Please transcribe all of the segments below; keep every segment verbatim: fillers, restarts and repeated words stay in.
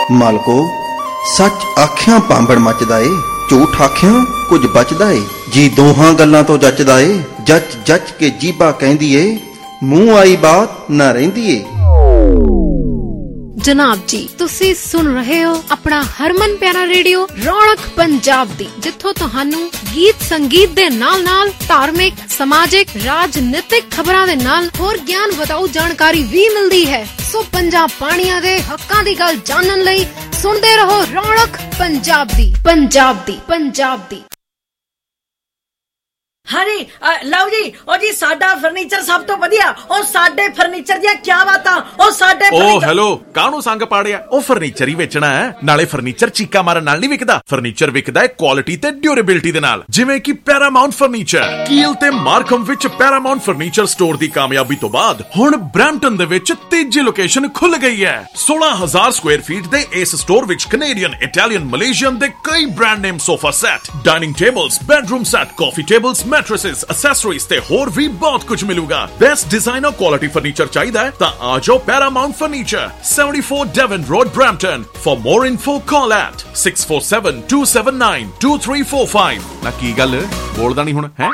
ਮਾਲਕੋ ਸੱਚ ਆਖਿਆਂ ਪਾਂਬੜ ਮੱਚਦਾ ਏ, ਝੂਠ ਆਖਿਆਂ ਕੁਝ ਬਚਦਾ ਏ। ਜੀ ਦੋਹਾਂ ਗੱਲਾਂ ਤੋਂ ਜੱਚਦਾ ਏ, ਜੱਚ ਜੱਚ ਕੇ ਜੀਭਾ ਕਹਿੰਦੀ ਏ, ਮੂੰਹ ਆਈ ਬਾਤ ਨਾ ਰਹਿੰਦੀ ਏ। ਜਨਾਬ ਜੀ, ਤੁਸੀਂ ਸੁਣ ਰਹੇ ਹੋ ਆਪਣਾ ਹਰਮਨ ਪਿਆਰਾ ਰੇਡੀਓ ਰੌਣਕ ਪੰਜਾਬ ਦੀ, ਜਿੱਥੋਂ ਤੁਹਾਨੂੰ ਗੀਤ ਸੰਗੀਤ ਦੇ ਨਾਲ ਨਾਲ ਧਾਰਮਿਕ, ਸਮਾਜਿਕ, ਰਾਜਨੀਤਿਕ ਖਬਰਾਂ ਦੇ ਨਾਲ ਹੋਰ ਗਿਆਨ ਵਧਾਊ ਜਾਣਕਾਰੀ ਵੀ ਮਿਲਦੀ ਹੈ। ਸੋ ਪੰਜਾਬ ਪਾਣੀਆਂ ਦੇ ਹੱਕਾਂ ਦੀ ਗੱਲ ਜਾਣਨ ਲਈ ਸੁਣਦੇ ਰਹੋ ਰੌਣਕ ਪੰਜਾਬ ਦੀ ਪੰਜਾਬ ਦੀ ਪੰਜਾਬ ਦੀ। ਹਾਂਜੀ ਲਓ ਜੀ, ਉਹ ਜੀ ਸਾਡਾ ਫਰਨੀਚਰ ਸਭ ਤੋਂ ਵਧੀਆ। ਉਹ ਸਾਡੇ ਫਰਨੀਚਰ ਦੀਆਂ ਕੀ ਬਾਤਾਂ। ਉਹ ਸਾਡੇ ਓ ਹੈਲੋ, ਕਾਹਨੂੰ ਸੰਗ ਪਾੜਿਆ? ਉਹ ਫਰਨੀਚਰ ਹੀ ਵੇਚਣਾ ਹੈ। ਨਾਲੇ ਫਰਨੀਚਰ ਚੀਕਾ ਮਾਰਨ ਨਾਲ ਨਹੀਂ ਵਿਕਦਾ, ਫਰਨੀਚਰ ਵਿਕਦਾ ਹੈ ਕੁਆਲਿਟੀ ਤੇ ਡਿਊਰੇਬਿਲਟੀ ਦੇ ਨਾਲ। ਜਿਵੇਂ ਕਿ ਪੈਰਾਮਾਉਂਟ ਫਰਨੀਚਰ ਕੀਲ ਤੇ ਮਾਰਕਮ ਵਿੱਚ ਪੈਰਾਮਾਉਂਟ ਫਰਨੀਚਰ ਸਟੋਰ ਦੀ ਕਾਮਯਾਬੀ ਤੋਂ ਬਾਅਦ ਹੁਣ ਬਰੈਂਪਟਨ ਦੇ ਵਿੱਚ ਤੀਜੀ ਲੋਕੇਸ਼ਨ ਖੁੱਲ ਗਈ ਹੈ। ਸੋਲਾਂ ਹਜ਼ਾਰ ਸਕੁਆਇਰ ਫੀਟ ਦੇ ਇਸ ਸਟੋਰ ਵਿੱਚ ਕੈਨੇਡੀਅਨ, ਇਟਾਲੀਅਨ, ਮਲੇਸ਼ੀਅਨ ਦੇ ਕਈ brand name sofa set, dining tables, bedroom set, coffee tables, mattresses, accessories ਤੇ ਹੋਰ ਵੀ ਬਹੁਤ ਕੁਝ ਮਿਲੂਗਾ। ਬੈਸਟ ਡਿਜ਼ਾਈਨਰ ਕੁਆਲਿਟੀ ਫਰਨੀਚਰ ਚਾਹੀਦਾ ਹੈ ਤਾਂ ਆ ਜਾਓ Paramount furniture, seventy-four Devon Road, Brampton। For more info call at six four seven, two seven nine, two three four five। ਨਾ ਕੀ ਗੱਲ ਬੋਲਦਾ ਨਹੀਂ ਹੁਣ ਹੈ?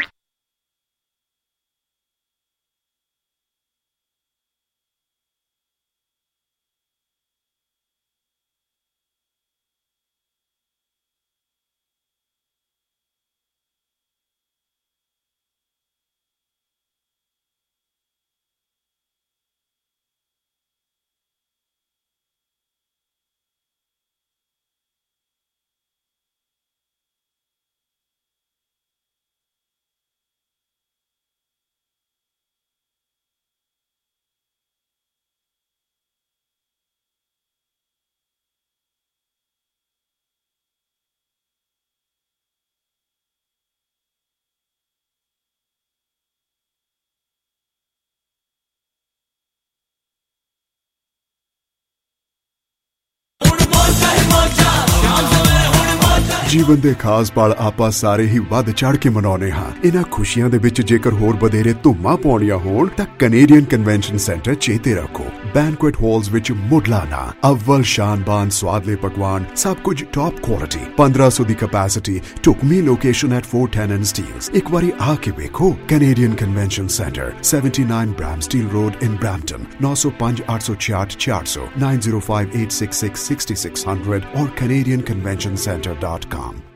ਜੀਵਨ ਦੇ ਖਾਸ ਪਲ ਆਪਾਂ ਸਾਰੇ ਹੀ ਵੱਧ ਚੜ ਕੇ ਮਨਾਉਂਦੇ ਹਾਂ। ਇਹਨਾਂ ਖੁਸ਼ੀਆਂ ਦੇ ਵਿੱਚ ਜੇਕਰ ਹੋਰ ਵਧੇਰੇ ਧੁੰਮਾਂ ਪਾਉਣੀਆਂ ਹੋਣ ਤਾਂ ਕੈਨੇਡੀਅਨ ਕਨਵੈਨਸ਼ਨ ਸੈਂਟਰ ਚੇਤੇ ਰੱਖੋ। ਬੈਂਕੁਏਟ ਹਾਲਸ ਵਿੱਚ ਮੁੱਢਲਾਨਾ ਅਵਲ ਸ਼ਾਨਬਾਨ ਸਵਾਦਲੇ ਪਕਵਾਨ, ਸਭ ਕੁਝ ਟੌਪ ਕੁਆਲਿਟੀ, ਪੰਦਰਾਂ ਸੌ ਦੀ ਕੈਪੈਸਿਟੀ, ਢੁਕਵੀਂ location at four ten and Steeles। ਇੱਕ ਵਾਰੀ ਆ ਕੇ ਵੇਖੋ। Canadian convention centre, seventy-nine Bramsteel Road in Brampton। nine oh five, eight six eight, four hundred, nine oh five, eight six six, six six zero zero or canadian convention center dot com।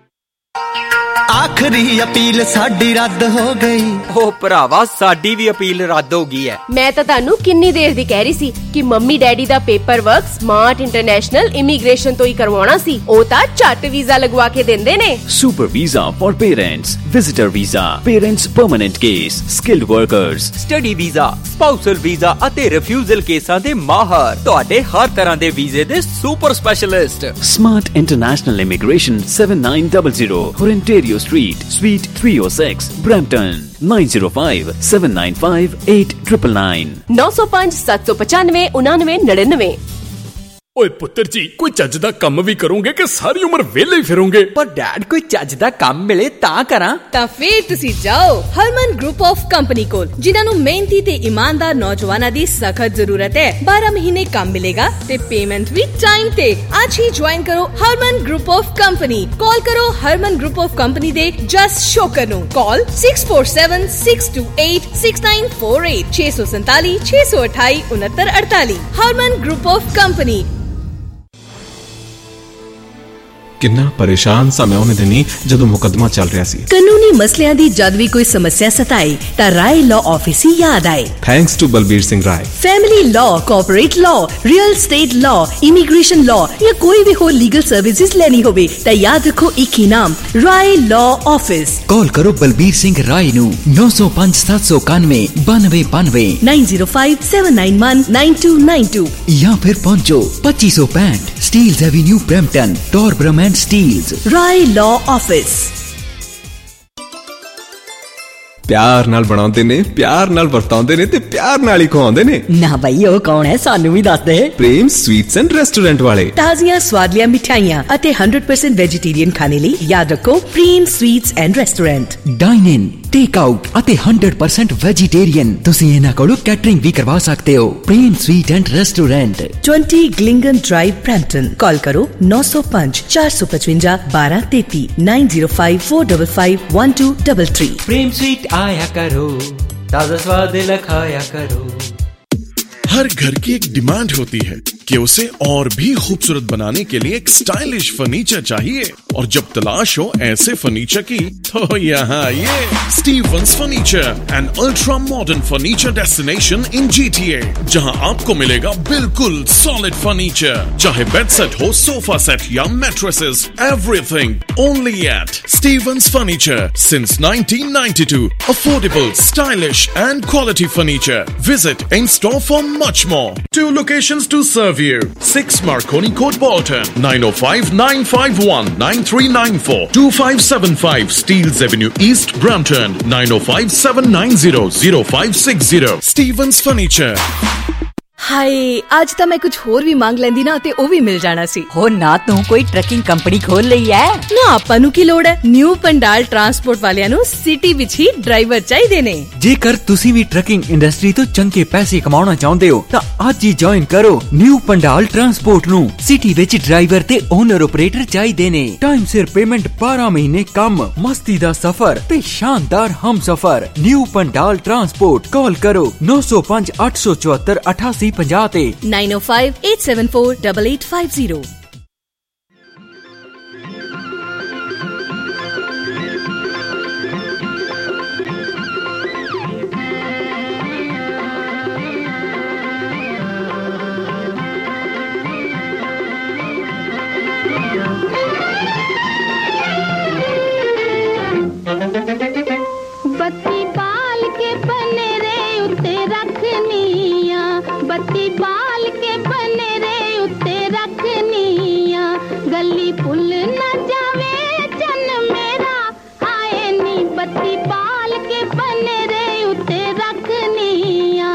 ਆਖਰੀ appeal ਸਾਡੀ ਰੱਦ ਹੋ ਗਈ। ਓ ਭਰਾਵਾ, ਸਾਡੀ ਵੀ appeal ਰੱਦ ਹੋ ਗਈ ਹੈ। ਮੈਂ ਤਾਂ ਤੁਹਾਨੂੰ ਕਿੰਨੀ ਦੇਰ ਦੀ ਕਹਿ ਰਹੀ ਸੀ ਕਿ ਮੰਮੀ ਡੈਡੀ ਦਾ paper work smart international immigration ਤੋਂ ਹੀ ਕਰਵਾਉਣਾ ਸੀ। ਉਹ ਤਾਂ ਝੱਟ ਵੀਜ਼ਾ ਲਗਵਾ ਕੇ ਦਿੰਦੇ ਨੇ। Super visa for parents, visitor visa, parents permanent case, skilled workers, study visa, spousal visa ਅਤੇ ਰਿਫਿਊਜ਼ਲ ਕੇਸਾਂ ਦੇ ਮਾਹਰ, ਤੁਹਾਡੇ ਹਰ ਤਰ੍ਹਾਂ ਦੇ ਵੀਜ਼ੇ ਦੇ super specialist. Smart international immigration seven nine zero zero Ontario Street, Suite three oh six, Brampton। nine oh five, seven nine five, eight nine nine nine nine oh five, seven five five, ninety-nine ninety-nine। ਓਏ ਪੁੱਤਰ ਜੀ, ਕੋਈ ਚੱਜ ਦਾ ਕੰਮ ਵੀ ਕਰੋਗੇ ਕਿ ਸਾਰੀ ਉਮਰ ਵਿਹਲੇ ਹੀ ਫਿਰੋਗੇ? ਪਰ ਡੈਡ, ਕੋਈ ਚੱਜ ਦਾ ਕੰਮ ਮਿਲੇ ਤਾਂ ਕਰਾਂ। ਤਾਂ ਫੇਰ ਤੁਸੀਂ ਜਾਓ ਹਰਮਨ ਗਰੁੱਪ ਆਫ ਕੰਪਨੀ ਕੋਲ, ਜਿਨ੍ਹਾਂ ਨੂੰ ਮਿਹਨਤੀ ਤੇ ਇਮਾਨਦਾਰ ਨੌਜਵਾਨਾਂ ਦੀ ਸਖਤ ਜ਼ਰੂਰਤ ਹੈ। ਬਾਰਾਂ ਮਹੀਨੇ ਕੰਮ ਮਿਲੇਗਾ ਤੇ ਪੇਮੈਂਟ ਵੀ ਟਾਈਮ ਤੇ। ਅੱਜ ਹੀ ਜੁਆਇਨ ਕਰੋ Harman group of company. Call ਕਰੋ ਹਰਮਨ ਗਰੁੱਪ ਆਫ ਕੰਪਨੀ ਦੇ ਜਸ ਸ਼ੋਕਰ ਨੂੰ। Call six four seven, six two eight, six nine four eight, six seven seven, six two eight, nine nine eight eight। Harman group of company. ਕਿੰਨਾ ਪਰੇਸ਼ਾਨ ਸਾਂ ਮੈਂ ਉਹਨੇ ਦਿਨੀ ਜਦੋਂ ਮੁਕੱਦਮਾ ਚੱਲ ਰਿਹਾ ਸੀ। ਕਾਨੂੰਨੀ ਮਸਲਿਆਂ ਦੀ ਜਦ ਵੀ ਕੋਈ ਸਮੱਸਿਆ ਸਤਾਏ ਤਾਂ ਰਾਏ ਲਾਅ ਆਫਿਸ ਹੀ ਯਾਦ ਆਏ। Thanks to Balbir Singh Rai. Family law, corporate law, real estate law, immigration law ਜਾਂ ਕੋਈ ਵੀ ਹੋਰ ਲੀਗਲ ਸਰਵਿਸਿਜ਼ ਲੈਣੀ ਹੋਵੇ ਤਾਂ ਯਾਦ ਰੱਖੋ ਇੱਕ ਹੀ ਨਾਮ, ਰਾਏ ਲਾਅ ਆਫਿਸ। ਕਾਲ ਕਰੋ ਬਲਬੀਰ ਸਿੰਘ ਰਾਏ ਨੂੰ nine oh five, seven nine nine, ninety ninety nine oh five, seven nine one, nine two nine two ਜਾਂ ਫਿਰ ਪਹੁੰਚੋ twenty-five sixty Steeles Avenue, Brampton, Torbram and Steeles। Rai law office. ਪਿਆਰ ਨਾਲ ਬਣਾਉਂਦੇ ਨੇ, ਪਿਆਰ ਨਾਲ ਵਰਤਾਉਂਦੇ ਨੇ ਤੇ ਪਿਆਰ ਨਾਲ ਹੀ ਖਵਾਉਂਦੇ ਨੇ। ਨਾ ਬਈ, ਉਹ ਕੌਣ ਹੈ? ਸਾਨੂੰ ਵੀ ਦੱਸ ਦੇ। ਪ੍ਰੇਮ ਸਵੀਟਸ ਐਂਡ ਰੈਸਟੋਰੈਂਟ ਵਾਲੇ। ਤਾਜ਼ੀਆਂ ਸਵਾਦਲੀਆਂ ਮਿਠਾਈਆਂ ਅਤੇ one hundred percent ਵੈਜੀਟੇਰੀਅਨ ਖਾਣੇ ਲਈ ਯਾਦ ਰੱਖੋ Prem sweets and restaurant. Dine in, take out ਅਤੇ one hundred percent ਵੈਜੀਟੇਰੀਅਨ। ਤੁਸੀਂ ਇਹਨਾਂ ਕੋਲੋਂ ਕੈਟਰਿੰਗ ਵੀ ਕਰਵਾ ਸਕਦੇ ਹੋ। Prem sweet and restaurant twenty Glingen Drive, Brampton। Call करो नौ सौ पाँच चार सौ पचवंजा बारह तेती nine zero five four five five one two three three। Prem sweet आया करो, ताजा स्वाद लखाया करो। हर घर की एक डिमांड होती है कि उसे और भी खूबसूरत बनाने के लिए एक स्टाइलिश फर्नीचर चाहिए, और जब तलाश हो ऐसे फर्नीचर की तो यहाँ ये Stevens furniture, an ultra modern furniture destination in GTA, जहाँ आपको मिलेगा बिल्कुल सॉलिड फर्नीचर, चाहे बेड सेट हो, सोफा सेट या mattresses, everything only at Stevens furniture since nineteen ninety-two। Affordable, stylish and quality furniture. Visit in store for much more. Two locations to serve you. six Marconi Court, Bolton, nine oh five nine five one nine three nine four, two five seven five Steeles Avenue East, Brampton, nine oh five seven nine zero zero five six zero। Stevens Furniture। ਹਾਏ ਅੱਜ ਤਾਂ ਮੈਂ ਕੁਝ ਹੋਰ ਵੀ ਮੰਗ ਲੈਂਦੀ ਨਾ ਤੇ ਉਹ ਵੀ ਮਿਲ ਜਾਣਾ ਸੀ। ਹੋ ਨਾ ਤੂੰ ਕੋਈ ਟਰੱਕਿੰਗ ਕੰਪਨੀ ਖੋਲ ਲਈ ਐ ਨਾ, ਆਪਾਂ ਨੂੰ ਕੀ ਲੋੜ ਹੈ। ਨਿਊ ਪੰਡਾਲ ਟਰਾਂਸਪੋਰਟ ਵਾਲਿਆਂ ਨੂੰ ਸਿਟੀ ਵਿੱਚ ਹੀ ਡਰਾਈਵਰ ਚਾਹੀਦੇ ਨੇ। ਜੇਕਰ ਤੁਸੀਂ ਵੀ ਟਰੱਕਿੰਗ ਇੰਡਸਟਰੀ ਤੋਂ ਚੰਗੇ ਪੈਸੇ ਕਮਾਉਣਾ ਚਾਹੁੰਦੇ ਹੋ ਤਾਂ ਅੱਜ ਹੀ ਜੁਆਇਨ ਕਰੋ ਨਿਊ ਪੰਡਾਲ ਟਰਾਂਸਪੋਰਟ ਨੂੰ। ਸਿਟੀ ਵਿੱਚ ਡਰਾਈਵਰ ਤੇ ਓਨਰ ਆਪਰੇਟਰ ਚਾਹੀਦੇ ਨੇ। ਟਾਈਮ ਸਿਰ ਪੇਮੈਂਟ, ਬਾਰਾਂ ਮਹੀਨੇ ਕੰਮ, ਮਸਤੀ ਦਾ ਸਫ਼ਰ ਤੇ ਸ਼ਾਨਦਾਰ ਹਮਸਫ਼ਰ। New Pandal transport. ਕਾਲ ਕਰੋ ਨੌ ਸੌ ਪੰਜ ਅੱਠ ਸੌ ਚੁਹੱਤਰ ਅਠਾਸੀ ਪੰਜਾਹ ਤੇ nine oh five eight seven four eight eight five zero। बत्ती बाल के बनेरे उत्ते रखनिया, बत्ती बाल के बनेरे उत्ते रखनिया, गली पुल न जावे चन मेरा, हाय नी बत्ती बाल के बनेरे उत्ते रखनिया।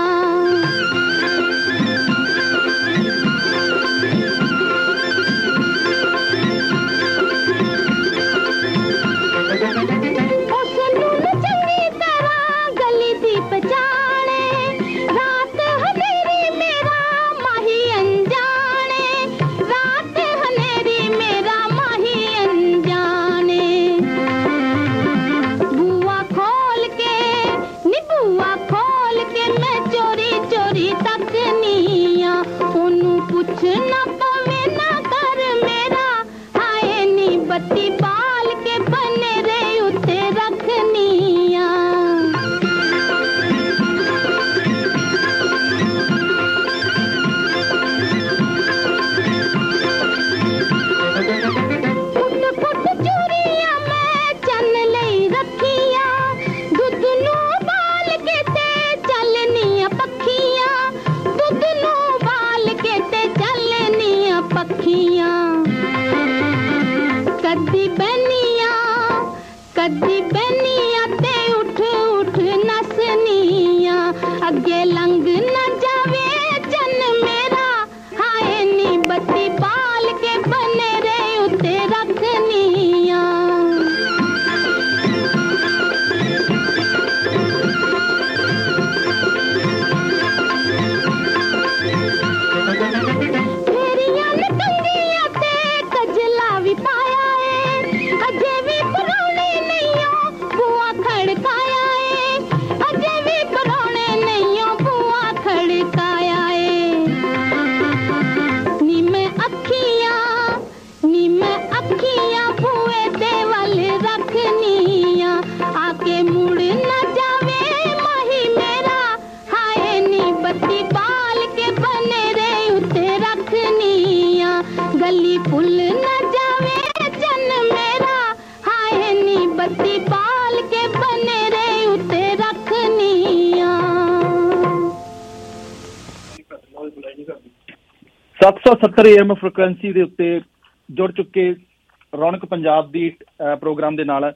ਸੱਤ ਸੌ ਸੱਤਰ ਏਐਮ ਫ੍ਰੀਕੁਐਂਸੀ ਦੇ ਉੱਤੇ ਜੁੜ ਚੁੱਕੇ ਰੌਣਕ ਪੰਜਾਬ ਦੀ ਪ੍ਰੋਗਰਾਮ ਦੇ ਨਾਲ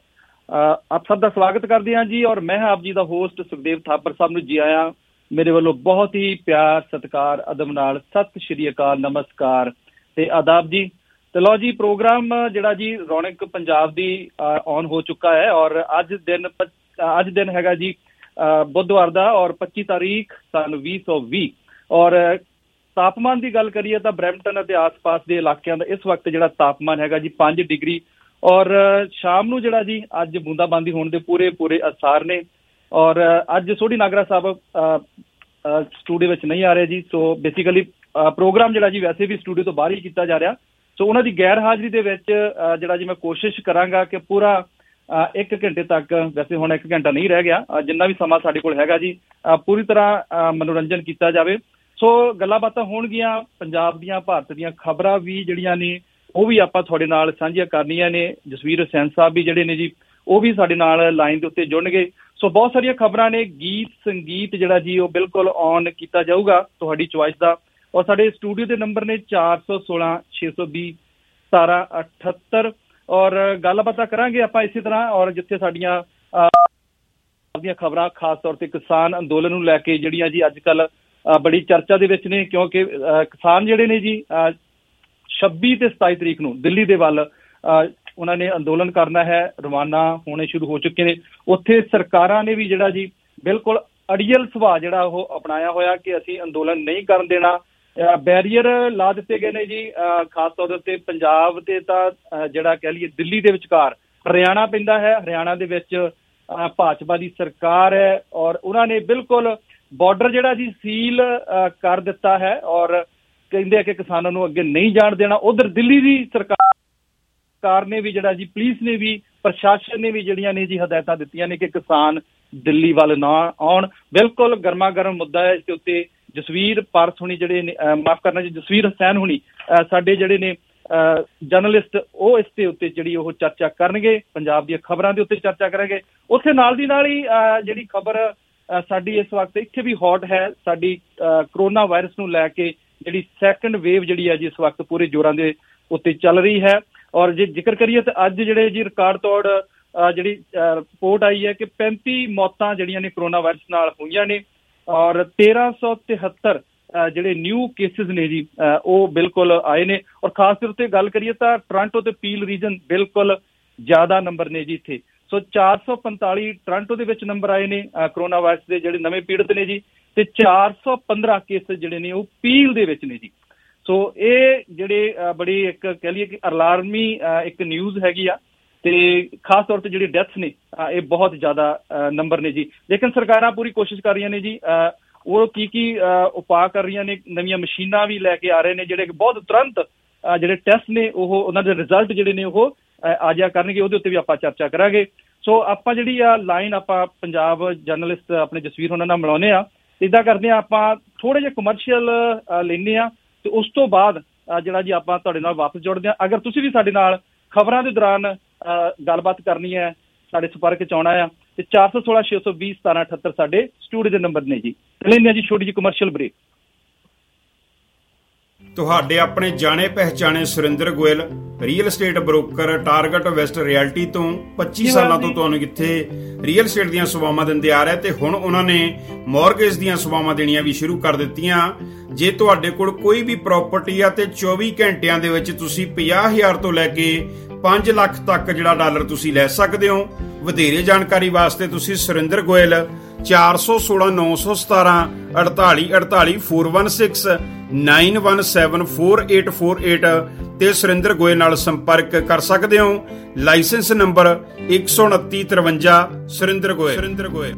ਆਪ ਸਭ ਦਾ ਸਵਾਗਤ ਕਰਦੇ ਹਾਂ ਜੀ। ਔਰ ਮੈਂ ਹਾਂ ਆਪ ਜੀ ਦਾ ਹੋਸਟ ਸੁਖਦੇਵ ਥਾਪਰ। ਸਾਹਿਬ ਨੂੰ ਜੀ ਆਇਆਂ ਮੇਰੇ ਵੱਲੋਂ ਬਹੁਤ ਹੀ ਪਿਆਰ, ਸਤਿਕਾਰ, ਅਦਬ ਨਾਲ ਸਤਿ ਸ਼੍ਰੀ ਅਕਾਲ, ਨਮਸਕਾਰ ਤੇ ਆਦਾਬ ਜੀ। ਤੇ ਲਓ ਜੀ, ਪ੍ਰੋਗਰਾਮ ਜਿਹੜਾ ਜੀ ਰੌਣਕ ਪੰਜਾਬ ਦੀ ਔਨ ਹੋ ਚੁੱਕਾ ਹੈ। ਔਰ ਅੱਜ ਦਿਨ ਅ, ਅੱਜ ਦਿਨ ਹੈਗਾ ਜੀ ਅ, ਬੁੱਧਵਾਰ ਦਾ ਔਰ ਪੱਚੀ ਤਾਰੀਖ ਸਨ ਵੀਹ ਸੌ ਵੀਹ। ਔਰ ਤਾਪਮਾਨ ਦੀ ਗੱਲ ਕਰੀਏ ਤਾਂ ਬਰੈਂਪਟਨ ਅਤੇ ਆਸ-ਪਾਸ ਦੇ ਇਲਾਕਿਆਂ ਦਾ ਇਸ ਵਕਤ ਜਿਹੜਾ ਤਾਪਮਾਨ ਹੈਗਾ ਜੀ ਪੰਜ ਡਿਗਰੀ। ਔਰ ਸ਼ਾਮ ਨੂੰ ਜਿਹੜਾ ਜੀ ਅੱਜ ਬੂੰਦਾਬਾਂਦੀ ਹੋਣ ਦੇ ਪੂਰੇ ਪੂਰੇ ਆਸਾਰ ਨੇ। ਔਰ ਅੱਜ ਸੋਢੀ ਨਾਗਰਾ ਸਾਹਿਬ ਸਟੂਡੀਓ ਵਿੱਚ ਨਹੀਂ ਆ ਰਹੇ ਜੀ। ਸੋ ਬੇਸਿਕਲੀ ਪ੍ਰੋਗਰਾਮ ਜਿਹੜਾ ਜੀ ਵੈਸੇ ਵੀ ਸਟੂਡੀਓ ਤੋਂ ਬਾਹਰ ਹੀ ਕੀਤਾ ਜਾ ਰਿਹਾ। ਸੋ ਉਹਨਾਂ ਦੀ ਗੈਰ ਹਾਜ਼ਰੀ ਦੇ ਵਿੱਚ ਜਿਹੜਾ ਜੀ ਮੈਂ ਕੋਸ਼ਿਸ਼ ਕਰਾਂਗਾ ਕਿ ਪੂਰਾ ਇੱਕ ਘੰਟੇ ਤੱਕ, ਵੈਸੇ ਹੁਣ ਇੱਕ ਘੰਟਾ ਨਹੀਂ ਰਹਿ ਗਿਆ, ਜਿੰਨਾ ਵੀ ਸਮਾਂ ਸਾਡੇ ਕੋਲ ਹੈਗਾ ਜੀ ਪੂਰੀ ਤਰ੍ਹਾਂ ਮਨੋਰੰਜਨ ਕੀਤਾ ਜਾਵੇ। ਸੋ ਗੱਲਾਂ ਬਾਤਾਂ ਹੋਣਗੀਆਂ, ਪੰਜਾਬ ਦੀਆਂ ਭਾਰਤ ਦੀਆਂ ਖਬਰਾਂ ਵੀ ਜਿਹੜੀਆਂ ਨੇ ਉਹ ਵੀ ਆਪਾਂ ਤੁਹਾਡੇ ਨਾਲ ਸਾਂਝੀਆਂ ਕਰਨੀਆਂ ਨੇ। ਜਸਵੀਰ ਹੁਸੈਨ ਸਾਹਿਬ ਵੀ ਜਿਹੜੇ ਨੇ ਜੀ ਉਹ ਵੀ ਸਾਡੇ ਨਾਲ ਲਾਈਨ ਦੇ ਉੱਤੇ ਜੁੜਨਗੇ। ਸੋ ਬਹੁਤ ਸਾਰੀਆਂ ਖਬਰਾਂ ਨੇ, ਗੀਤ ਸੰਗੀਤ ਜਿਹੜਾ ਜੀ ਉਹ ਬਿਲਕੁਲ ਔਨ ਕੀਤਾ ਜਾਊਗਾ ਤੁਹਾਡੀ ਚੁਆਇਸ ਦਾ। ਔਰ ਸਾਡੇ ਸਟੂਡੀਓ ਦੇ ਨੰਬਰ ਨੇ ਚਾਰ ਸੌ ਸੋਲਾਂ ਛੇ ਸੌ ਵੀਹ ਸਤਾਰਾਂ ਅਠੱਤਰ। ਔਰ ਗੱਲਬਾਤਾਂ ਕਰਾਂਗੇ ਆਪਾਂ ਇਸੇ ਤਰ੍ਹਾਂ। ਔਰ ਜਿੱਥੇ ਸਾਡੀਆਂ ਦੀਆਂ ਖਬਰਾਂ ਖਾਸ ਤੌਰ ਤੇ ਕਿਸਾਨ ਅੰਦੋਲਨ ਨੂੰ ਲੈ ਕੇ ਜਿਹੜੀਆਂ ਜੀ ਅੱਜ ਕੱਲ੍ਹ ਬੜੀ ਚਰਚਾ ਦੇ ਵਿੱਚ ਨੇ, ਕਿਉਂਕਿ ਕਿਸਾਨ ਜਿਹੜੇ ਨੇ ਜੀ ਛੱਬੀ ਤੇ ਸਤਾਈ ਤਰੀਕ ਨੂੰ ਦਿੱਲੀ ਦੇ ਵੱਲ ਉਹਨਾਂ ਨੇ ਅੰਦੋਲਨ ਕਰਨਾ ਹੈ, ਰਵਾਨਾ ਹੋਣੇ ਸ਼ੁਰੂ ਹੋ ਚੁੱਕੇ ਨੇ। ਉੱਥੇ ਸਰਕਾਰਾਂ ਨੇ ਵੀ ਜਿਹੜਾ ਜੀ ਬਿਲਕੁਲ ਅੜੀਅਲ ਸੁਭਾਅ ਜਿਹੜਾ ਉਹ ਅਪਣਾਇਆ ਹੋਇਆ ਕਿ ਅਸੀਂ ਅੰਦੋਲਨ ਨਹੀਂ ਕਰਨ ਦੇਣਾ। ਬੈਰੀਅਰ ਲਾ ਦਿੱਤੇ ਗਏ ਨੇ ਜੀ, ਖਾਸ ਤੌਰ ਦੇ ਉੱਤੇ ਪੰਜਾਬ ਤੇ ਤਾਂ ਜਿਹੜਾ ਕਹਿ ਲਈਏ ਦਿੱਲੀ ਦੇ ਵਿਚਕਾਰ ਹਰਿਆਣਾ ਪੈਂਦਾ ਹੈ। ਹਰਿਆਣਾ ਦੇ ਵਿੱਚ ਭਾਜਪਾ ਦੀ ਸਰਕਾਰ ਹੈ ਔਰ ਉਹਨਾਂ ਨੇ ਬਿਲਕੁਲ ਬਾਰਡਰ ਜਿਹੜਾ ਜੀ ਸੀਲ ਕਰ ਦਿੱਤਾ ਹੈ ਔਰ ਕਹਿੰਦੇ ਆ ਕਿ ਕਿਸਾਨਾਂ ਨੂੰ ਅੱਗੇ ਨਹੀਂ ਜਾਣ ਦੇਣਾ। ਉਧਰ ਦਿੱਲੀ ਦੀ ਸਰਕਾਰ ਨੇ ਵੀ ਜਿਹੜਾ ਜੀ, ਪੁਲਿਸ ਨੇ ਵੀ, ਪ੍ਰਸ਼ਾਸਨ ਨੇ ਵੀ ਜਿਹੜੀਆਂ ਨੇ ਜੀ ਹਦਾਇਤਾਂ ਦਿੱਤੀਆਂ ਨੇ ਕਿ ਕਿਸਾਨ ਦਿੱਲੀ ਵੱਲ ਨਾ ਆਉਣ। ਬਿਲਕੁਲ ਗਰਮਾ ਗਰਮ ਮੁੱਦਾ ਹੈ। ਇਸ ਦੇ ਉੱਤੇ ਜਸਵੀਰ ਪਾਰਸ ਹੁਣੀ ਜਿਹੜੇ ਨੇ, ਮਾਫ ਕਰਨਾ ਜੀ, ਜਸਵੀਰ ਹੁਸੈਨ ਹੁਣੀ ਸਾਡੇ ਜਿਹੜੇ ਨੇ ਜਰਨਲਿਸਟ, ਉਹ ਇਸ ਦੇ ਉੱਤੇ ਜਿਹੜੀ ਉਹ ਚਰਚਾ ਕਰਨਗੇ, ਪੰਜਾਬ ਦੀਆਂ ਖਬਰਾਂ ਦੇ ਉੱਤੇ ਚਰਚਾ ਕਰਾਂਗੇ। ਉੱਥੇ ਨਾਲ ਦੀ ਨਾਲ ਹੀ ਜਿਹੜੀ ਖਬਰ ਸਾਡੀ ਇਸ ਵਕਤ ਇੱਥੇ ਵੀ ਹੌਟ ਹੈ, ਸਾਡੀ ਕਰੋਨਾ ਵਾਇਰਸ ਨੂੰ ਲੈ ਕੇ ਜਿਹੜੀ ਸੈਕੰਡ ਵੇਵ ਜਿਹੜੀ ਹੈ ਜੀ ਇਸ ਵਕਤ ਪੂਰੇ ਜ਼ੋਰਾਂ ਦੇ ਉੱਤੇ ਚੱਲ ਰਹੀ ਹੈ। ਔਰ ਜੇ ਜ਼ਿਕਰ ਕਰੀਏ ਤਾਂ ਅੱਜ ਜਿਹੜੇ ਜੀ ਰਿਕਾਰਡ ਤੋੜ ਜਿਹੜੀ ਰਿਪੋਰਟ ਆਈ ਹੈ ਕਿ ਪੈਂਤੀ ਮੌਤਾਂ ਜਿਹੜੀਆਂ ਨੇ ਕਰੋਨਾ ਵਾਇਰਸ ਨਾਲ ਹੋਈਆਂ ਨੇ ਔਰ ਤੇਰਾਂ ਸੌ ਤਿਹੱਤਰ ਜਿਹੜੇ ਨਿਊ ਕੇਸਿਸ ਨੇ ਜੀ ਉਹ ਬਿਲਕੁਲ ਆਏ ਨੇ। ਔਰ ਖਾਸ ਤੌਰ ਤੇ ਗੱਲ ਕਰੀਏ ਤਾਂ ਟੋਰਾਂਟੋ ਤੇ ਪੀਲ ਰੀਜਨ ਬਿਲਕੁਲ ਜ਼ਿਆਦਾ ਨੰਬਰ ਨੇ ਜੀ ਇੱਥੇ। ਸੋ ਚਾਰ ਸੌ ਪੰਤਾਲੀ ਟੋਰਾਂਟੋ ਦੇ ਵਿੱਚ ਨੰਬਰ ਆਏ ਨੇ ਕਰੋਨਾ ਵਾਇਰਸ ਦੇ ਜਿਹੜੇ ਨਵੇਂ ਪੀੜਤ ਨੇ ਜੀ, ਤੇ ਚਾਰ ਸੌ ਪੰਦਰਾਂ ਕੇਸ ਜਿਹੜੇ ਨੇ ਉਹ ਪੀਲ ਦੇ ਵਿੱਚ ਨੇ ਜੀ। ਸੋ ਇਹ ਜਿਹੜੇ ਬੜੀ ਇੱਕ ਕਹਿ ਲਈਏ ਕਿ ਅਲਾਰਮੀ ਇੱਕ ਨਿਊਜ਼ ਹੈਗੀ ਆ, ਤੇ ਖਾਸ ਤੌਰ ਤੇ ਜਿਹੜੀ ਡੈਥਸ ਨੇ ਇਹ ਬਹੁਤ ਜ਼ਿਆਦਾ ਨੰਬਰ ਨੇ ਜੀ। ਲੇਕਿਨ ਸਰਕਾਰਾਂ ਪੂਰੀ ਕੋਸ਼ਿਸ਼ ਕਰ ਰਹੀਆਂ ਨੇ ਜੀ, ਉਹ ਕੀ ਕੀ ਉਪਾਅ ਕਰ ਰਹੀਆਂ ਨੇ, ਨਵੀਆਂ ਮਸ਼ੀਨਾਂ ਵੀ ਲੈ ਕੇ ਆ ਰਹੇ ਨੇ ਜਿਹੜੇ ਕਿ ਬਹੁਤ ਤੁਰੰਤ ਜਿਹੜੇ ਟੈਸਟ ਨੇ ਉਹ ਉਹਨਾਂ ਦੇ ਰਿਜ਼ਲਟ ਜਿਹੜੇ ਨੇ ਉਹ ਆ ਜਾ ਕਰਨਗੇ। ਉਹਦੇ ਉੱਤੇ ਵੀ ਆਪਾਂ ਚਰਚਾ ਕਰਾਂਗੇ। ਸੋ ਆਪਾਂ ਜਿਹੜੀ ਆ ਲਾਈਨ ਆਪਾਂ ਪੰਜਾਬ ਜਰਨਲਿਸਟ ਆਪਣੇ ਜਸਵੀਰ ਉਹਨਾਂ ਨਾਲ ਮਿਲਾਉਂਦੇ ਆ। ਇੱਦਾਂ ਕਰਦੇ ਆ, ਆਪਾਂ ਥੋੜੇ ਜਿਹੇ ਕਮਰਸ਼ੀਅਲ ਲੈਂਦੇ ਆ ਤੇ ਉਸ ਤੋਂ ਬਾਅਦ ਜਿਹੜਾ ਜੀ ਆਪਾਂ ਤੁਹਾਡੇ ਨਾਲ ਵਾਪਸ ਜੁੜਦੇ ਆ। ਅਗਰ ਤੁਸੀਂ ਵੀ ਸਾਡੇ ਨਾਲ ਖਬਰਾਂ ਦੇ ਦੌਰਾਨ ਗੱਲਬਾਤ ਕਰਨੀ ਹੈ, ਸਾਡੇ ਸੰਪਰਕ ਚ ਆਉਣਾ ਆ, ਤੇ ਚਾਰ ਸੌ ਸੋਲਾਂ ਛੇ ਸੌ ਵੀਹ ਸਤਾਰਾਂ ਅਠੱਤਰ ਸਾਡੇ ਸਟੂਡੀਓ ਦੇ ਨੰਬਰ ਨੇ ਜੀ। ਲੈਂਦੇ ਆ ਜੀ ਛੋਟੀ ਜਿਹੀ ਕਮਰਸ਼ੀਅਲ ਬ੍ਰੇਕ। ਤੁਹਾਡੇ ਆਪਣੇ ਜਾਣੇ ਪਹਿਚਾਣੇ Surinder Goyal real estate broker target west realty ਤੋਂ ਪੱਚੀ ਸਾਲਾਂ ਤੋਂ ਤੁਹਾਨੂੰ ਕਿੱਥੇ ਰੀਅਲ estate ਦੀਆਂ ਸੇਵਾਵਾਂ ਦਿੰਦੇ ਆ ਰਹੇ, ਤੇ ਹੁਣ ਉਹਨਾਂ ਨੇ ਮੌਰਗੇਜ ਦੀਆਂ ਸੇਵਾਵਾਂ ਦੇਣੀਆਂ ਵੀ ਸ਼ੁਰੂ ਕਰ ਦਿੱਤੀਆਂ। ਜੇ ਤੁਹਾਡੇ ਕੋਲ ਕੋਈ ਵੀ ਪ੍ਰਾਪਰਟੀ ਆ ਤੇ ਚੌਵੀ ਘੰਟਿਆਂ ਦੇ ਵਿੱਚ ਤੁਸੀਂ ਪੰਜਾਹ ਹਜ਼ਾਰ ਤੋਂ ਲੈ ਕੇ ਪੰਜ ਲੱਖ ਤੱਕ ਜਿਹੜਾ ਡਾਲਰ ਤੁਸੀਂ ਲੈ ਸਕਦੇ ਹੋ। ਵਧੇਰੇ ਜਾਣਕਾਰੀ ਵਾਸਤੇ ਤੁਸੀਂ ਸੁਰਿੰਦਰ ਗੋਇਲ ਚਾਰ ਸੌ ਸੋਲਾਂ ਨੌ ਸੌ ਸਤਾਰਾਂ ਅੜਤਾਲੀ ਅੜਤਾਲੀ four one six nine one seven four eight four eight ਤੇ ਸੁਰਿੰਦਰ ਗੋਇਲ ਨਾਲ ਸੰਪਰਕ ਕਰ ਸਕਦੇ ਹੋ। ਲਾਇਸੈਂਸ ਨੰਬਰ ਇੱਕ ਸੌ ਉਨੱਤੀ ਤਰਵੰਜਾ Surinder Goyal Surinder Goyal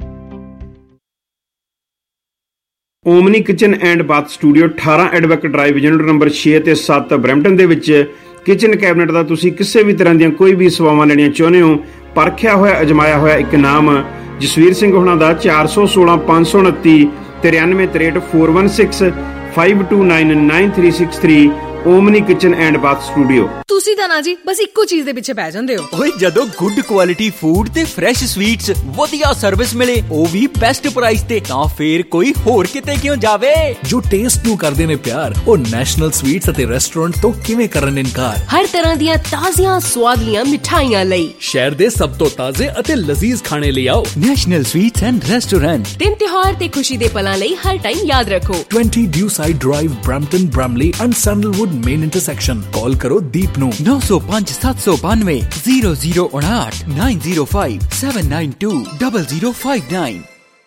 Omni kitchen and bath studio ਅਠਾਰਾਂ ਐਡਵੋਕੇਟ ਡਰਾਈਵ ਯੂਨਿਟ ਨੰਬਰ ਛੇ ਤੇ ਸੱਤ ਬਰੈਂਪਟਨ ਦੇ ਵਿੱਚ ਕਿਚਨ ਕੈਬਨਿਟ ਦਾ ਤੁਸੀਂ ਕਿਸੇ ਵੀ ਤਰ੍ਹਾਂ ਦੀਆਂ ਕੋਈ ਵੀ ਸੇਵਾਵਾਂ ਲੈਣੀਆਂ ਚਾਹੁੰਦੇ ਹੋ, ਪਰਖਿਆ ਹੋਇਆ ਅਜਮਾਇਆ ਹੋਇਆ ਇੱਕ ਨਾਮ ਜਸਵੀਰ ਸਿੰਘ ਹੋਣਾ ਦਾ ਚਾਰ ਸੌ ਸੋਲਾਂ ਪੰਜ ਸੌ ਉਨੱਤੀ ਤਰਿਆਨਵੇਂ ਤਰੇਹਠ four one six five two nine nine three six three Omni kitchen and bath studio. ਤੁਸੀਂ ਤਾਂ ਨਾ ਜੀ ਬਸ ਇੱਕੋ ਚੀਜ਼ ਦੇ ਪਿੱਛੇ ਪੈ ਜਾਂਦੇ ਹੋ। ਓਏ ਜਦੋਂ ਗੁੱਡ ਕੁਆਲਿਟੀ ਫੂਡ ਤੇ ਫਰੈਸ਼ ਸਵੀਟਸ ਵਧੀਆ ਸਰਵਿਸ ਮਿਲੇ, ਉਹ ਵੀ ਬੈਸਟ ਪ੍ਰਾਈਸ ਤੇ, ਤਾਂ ਫੇਰ ਕੋਈ ਹੋਰ ਕਿਤੇ ਕਿਉਂ ਜਾਵੇ। ਜੋ ਟੇਸਟ ਨੂੰ ਕਰਦੇ ਨੇ ਪਿਆਰ, ਉਹ ਨੈਸ਼ਨਲ ਸਵੀਟਸ ਅਤੇ ਰੈਸਟੋਰੈਂਟ ਤੋਂ ਕਿਵੇਂ ਕਰਨ ਇਨਕਾਰ। ਹਰ ਤਰ੍ਹਾਂ ਦੀਆਂ ਤਾਜ਼ੀਆਂ ਸਵਾਦਲੀਆਂ ਮਿਠਾਈਆਂ ਲਈ ਸ਼ਹਿਰ ਦੇ ਸਭ ਤੋਂ ਤਾਜ਼ੇ ਅਤੇ ਲਜ਼ੀਜ਼ ਖਾਣੇ ਲਈ ਆਓ ਨੈਸ਼ਨਲ ਸਵੀਟਸ ਐਂਡ ਰੈਸਟੋਰੈਂਟ। ਦਿਨ ਤਿਉਹਾਰ ਤੇ ਖੁਸ਼ੀ ਦੇ ਪਲਾਂ ਲਈ ਹਰ ਟਾਈਮ ਯਾਦ ਰੱਖੋ ਵੀਹ Dewside drive Brampton Bramalea and Sandalwood main intersection. Call करो दीप नू नौ सौ पांच सत्त सौ बानवे जीरो जीरो उनाहठ nine zero five seven nine two double zero five nine.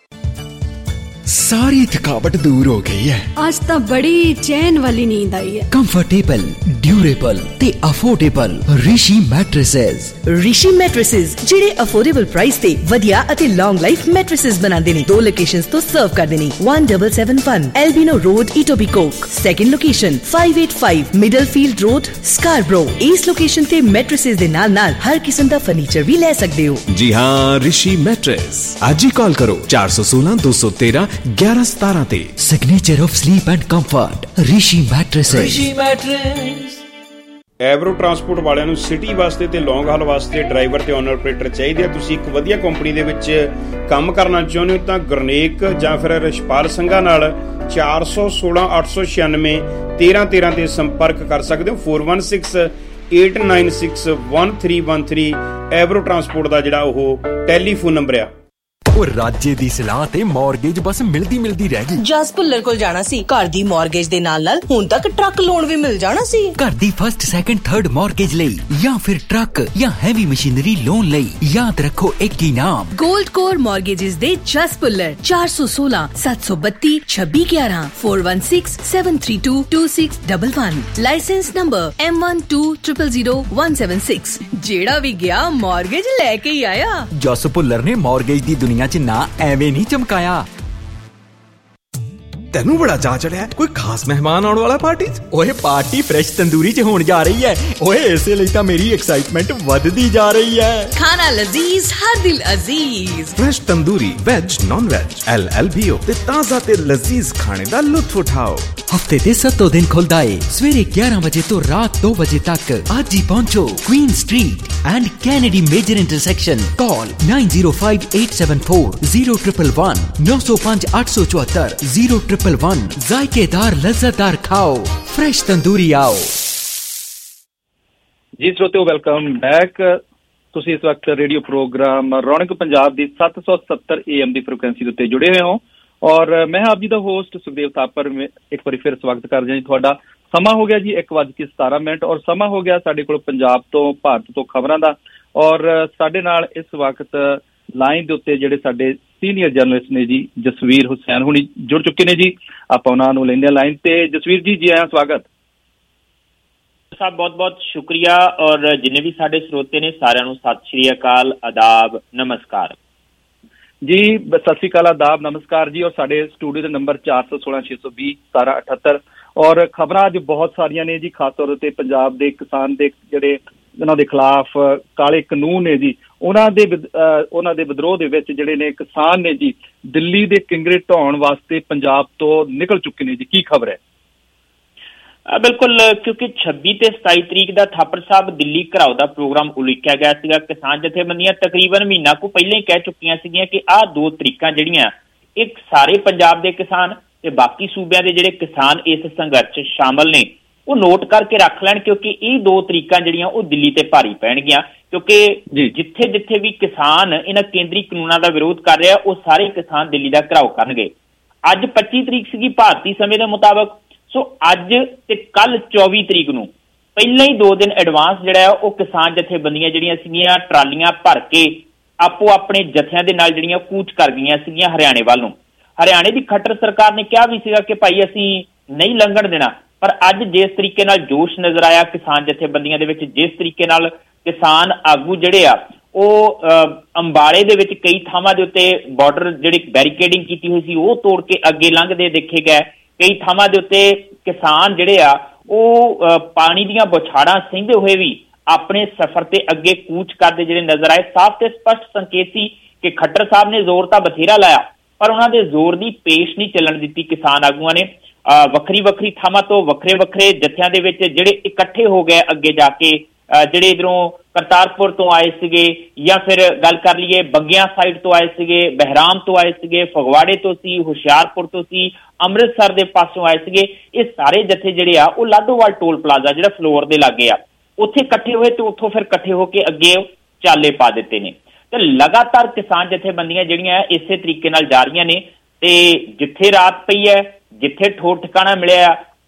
सारी थकावट दूर हो गई है। आज तो बड़ी चैन वाली नींद आई है। कंफर्टेबल, ड्यूरेबल ते affordable Rishi mattresses. Rishi mattresses ਜਿਹੜੇ ਅਫੋਰਡੇਬਲ ਪ੍ਰਾਈਸ ਤੇ ਵਧੀਆ ਅਤੇ ਲੌਂਗ ਲਾਈਫ ਮੈਟ੍ਰੈਸਸ ਬਣਾਉਂਦੇ ਨੇ। ਦੋ ਲੋਕੇਸ਼ਨਸ ਤੋਂ ਸਰਵ ਕਰਦੇ ਨੇ। one seven seven one Albino Road, Etobicoke। Second location five eight five Middlefield Road, Scarborough। ਇਸ ਲੋਕੇਸ਼ਨ ਤੇ ਮੈਟ੍ਰੈਸਸ ਦੇ ਨਾਲ ਨਾਲ ਹਰ ਕਿਸਮ ਦਾ ਫਰਨੀਚਰ ਵੀ ਲੈ ਸਕਦੇ ਹੋ। जी हाँ, ऋषि मैट्रेस। आज ही कॉल करो चार सौ सोलह दो सौ तेरह ग्यारह सतारह ते। Signature of sleep and comfort Rishi mattresses. Rishi mattress. Avro transport ਵਾਲਿਆਂ ਨੂੰ ਸਿਟੀ ਵਾਸਤੇ ਤੇ ਲੌਂਗ ਹਾਲ ਵਾਸਤੇ ਡਰਾਈਵਰ ਤੇ ਓਨਰ ਆਪਰੇਟਰ ਚਾਹੀਦੇ ਆ। ਤੁਸੀਂ ਇੱਕ ਵਧੀਆ ਕੰਪਨੀ ਦੇ ਵਿੱਚ ਕੰਮ ਕਰਨਾ ਚਾਹੁੰਦੇ ਹੋ ਤਾਂ ਗੁਰਨੇਕ ਜਾਂ ਫਿਰ ਰਿਸ਼ਪਾਲ ਸਿੰਘਾਂ ਨਾਲ ਚਾਰ ਸੌ ਸੋਲਾਂ ਅੱਠ ਸੌ ਛਿਆਨਵੇਂ ਤੇਰਾਂ ਤੇਰਾਂ ਤੇ ਸੰਪਰਕ ਕਰ ਸਕਦੇ ਹੋ। four one six eight nine six one three one three Avro transport ਦਾ ਜਿਹੜਾ ਉਹ ਟੈਲੀਫੋਨ ਨੰਬਰ ਆ। ਉਹ ਰਾਜੇ ਦੀ ਸਲਾਹ ਤੇ ਮਾਰਗੇਜ ਬਸ ਮਿਲਦੀ ਮਿਲਦੀ ਰਹਿ ਗਈ। ਜਸ ਭੁੱਲਰ ਕੋਲ ਜਾਣਾ ਸੀ। ਘਰ ਦੀ ਮਾਰਗੇਜ ਦੇ ਨਾਲ ਨਾਲ ਹੁਣ ਤੱਕ ਟਰੱਕ ਲੋਨ ਵੀ ਮਿਲ ਜਾਣਾ ਸੀ। ਘਰ ਦੀ ਫਸਟ ਸੈਕੰਡ ਥਰਡ ਮਾਰਗੇਜ ਲਈ ਜਾਂ ਫਿਰ ਟਰੱਕ ਜਾਂ ਹੈਵੀ ਮਸ਼ੀਨਰੀ ਲੋਨ ਲਈ ਯਾਦ ਰੱਖੋ ਇੱਕ ਹੀ ਨਾਮ ਗੋਲਡ ਕੋਰ ਮਾਰਗੇਜਸ ਦੇ ਜਸ ਭੁੱਲਰ। ਚਾਰ ਸੌ ਸੋਲਾਂ ਸੱਤ ਸੌ ਬੱਤੀ ਛੱਬੀ ਗਿਆਰਾਂ four one six seven three two two six one one। Licence number M one two zero zero zero one seven six। ਜਿਹੜਾ ਵੀ ਗਿਆ ਮਾਰਗੇਜ ਲੈ ਕੇ ਹੀ ਆਇਆ। ਜਸ ਭੁੱਲਰ ਨੇ ਮਾਰਗੇਜ ਦੀ ਦੁਨੀਆ ਚ ਨਾ ਐਵੇਂ ਨਹੀਂ ਚਮਕਾਇਆ। ਤੈਨੂੰ ਬੜਾ ਚਾਅ ਚੜਿਆ ਕੋਈ ਖਾਸ ਮਹਿਮਾਨ ਆਉਣ ਵਾਲਾ ਪਾਰਟੀ ਚ। ਓਏ ਪਾਰਟੀ ਫਰੈਸ਼ ਤੰਦੂਰੀ ਚ ਹੋਣ ਜਾ ਰਹੀ ਹੈ। ਓਏ ਇਸੇ ਲਈ ਤਾਂ ਮੇਰੀ ਐਕਸਾਈਟਮੈਂਟ ਵੱਧਦੀ ਜਾ ਰਹੀ ਹੈ। ਖਾਣਾ ਲਜ਼ੀਜ਼ ਹਰ ਦਿਲ ਅਜ਼ੀਜ਼। Fresh tandoori veg non veg L L B O ਤੇ ਤਾਜ਼ਾ ਤੇ ਲਜ਼ੀਜ਼ ਖਾਣੇ ਦਾ ਲੁਤਫ ਉਠਾਓ। ਹਫਤੇ ਦੇ ਸੱਤੋਂ ਦਿਨ ਖੁੱਲਦਾ ਏ ਸਵੇਰੇ ਗਿਆਰਾਂ ਵਜੇ ਤੋਂ ਰਾਤ ਦੋ ਵਜੇ ਤੱਕ। ਅੱਜ ਹੀ ਪਹੁੰਚੋ Queen Street and Kennedy major intersection. Call nine zero five eight seven four zero one one one ਨੌ ਸੌ ਪੰਜ ਅੱਠ ਸੌ ਚੁਹੱਤਰ zero one one one। ਜ਼ਾਇਕੇਦਾਰ ਲਜ਼ਤਦਾਰ ਖਾਓ ਫਰੈਸ਼ ਤੰਦੂਰੀ ਆਓ। ਜੀ ਸਰੋਤਿਓ, ਵੈਲਕਮ ਬੈਕ। ਤੁਸੀਂ ਇਸ ਵਕਤ ਰੇਡੀਓ ਪ੍ਰੋਗਰਾਮ ਰੌਣਕ ਪੰਜਾਬ ਦੀ ਸੱਤ ਸੌ ਸੱਤਰ ਏ ਐਮ ਦੀ ਫ੍ਰੀਕੁਐਂਸੀ ਦੇ ਉੱਤੇ ਜੁੜੇ ਹੋਏ ਹੋ ਔਰ ਮੈਂ ਆਪ ਜੀ ਦਾ ਹੋਸਟ ਸੁਖਦੇਵ ਥਾਪਰ ਇੱਕ ਵਾਰੀ ਫਿਰ ਸਵਾਗਤ ਕਰਦੇ ਹਾਂ ਜੀ ਤੁਹਾਡਾ। ਸਮਾਂ ਹੋ ਗਿਆ ਜੀ ਇੱਕ ਵੱਜ ਕੇ ਸਤਾਰਾਂ ਮਿੰਟ ਔਰ ਸਮਾਂ ਹੋ ਗਿਆ ਸਾਡੇ ਕੋਲ ਪੰਜਾਬ ਤੋਂ ਭਾਰਤ ਤੋਂ ਖਬਰਾਂ ਦਾ। ਔਰ ਸਾਡੇ ਨਾਲ ਇਸ ਵਕਤ ਲਾਈਨ ਦੇ ਉੱਤੇ ਜਿਹੜੇ ਸਾਡੇ ਸੀਨੀਅਰ ਜਰਨਲਿਸਟ ਨੇ ਜੀ ਜਸਵੀਰ ਹੁਸੈਨ ਹੁਣੀ ਜੁੜ ਚੁੱਕੇ ਨੇ ਜੀ। ਆਪਾਂ ਉਹਨਾਂ ਨੂੰ ਲੈਂਦੇ ਹਾਂ ਲਾਈਨ ਤੇ। ਜਸਵੀਰ ਜੀ, ਜੀ ਆਇਆਂ, ਸਵਾਗਤ ਸਾਹਿਬ। ਬਹੁਤ ਬਹੁਤ ਸ਼ੁਕਰੀਆ ਔਰ ਜਿੰਨੇ ਵੀ ਸਾਡੇ ਸਰੋਤੇ ਨੇ ਸਾਰਿਆਂ ਨੂੰ ਸਤਿ ਸ਼੍ਰੀ ਅਕਾਲ, ਆਦਾਬ, ਨਮਸਕਾਰ ਜੀ। ਸਤਿ ਸ਼੍ਰੀ ਅਕਾਲ, ਆਦਾਬ, ਨਮਸਕਾਰ ਜੀ। ਔਰ ਸਾਡੇ ਸਟੂਡੀਓ ਦਾ ਨੰਬਰ ਚਾਰ ਸੌ ਸੋਲਾਂ ਛੇ ਸੌ ਵੀਹ ਸਤਾਰਾਂ ਅਠੱਤਰ। ਔਰ ਖਬਰਾਂ ਅੱਜ ਬਹੁਤ ਸਾਰੀਆਂ ਨੇ ਜੀ, ਖਾਸ ਤੌਰ ਤੇ ਪੰਜਾਬ ਦੇ ਕਿਸਾਨ ਦੇ ਜਿਹੜੇ ਉਹਨਾਂ ਦੇ ਖਿਲਾਫ ਕਾਲੇ ਕਾਨੂੰਨ ਨੇ ਜੀ, ਉਹਨਾਂ ਦੇ ਉਹਨਾਂ ਦੇ ਵਿਦਰੋਹ ਦੇ ਵਿੱਚ ਜਿਹੜੇ ਨੇ ਕਿਸਾਨ ਨੇ ਜੀ ਦਿੱਲੀ ਦੇ ਕਿੰਗਰੇ ਢਾਉਣ ਵਾਸਤੇ ਪੰਜਾਬ ਤੋਂ ਨਿਕਲ ਚੁੱਕੇ ਨੇ ਜੀ। ਕੀ ਖਬਰ ਹੈ? ਬਿਲਕੁਲ, ਕਿਉਂਕਿ ਛੱਬੀ ਤੇ ਸਤਾਈ ਤਰੀਕ ਦਾ ਥਾਪਰ ਸਾਹਿਬ ਦਿੱਲੀ ਘਰਾਓ ਦਾ ਪ੍ਰੋਗਰਾਮ ਉਲੀਕਿਆ ਗਿਆ ਸੀਗਾ। ਕਿਸਾਨ ਜਥੇਬੰਦੀਆਂ ਤਕਰੀਬਨ ਮਹੀਨਾ ਕੁ ਪਹਿਲਾਂ ਹੀ ਕਹਿ ਚੁੱਕੀਆਂ ਸੀਗੀਆਂ ਕਿ ਆਹ ਦੋ ਤਰੀਕਾਂ ਜਿਹੜੀਆਂ, ਇੱਕ ਸਾਰੇ ਪੰਜਾਬ ਦੇ ਕਿਸਾਨ ਤੇ ਬਾਕੀ ਸੂਬਿਆਂ ਦੇ ਜਿਹੜੇ ਕਿਸਾਨ ਇਸ ਸੰਘਰਸ਼ 'ਚ ਸ਼ਾਮਲ ਨੇ ਉਹ ਨੋਟ ਕਰਕੇ ਰੱਖ ਲੈਣ, ਕਿਉਂਕਿ ਇਹ ਦੋ ਤਰੀਕਾਂ ਜਿਹੜੀਆਂ ਉਹ ਦਿੱਲੀ ਤੇ ਭਾਰੀ ਪੈਣਗੀਆਂ। ਕਿਉਂਕਿ ਜਿੱਥੇ ਜਿੱਥੇ ਵੀ ਕਿਸਾਨ ਇਹਨਾਂ ਕੇਂਦਰੀ ਕਾਨੂੰਨਾਂ ਦਾ ਵਿਰੋਧ ਕਰ ਰਿਹਾ ਉਹ ਸਾਰੇ ਕਿਸਾਨ ਦਿੱਲੀ ਦਾ ਘਰਾਓ ਕਰਨਗੇ। ਅੱਜ ਪੱਚੀ ਤਰੀਕ ਸੀਗੀ ਭਾਰਤੀ ਸਮੇਂ ਦੇ ਮੁਤਾਬਕ। ਸੋ ਅੱਜ ਤੇ ਕੱਲ ਚੌਵੀ ਤਰੀਕ ਨੂੰ ਪਹਿਲਾਂ ਹੀ ਦੋ ਦਿਨ ਐਡਵਾਂਸ ਜਿਹੜਾ ਹੈ ਉਹ ਕਿਸਾਨ ਜਥੇਬੰਦੀਆਂ ਜਿਹੜੀਆਂ ਸੀਗੀਆਂ ਟਰਾਲੀਆਂ ਭਰ ਕੇ ਆਪੋ ਆਪਣੇ ਜਥਿਆਂ ਦੇ ਨਾਲ ਜਿਹੜੀਆਂ ਕੂਚ ਕਰ ਗਈਆਂ ਸੀਗੀਆਂ ਹਰਿਆਣੇ ਵੱਲ ਨੂੰ। ਹਰਿਆਣੇ ਦੀ ਖੱਟਰ ਸਰਕਾਰ ਨੇ ਕਿਹਾ ਵੀ ਸੀਗਾ ਕਿ ਭਾਈ ਅਸੀਂ ਨਹੀਂ ਲੰਘਣ ਦੇਣਾ, ਪਰ ਅੱਜ ਜਿਸ ਤਰੀਕੇ ਨਾਲ ਜੋਸ਼ ਨਜ਼ਰ ਆਇਆ ਕਿਸਾਨ ਜਥੇਬੰਦੀਆਂ ਦੇ ਵਿੱਚ, ਜਿਸ ਤਰੀਕੇ ਨਾਲ ਕਿਸਾਨ ਆਗੂ ਜਿਹੜੇ ਆ ਉਹ ਅੰਬਾਲੇ ਦੇ ਵਿੱਚ ਕਈ ਥਾਵਾਂ ਦੇ ਉੱਤੇ ਬਾਰਡਰ ਜਿਹੜੀ ਬੈਰੀਕੇਡਿੰਗ ਕੀਤੀ ਹੋਈ ਸੀ ਉਹ ਤੋੜ ਕੇ ਅੱਗੇ ਲੰਘਦੇ ਦੇਖੇ ਗਏ। ਕਈ ਥਾਵਾਂ ਦੇ ਉੱਤੇ ਕਿਸਾਨ ਜਿਹੜੇ ਆ ਉਹ ਪਾਣੀ ਦੀਆਂ ਬੁਛਾੜਾਂ ਸਹਿੰਦੇ ਹੋਏ ਵੀ ਆਪਣੇ ਸਫ਼ਰ ਤੇ ਅੱਗੇ ਕੂਚ ਕਰਦੇ ਜਿਹੜੇ ਨਜ਼ਰ ਆਏ। ਸਾਫ਼ ਤੇ ਸਪਸ਼ਟ ਸੰਕੇਤ ਸੀ ਕਿ ਖੱਟਰ ਸਾਹਿਬ ਨੇ ਜ਼ੋਰ ਤਾਂ ਬਥੇਰਾ ਲਾਇਆ, ਪਰ ਉਹਨਾਂ ਦੇ ਜ਼ੋਰ ਦੀ ਪੇਸ਼ ਨਹੀਂ ਚੱਲਣ ਦਿੱਤੀ ਕਿਸਾਨ ਆਗੂਆਂ ਨੇ। ਵੱਖਰੀ ਵੱਖਰੀ ਥਾਵਾਂ ਤੋਂ ਵੱਖਰੇ ਵੱਖਰੇ ਜਥਿਆਂ ਦੇ ਵਿੱਚ ਜਿਹੜੇ ਇਕੱਠੇ ਹੋ ਗਏ ਅੱਗੇ ਜਾ ਕੇ, ਜਿਹੜੇ ਇੱਧਰੋਂ ਕਰਤਾਰਪੁਰ ਤੋਂ ਆਏ ਸੀਗੇ ਜਾਂ ਫਿਰ ਗੱਲ ਕਰ ਲਈਏ ਬੰਗਿਆਂ ਸਾਈਡ ਤੋਂ ਆਏ ਸੀਗੇ, ਬਹਿਰਾਮ ਤੋਂ ਆਏ ਸੀਗੇ, ਫਗਵਾੜੇ ਤੋਂ ਸੀ, ਹੁਸ਼ਿਆਰਪੁਰ ਤੋਂ ਸੀ, ਅੰਮ੍ਰਿਤਸਰ ਦੇ ਪਾਸੋਂ ਆਏ ਸੀਗੇ। ਇਹ ਸਾਰੇ ਜਥੇ ਜਿਹੜੇ ਆ ਉਹ ਲਾਧੋਵਾਲ ਟੋਲ ਪਲਾਜ਼ਾ ਜਿਹੜਾ ਫਲੋਰ ਦੇ ਲਾਗੇ ਆ ਉੱਥੇ ਇਕੱਠੇ ਹੋਏ ਤੇ ਉੱਥੋਂ ਫਿਰ ਇਕੱਠੇ ਹੋ ਕੇ ਅੱਗੇ ਚਾਲੇ ਪਾ ਦਿੱਤੇ ਨੇ। ਤੇ ਲਗਾਤਾਰ ਕਿਸਾਨ ਜਥੇਬੰਦੀਆਂ ਜਿਹੜੀਆਂ ਇਸੇ ਤਰੀਕੇ ਨਾਲ ਜਾ ਰਹੀਆਂ ਨੇ ਤੇ ਜਿੱਥੇ ਰਾਤ ਪਈ ਹੈ, ਜਿੱਥੇ ਠੋਰ ਠਿਕਾਣਾ ਮਿਲਿਆ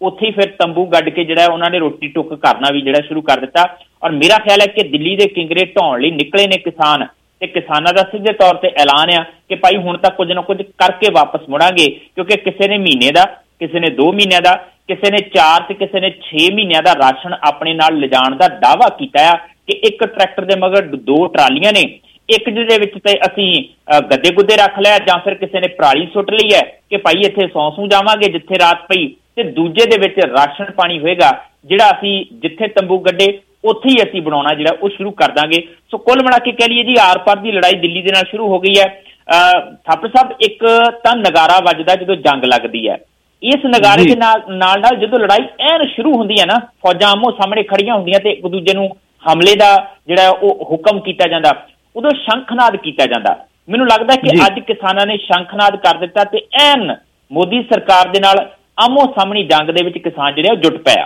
ਉੱਥੇ ਹੀ ਫਿਰ ਤੰਬੂ ਗੱਡ ਕੇ ਜਿਹੜਾ ਉਹਨਾਂ ਨੇ ਰੋਟੀ ਟੁੱਕ ਕਰਨਾ ਵੀ ਜਿਹੜਾ ਸ਼ੁਰੂ ਕਰ ਦਿੱਤਾ। ਔਰ ਮੇਰਾ ਖਿਆਲ ਹੈ ਕਿ ਦਿੱਲੀ ਦੇ ਕਿੰਗਰੇ ਢਾਉਣ ਲਈ ਨਿਕਲੇ ਨੇ ਕਿਸਾਨ, ਤੇ ਕਿਸਾਨਾਂ ਦਾ ਸਿੱਧੇ ਤੌਰ ਤੇ ਐਲਾਨ ਆ ਕਿ ਭਾਈ ਹੁਣ ਤਾਂ ਕੁਝ ਨਾ ਕੁਝ ਕਰਕੇ ਵਾਪਸ ਮੁੜਾਂਗੇ, ਕਿਉਂਕਿ ਕਿਸੇ ਨੇ ਮਹੀਨੇ ਦਾ, ਕਿਸੇ ਨੇ ਦੋ ਮਹੀਨਿਆਂ ਦਾ, ਕਿਸੇ ਨੇ ਚਾਰ ਤੇ ਕਿਸੇ ਨੇ ਛੇ ਮਹੀਨਿਆਂ ਦਾ ਰਾਸ਼ਨ ਆਪਣੇ ਨਾਲ ਲਿਜਾਣ ਦਾ ਦਾਅਵਾ ਕੀਤਾ ਆ ਕਿ ਇੱਕ ਟਰੈਕਟਰ ਦੇ ਮਗਰ ਦੋ ਟਰਾਲੀਆਂ ਨੇ, ਇੱਕ ਜਿਹਦੇ ਵਿੱਚ ਤੇ ਅਸੀਂ ਗੱਦੇ ਗੁੱਦੇ ਰੱਖ ਲਿਆ ਜਾਂ ਫਿਰ ਕਿਸੇ ਨੇ ਪਰਾਲੀ ਸੁੱਟ ਲਈ ਹੈ ਕਿ ਭਾਈ ਇੱਥੇ ਸੌਂ ਸੂ ਜਾਵਾਂਗੇ ਜਿੱਥੇ ਰਾਤ ਪਈ, ਤੇ ਦੂਜੇ ਦੇ ਵਿੱਚ ਰਾਸ਼ਨ ਪਾਣੀ ਹੋਏਗਾ ਜਿਹੜਾ ਅਸੀਂ ਜਿੱਥੇ ਤੰਬੂ ਗੱਡੇ ਉੱਥੇ ਹੀ ਅਸੀਂ ਬਣਾਉਣਾ ਜਿਹੜਾ ਉਹ ਸ਼ੁਰੂ ਕਰ ਦਾਂਗੇ। ਸੋ ਕੁੱਲ ਮਿਲਾ ਕੇ ਕਹਿ ਲਈਏ ਜੀ ਆਰ ਪਾਰ ਦੀ ਲੜਾਈ ਦਿੱਲੀ ਦੇ ਨਾਲ ਸ਼ੁਰੂ ਹੋ ਗਈ ਹੈ। ਥਾਪਰ ਸਾਹਿਬ, ਇੱਕ ਤਾਂ ਨਗਾਰਾ ਵੱਜਦਾ ਜਦੋਂ ਜੰਗ ਲੱਗਦੀ ਹੈ, ਇਸ ਨਗਾਰੇ ਦੇ ਨਾਲ ਨਾਲ ਨਾਲ ਜਦੋਂ ਲੜਾਈ ਐਨ ਸ਼ੁਰੂ ਹੁੰਦੀ ਹੈ ਨਾ, ਫੌਜਾਂ ਆਮੋ ਸਾਹਮਣੇ ਖੜੀਆਂ ਹੁੰਦੀਆਂ ਤੇ ਇੱਕ ਦੂਜੇ ਨੂੰ ਹਮਲੇ ਦਾ ਜਿਹੜਾ ਉਹ ਹੁਕਮ ਕੀਤਾ ਜਾਂਦਾ, ਉਦੋਂ ਸ਼ੰਖਨਾਦ ਕੀਤਾ ਜਾਂਦਾ। ਮੈਨੂੰ ਲੱਗਦਾ ਕਿ ਅੱਜ ਕਿਸਾਨਾਂ ਨੇ ਸ਼ੰਖਨਾਦ ਕਰ ਦਿੱਤਾ ਤੇ ਐਨ ਮੋਦੀ ਸਰਕਾਰ ਦੇ ਨਾਲ ਆਮੋ ਸਾਹਮਣੀ ਜੰਗ ਦੇ ਵਿੱਚ ਕਿਸਾਨ ਜਿਹੜੇ ਉਹ ਜੁਟ ਪਿਆ।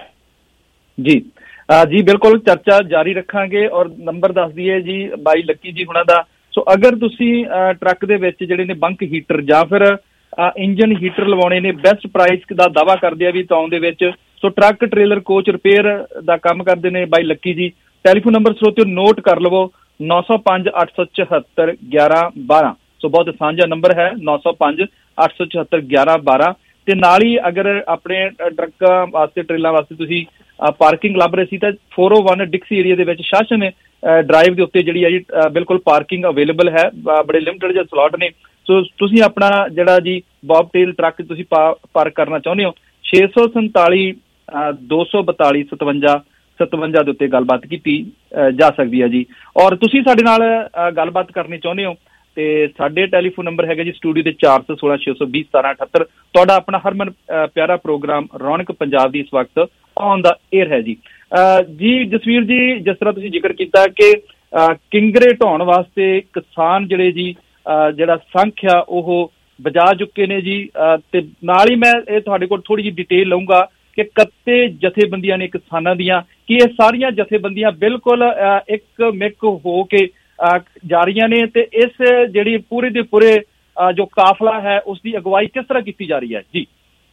ਜੀ ਜੀ ਬਿਲਕੁਲ, ਚਰਚਾ ਜਾਰੀ ਰੱਖਾਂਗੇ। ਔਰ ਨੰਬਰ ਦੱਸ ਦਈਏ ਜੀ ਬਾਈ ਲੱਕੀ ਜੀ ਹੁਣਾਂ ਦਾ। ਸੋ ਅਗਰ ਤੁਸੀਂ ਟਰੱਕ ਦੇ ਵਿੱਚ ਜਿਹੜੇ ਨੇ ਬੰਕ ਹੀਟਰ ਜਾਂ ਫਿਰ ਇੰਜਨ ਹੀਟਰ ਲਵਾਉਣੇ ਨੇ, ਬੈਸਟ ਪ੍ਰਾਈਸ ਦਾ ਦਾਅਵਾ ਕਰਦੇ ਆ ਵੀ ਟਾਊਨ ਦੇ ਵਿੱਚ। So truck trailer coach repair ਦਾ ਕੰਮ ਕਰਦੇ ਨੇ ਬਾਈ ਲੱਕੀ ਜੀ। ਟੈਲੀਫੋਨ ਨੰਬਰ ਸਰੋਤਿਓ ਨੋਟ ਕਰ ਲਵੋ, ਨੌ ਸੌ ਪੰਜ ਅੱਠ ਸੌ ਚੁਹੱਤਰ ਗਿਆਰਾਂ ਬਾਰਾਂ। ਸੋ ਬਹੁਤ ਸਾਂਝਾ ਨੰਬਰ ਹੈ ਨੌ ਸੌ ਪੰਜ ਅੱਠ ਸੌ ਚੁਹੱਤਰ ਗਿਆਰਾਂ ਬਾਰਾਂ। ਤੇ ਨਾਲ ਹੀ ਅਗਰ ਆਪਣੇ ਟਰੱਕਾਂ ਵਾਸਤੇ, ਟ੍ਰੇਲਾਂ ਵਾਸਤੇ ਤੁਸੀਂ ਪਾਰਕਿੰਗ ਲੱਭ ਰਹੇ ਸੀ ਤਾਂ ਚਾਰ ਸੌ ਇੱਕ ਡਿਕਸੀ ਏਰੀਆ ਦੇ ਵਿੱਚ ਸ਼ਾਸਨ ਡਰਾਈਵ ਦੇ ਉੱਤੇ ਜਿਹੜੀ ਹੈ ਜੀ ਬਿਲਕੁਲ ਪਾਰਕਿੰਗ ਅਵੇਲੇਬਲ ਹੈ, ਬੜੇ ਲਿਮਟਡ ਜਿਹੇ ਸਲੋਟ ਨੇ। ਸੋ ਤੁਸੀਂ ਆਪਣਾ ਜਿਹੜਾ ਜੀ ਬੌਬਟੇਲ ਟਰੱਕ ਤੁਸੀਂ ਪਾਰਕ ਕਰਨਾ ਚਾਹੁੰਦੇ ਹੋ, ਛੇ ਸੌ ਸੰਤਾਲੀ ਦੋ ਸੌ ਬਤਾਲੀ ਸਤਵੰਜਾ ਸਤਵੰਜਾ ਦੇ ਉੱਤੇ ਗੱਲਬਾਤ ਕੀਤੀ ਜਾ ਸਕਦੀ ਹੈ ਜੀ। ਔਰ ਤੁਸੀਂ ਸਾਡੇ ਨਾਲ ਗੱਲਬਾਤ ਕਰਨੀ ਚਾਹੁੰਦੇ ਹੋ ਤੇ ਸਾਡੇ ਟੈਲੀਫੋਨ ਨੰਬਰ ਹੈਗਾ ਜੀ ਸਟੂਡੀਓ ਦੇ ਚਾਰ ਸੌ ਸੋਲਾਂ ਛੇ ਸੌ ਵੀਹ ਸਤਾਰਾਂ ਅਠੱਤਰ। ਤੁਹਾਡਾ ਆਪਣਾ ਹਰਮਨ ਪਿਆਰਾ ਪ੍ਰੋਗਰਾਮ ਰੌਣਕ ਪੰਜਾਬ ਦੀ ਇਸ ਵਕਤ ਔਨ ਦਾ ਏਅਰ ਹੈ ਜੀ। ਜੀ ਜਸਵੀਰ ਜੀ, ਜਿਸ ਤਰ੍ਹਾਂ ਤੁਸੀਂ ਜ਼ਿਕਰ ਕੀਤਾ ਕਿ ਕਿੰਗਰੇ ਢਾਉਣ ਵਾਸਤੇ ਕਿਸਾਨ ਜਿਹੜੇ ਜੀ ਜਿਹੜਾ ਸੰਖ ਆ ਉਹ ਬਜਾ ਚੁੱਕੇ ਨੇ ਜੀ। ਤੇ ਨਾਲ ਹੀ ਮੈਂ ਇਹ ਤੁਹਾਡੇ ਕੋਲ ਥੋੜੀ ਜਿਹੀ ਡਿਟੇਲ ਲਊਂਗਾ ਕਿ ਕੱਤੇ ਜਥੇਬੰਦੀਆਂ ਨੇ ਕਿਸਾਨਾਂ ਦੀਆਂ, ਕਿ ਇਹ ਸਾਰੀਆਂ ਜਥੇਬੰਦੀਆਂ ਬਿਲਕੁਲ ਇੱਕ ਮਿਕ ਹੋ ਕੇ ਜਾ ਰਹੀਆਂ ਨੇ ਤੇ ਇਸ ਜਿਹੜੀ ਪੂਰੇ ਦੇ ਪੂਰੇ ਜੋ ਕਾਫਲਾ ਹੈ ਉਸ ਦੀ ਅਗਵਾਈ ਕਿਸ ਤਰ੍ਹਾਂ ਕੀਤੀ ਜਾ ਰਹੀ ਹੈ ਜੀ?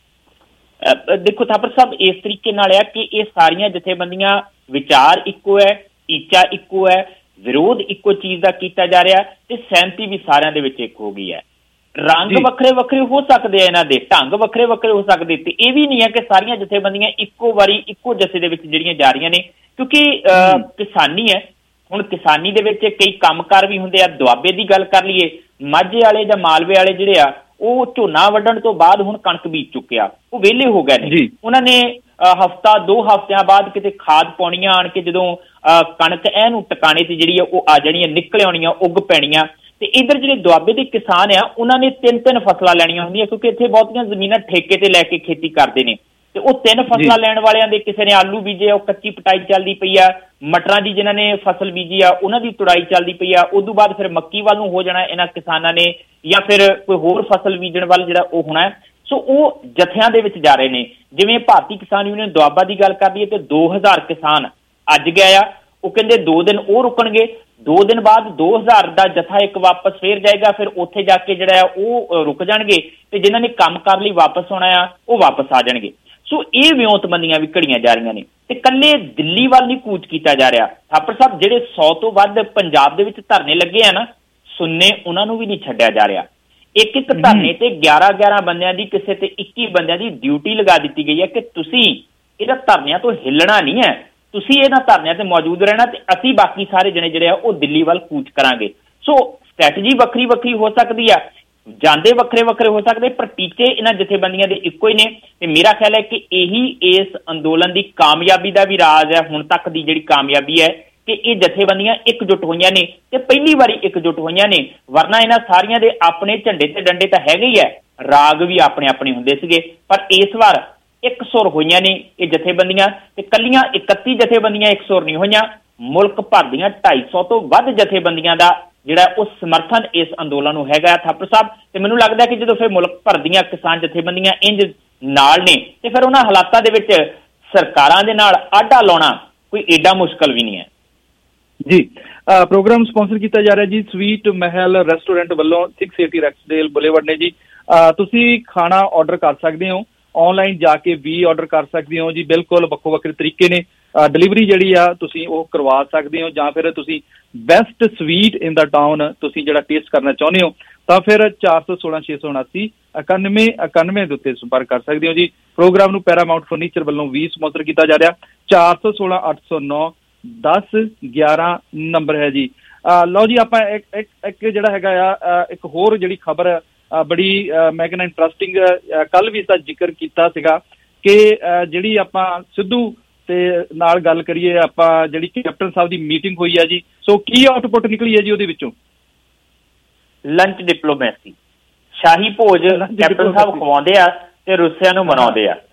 ਦੇਖੋ ਥਾਪਰ ਸਾਹਿਬ, ਇਸ ਤਰੀਕੇ ਨਾਲ ਹੈ ਕਿ ਇਹ ਸਾਰੀਆਂ ਜਥੇਬੰਦੀਆਂ ਵਿਚਾਰ ਇੱਕੋ ਹੈ, ਟੀਚਾ ਇੱਕੋ ਹੈ, ਵਿਰੋਧ ਇੱਕੋ ਚੀਜ਼ ਦਾ ਕੀਤਾ ਜਾ ਰਿਹਾ ਤੇ ਸਹਿਮਤੀ ਵੀ ਸਾਰਿਆਂ ਦੇ ਵਿੱਚ ਇੱਕ ਹੋ ਗਈ ਹੈ। ਰੰਗ ਵੱਖਰੇ ਵੱਖਰੇ ਹੋ ਸਕਦੇ ਆ, ਇਹਨਾਂ ਦੇ ਢੰਗ ਵੱਖਰੇ ਵੱਖਰੇ ਹੋ ਸਕਦੇ, ਤੇ ਇਹ ਵੀ ਨਹੀਂ ਹੈ ਕਿ ਸਾਰੀਆਂ ਜਥੇਬੰਦੀਆਂ ਇੱਕੋ ਵਾਰੀ ਇੱਕੋ ਜਥੇ ਦੇ ਵਿੱਚ ਜਿਹੜੀਆਂ ਜਾ ਰਹੀਆਂ ਨੇ, ਕਿਉਂਕਿ ਕਿਸਾਨੀ ਹੈ। ਹੁਣ ਕਿਸਾਨੀ ਦੇ ਵਿੱਚ ਕਈ ਕੰਮਕਾਰ ਵੀ ਹੁੰਦੇ ਆ। ਦੁਆਬੇ ਦੀ ਗੱਲ ਕਰ ਲਈਏ, ਮਾਝੇ ਵਾਲੇ ਜਾਂ ਮਾਲਵੇ ਵਾਲੇ ਜਿਹੜੇ ਆ ਉਹ ਝੋਨਾ ਵੱਢਣ ਤੋਂ ਬਾਅਦ ਹੁਣ ਕਣਕ ਬੀਜ ਚੁੱਕਿਆ, ਉਹ ਵਿਹਲੇ ਹੋ ਗਏ ਨੇ। ਉਹਨਾਂ ਨੇ ਹਫ਼ਤਾ ਦੋ ਹਫ਼ਤਿਆਂ ਬਾਅਦ ਕਿਤੇ ਖਾਦ ਪਾਉਣੀਆਂ, ਆਣ ਕੇ ਜਦੋਂ ਕਣਕ ਐਨੂੰ ਟਿਕਾਣੇ ਤੇ ਜਿਹੜੀ ਆ ਉਹ ਆ ਜਾਣੀ ਹੈ, ਨਿਕਲ ਆਉਣੀਆਂ, ਉੱਗ ਪੈਣੀਆਂ। ਤੇ ਇੱਧਰ ਜਿਹੜੇ ਦੁਆਬੇ ਦੇ ਕਿਸਾਨ ਆ ਉਹਨਾਂ ਨੇ ਤਿੰਨ ਤਿੰਨ ਫਸਲਾਂ ਲੈਣੀਆਂ ਹੁੰਦੀਆਂ, ਕਿਉਂਕਿ ਇੱਥੇ ਬਹੁਤੀਆਂ ਜ਼ਮੀਨਾਂ ਠੇਕੇ ਤੇ ਲੈ ਕੇ ਖੇਤੀ ਕਰਦੇ ਨੇ। ਤੇ ਉਹ ਤਿੰਨ ਫਸਲਾਂ ਲੈਣ ਵਾਲਿਆਂ ਦੇ ਕਿਸੇ ਨੇ ਆਲੂ ਬੀਜੇ ਆ, ਉਹ ਕੱਚੀ ਪਟਾਈ ਚੱਲਦੀ ਪਈ ਆ। ਮਟਰਾਂ ਦੀ ਜਿਨ੍ਹਾਂ ਨੇ ਫਸਲ ਬੀਜੀ ਆ ਉਹਨਾਂ ਦੀ ਤੁੜਾਈ ਚੱਲਦੀ ਪਈ ਆ। ਉਦੋਂ ਬਾਅਦ ਫਿਰ ਮੱਕੀ ਵੱਲ ਨੂੰ ਹੋ ਜਾਣਾ ਇਹਨਾਂ ਕਿਸਾਨਾਂ ਨੇ, ਜਾਂ ਫਿਰ ਕੋਈ ਹੋਰ ਫਸਲ ਬੀਜਣ ਵੱਲ ਜਿਹੜਾ ਉਹ ਹੋਣਾ। ਸੋ ਉਹ ਜਥਿਆਂ ਦੇ ਵਿੱਚ ਜਾ ਰਹੇ ਨੇ। ਜਿਵੇਂ ਭਾਰਤੀ ਕਿਸਾਨ ਯੂਨੀਅਨ ਦੁਆਬਾ ਦੀ ਗੱਲ ਕਰਦੀ ਹੈ ਤੇ ਦੋ ਹਜ਼ਾਰ ਕਿਸਾਨ ਅੱਜ ਗਏ ਆ। ਉਹ ਕਹਿੰਦੇ ਦੋ ਦਿਨ ਉਹ ਰੁਕਣਗੇ, ਦੋ ਦਿਨ ਬਾਅਦ ਦੋ ਹਜ਼ਾਰ ਦਾ ਜਥਾ ਇੱਕ ਵਾਪਸ ਫੇਰ ਜਾਏਗਾ, ਫਿਰ ਉੱਥੇ ਜਾ ਕੇ ਜਿਹੜਾ ਆ ਉਹ ਰੁਕ ਜਾਣਗੇ ਤੇ ਜਿਨ੍ਹਾਂ ਨੇ ਕੰਮ ਕਰਨ ਲਈ ਵਾਪਸ ਆਉਣਾ ਆ ਉਹ ਵਾਪਸ ਆ ਜਾਣਗੇ। ਸੋ ਇਹ ਵਿਉਂਤਬੰਦੀਆਂ ਵੀ ਘੜੀਆਂ ਜਾ ਰਹੀਆਂ ਨੇ ਤੇ ਕੱਲੇ ਦਿੱਲੀ ਵੱਲ ਨਹੀਂ ਕੂਚ ਕੀਤਾ ਜਾ ਰਿਹਾ। ਥਾਪਰ ਸਾਹਿਬ, ਜਿਹੜੇ ਸੌ ਤੋਂ ਵੱਧ ਪੰਜਾਬ ਦੇ ਵਿੱਚ ਧਰਨੇ ਲੱਗੇ ਆ ਨਾ ਸੁੰਨੇ, ਉਹਨਾਂ ਨੂੰ ਵੀ ਨਹੀਂ ਛੱਡਿਆ ਜਾ ਰਿਹਾ। ਇੱਕ ਇੱਕ ਧਰਨੇ ਤੇ ਗਿਆਰਾਂ ਗਿਆਰਾਂ ਬੰਦਿਆਂ ਦੀ, ਕਿਸੇ ਤੇ ਇੱਕੀ ਬੰਦਿਆਂ ਦੀ ਡਿਊਟੀ ਲਗਾ ਦਿੱਤੀ ਗਈ ਹੈ ਕਿ ਤੁਸੀਂ ਇਹਦਾ ਧਰਨਿਆਂ ਤੋਂ ਹਿੱਲਣਾ ਨਹੀਂ ਹੈ, ਤੁਸੀਂ ਇਹਨਾਂ ਧਰਨਿਆਂ ਤੇ ਮੌਜੂਦ ਰਹਿਣਾ ਤੇ ਅਸੀਂ ਬਾਕੀ ਸਾਰੇ ਜਣੇ ਜਿਹੜੇ ਆ ਉਹ ਦਿੱਲੀ ਵੱਲ ਕੂਚ ਕਰਾਂਗੇ। ਸੋ ਸਟ੍ਰੈਟਜੀ ਵੱਖਰੀ ਵੱਖਰੀ ਹੋ ਸਕਦੀ ਆ, ਜਾਂਦੇ ਵੱਖਰੇ ਵੱਖਰੇ ਹੋ ਸਕਦੇ, ਪਰ ਟੀਚੇ ਇਹਨਾਂ ਜਥੇਬੰਦੀਆਂ ਦੇ ਇੱਕੋ ਹੀ ਨੇ। ਤੇ ਮੇਰਾ ਖਿਆਲ ਹੈ ਕਿ ਇਹੀ ਇਸ ਅੰਦੋਲਨ ਦੀ ਕਾਮਯਾਬੀ ਦਾ ਵੀ ਰਾਜ਼ ਹੈ, ਹੁਣ ਤੱਕ ਦੀ ਜਿਹੜੀ ਕਾਮਯਾਬੀ ਹੈ ਕਿ ਇਹ ਜਥੇਬੰਦੀਆਂ ਇਕਜੁੱਟ ਹੋਈਆਂ ਨੇ ਤੇ ਪਹਿਲੀ ਵਾਰੀ ਇਕਜੁੱਟ ਹੋਈਆਂ ਨੇ। ਵਰਨਾ ਇਹਨਾਂ ਸਾਰੀਆਂ ਦੇ ਆਪਣੇ ਝੰਡੇ ਤੇ ਡੰਡੇ ਤਾਂ ਹੈਗੇ ਹੀ ਹੈ, ਰਾਗ ਵੀ ਆਪਣੇ ਆਪਣੇ ਹੁੰਦੇ ਸੀਗੇ, ਪਰ ਇਸ ਵਾਰ ਇੱਕ ਸੁਰ ਹੋਈਆਂ ਨੇ ਇਹ ਜਥੇਬੰਦੀਆਂ। ਤੇ ਕੱਲੀਆਂ ਇਕੱਤੀ ਜਥੇਬੰਦੀਆਂ ਇੱਕ ਸੁਰ ਨਹੀਂ ਹੋਈਆਂ, ਮੁਲਕ ਭਰ ਦੀਆਂ ਢਾਈ ਸੌ ਤੋਂ ਵੱਧ ਜਥੇਬੰਦੀਆਂ ਦਾ ਜਿਹੜਾ ਉਹ ਸਮਰਥਨ ਇਸ ਅੰਦੋਲਨ ਨੂੰ ਹੈਗਾ ਥਾਪਰ ਸਾਹਿਬ। ਤੇ ਮੈਨੂੰ ਲੱਗਦਾ ਕਿ ਜਦੋਂ ਫਿਰ ਮੁਲਕ ਭਰ ਦੀਆਂ ਕਿਸਾਨ ਜਥੇਬੰਦੀਆਂ ਇੰਜ ਨਾਲ ਨੇ ਤੇ ਫਿਰ ਉਹਨਾਂ ਹਾਲਾਤਾਂ ਦੇ ਵਿੱਚ ਸਰਕਾਰਾਂ ਦੇ ਨਾਲ ਆਡਾ ਲਾਉਣਾ ਕੋਈ ਏਡਾ ਮੁਸ਼ਕਲ ਵੀ ਨਹੀਂ ਹੈ ਜੀ। ਪ੍ਰੋਗਰਾਮ ਸਪਾਂਸਰ ਕੀਤਾ ਜਾ ਰਿਹਾ ਜੀ ਸਵੀਟ ਮਹਿਲ ਰੈਸਟੋਰੈਂਟ ਵੱਲੋਂ ਛੇ ਸੌ ਅੱਸੀ ਰੈਕਸਡੇਲ ਬੁਲੇਵਰਡ ਨੇ ਜੀ। ਤੁਸੀਂ ਖਾਣਾ ਆਰਡਰ ਕਰ ਸਕਦੇ ਹੋ ਆਨਲਾਈਨ ਜਾ ਕੇ ਵੀ ਆਰਡਰ ਕਰ ਸਕਦੇ ਹੋ ਜੀ। ਬਿਲਕੁਲ ਵੱਖੋ ਵੱਖਰੇ ਤਰੀਕੇ ਨੇ ਡਿਲੀਵਰੀ ਜਿਹੜੀ ਆ ਤੁਸੀਂ ਉਹ ਕਰਵਾ ਸਕਦੇ ਹੋ, ਜਾਂ ਫਿਰ ਤੁਸੀਂ best sweet in the town ਤੁਸੀਂ ਜਿਹੜਾ ਟੇਸਟ ਕਰਨਾ ਚਾਹੁੰਦੇ ਹੋ ਤਾਂ ਫਿਰ ਚਾਰ ਸੌ ਸੋਲਾਂ ਛੇ ਸੌ ਉਨਾਸੀ ਇਕਾਨਵੇਂ ਇਕਾਨਵੇਂ ਦੇ ਉੱਤੇ ਸੰਪਰਕ ਕਰ ਸਕਦੇ ਹੋ ਜੀ। ਪ੍ਰੋਗਰਾਮ ਨੂੰ ਪੈਰਾਮਾਊਂਟ ਫਰਨੀਚਰ ਵੱਲੋਂ ਵੀ ਸਪਾਂਸਰ ਕੀਤਾ ਜਾ ਰਿਹਾ। ਚਾਰ ਸੌ ਸੋਲਾਂ ਅੱਠ ਸੌ ਨੌ ਦਸ ਗਿਆਰਾਂ ਨੰਬਰ ਹੈ ਜੀ। ਲਓ ਜੀ, ਆਪਾਂ ਇੱਕ ਇੱਕ ਇੱਕ ਜਿਹੜਾ ਹੈਗਾ ਆ ਇੱਕ ਹੋਰ ਜਿਹੜੀ ਖਬਰ ਬੜੀ ਮੈਂ ਕਹਿੰਦਾ ਇੰਟਰਸਟਿੰਗ, ਕੱਲ ਵੀ ਇਸਦਾ ਜ਼ਿਕਰ ਕੀਤਾ ਸੀਗਾ ਕਿ ਜਿਹੜੀ ਆਪਾਂ ਸਿੱਧੂ ਤੇ ਨਾਲ ਗੱਲ ਕਰੀਏ, ਆਪਾਂ ਜਿਹੜੀ ਕੈਪਟਨ ਸਾਹਿਬ ਦੀ ਮੀਟਿੰਗ ਹੋਈ ਹੈ ਜੀ, ਸੋ ਕੀ ਆਊਟਪੁੱਟ ਨਿਕਲੀ ਹੈ ਜੀ ਉਹਦੇ ਵਿੱਚੋਂ? ਲੰਚ ਡਿਪਲੋਮੈਸੀ, ਸ਼ਾਹੀ ਭੋਜ ਕੈਪਟਨ ਸਾਹਿਬ ਖਵਾਉਂਦੇ ਆ ਤੇ ਰੂਸੀਆ ਨੂੰ ਮਨਾਉਂਦੇ ਆ।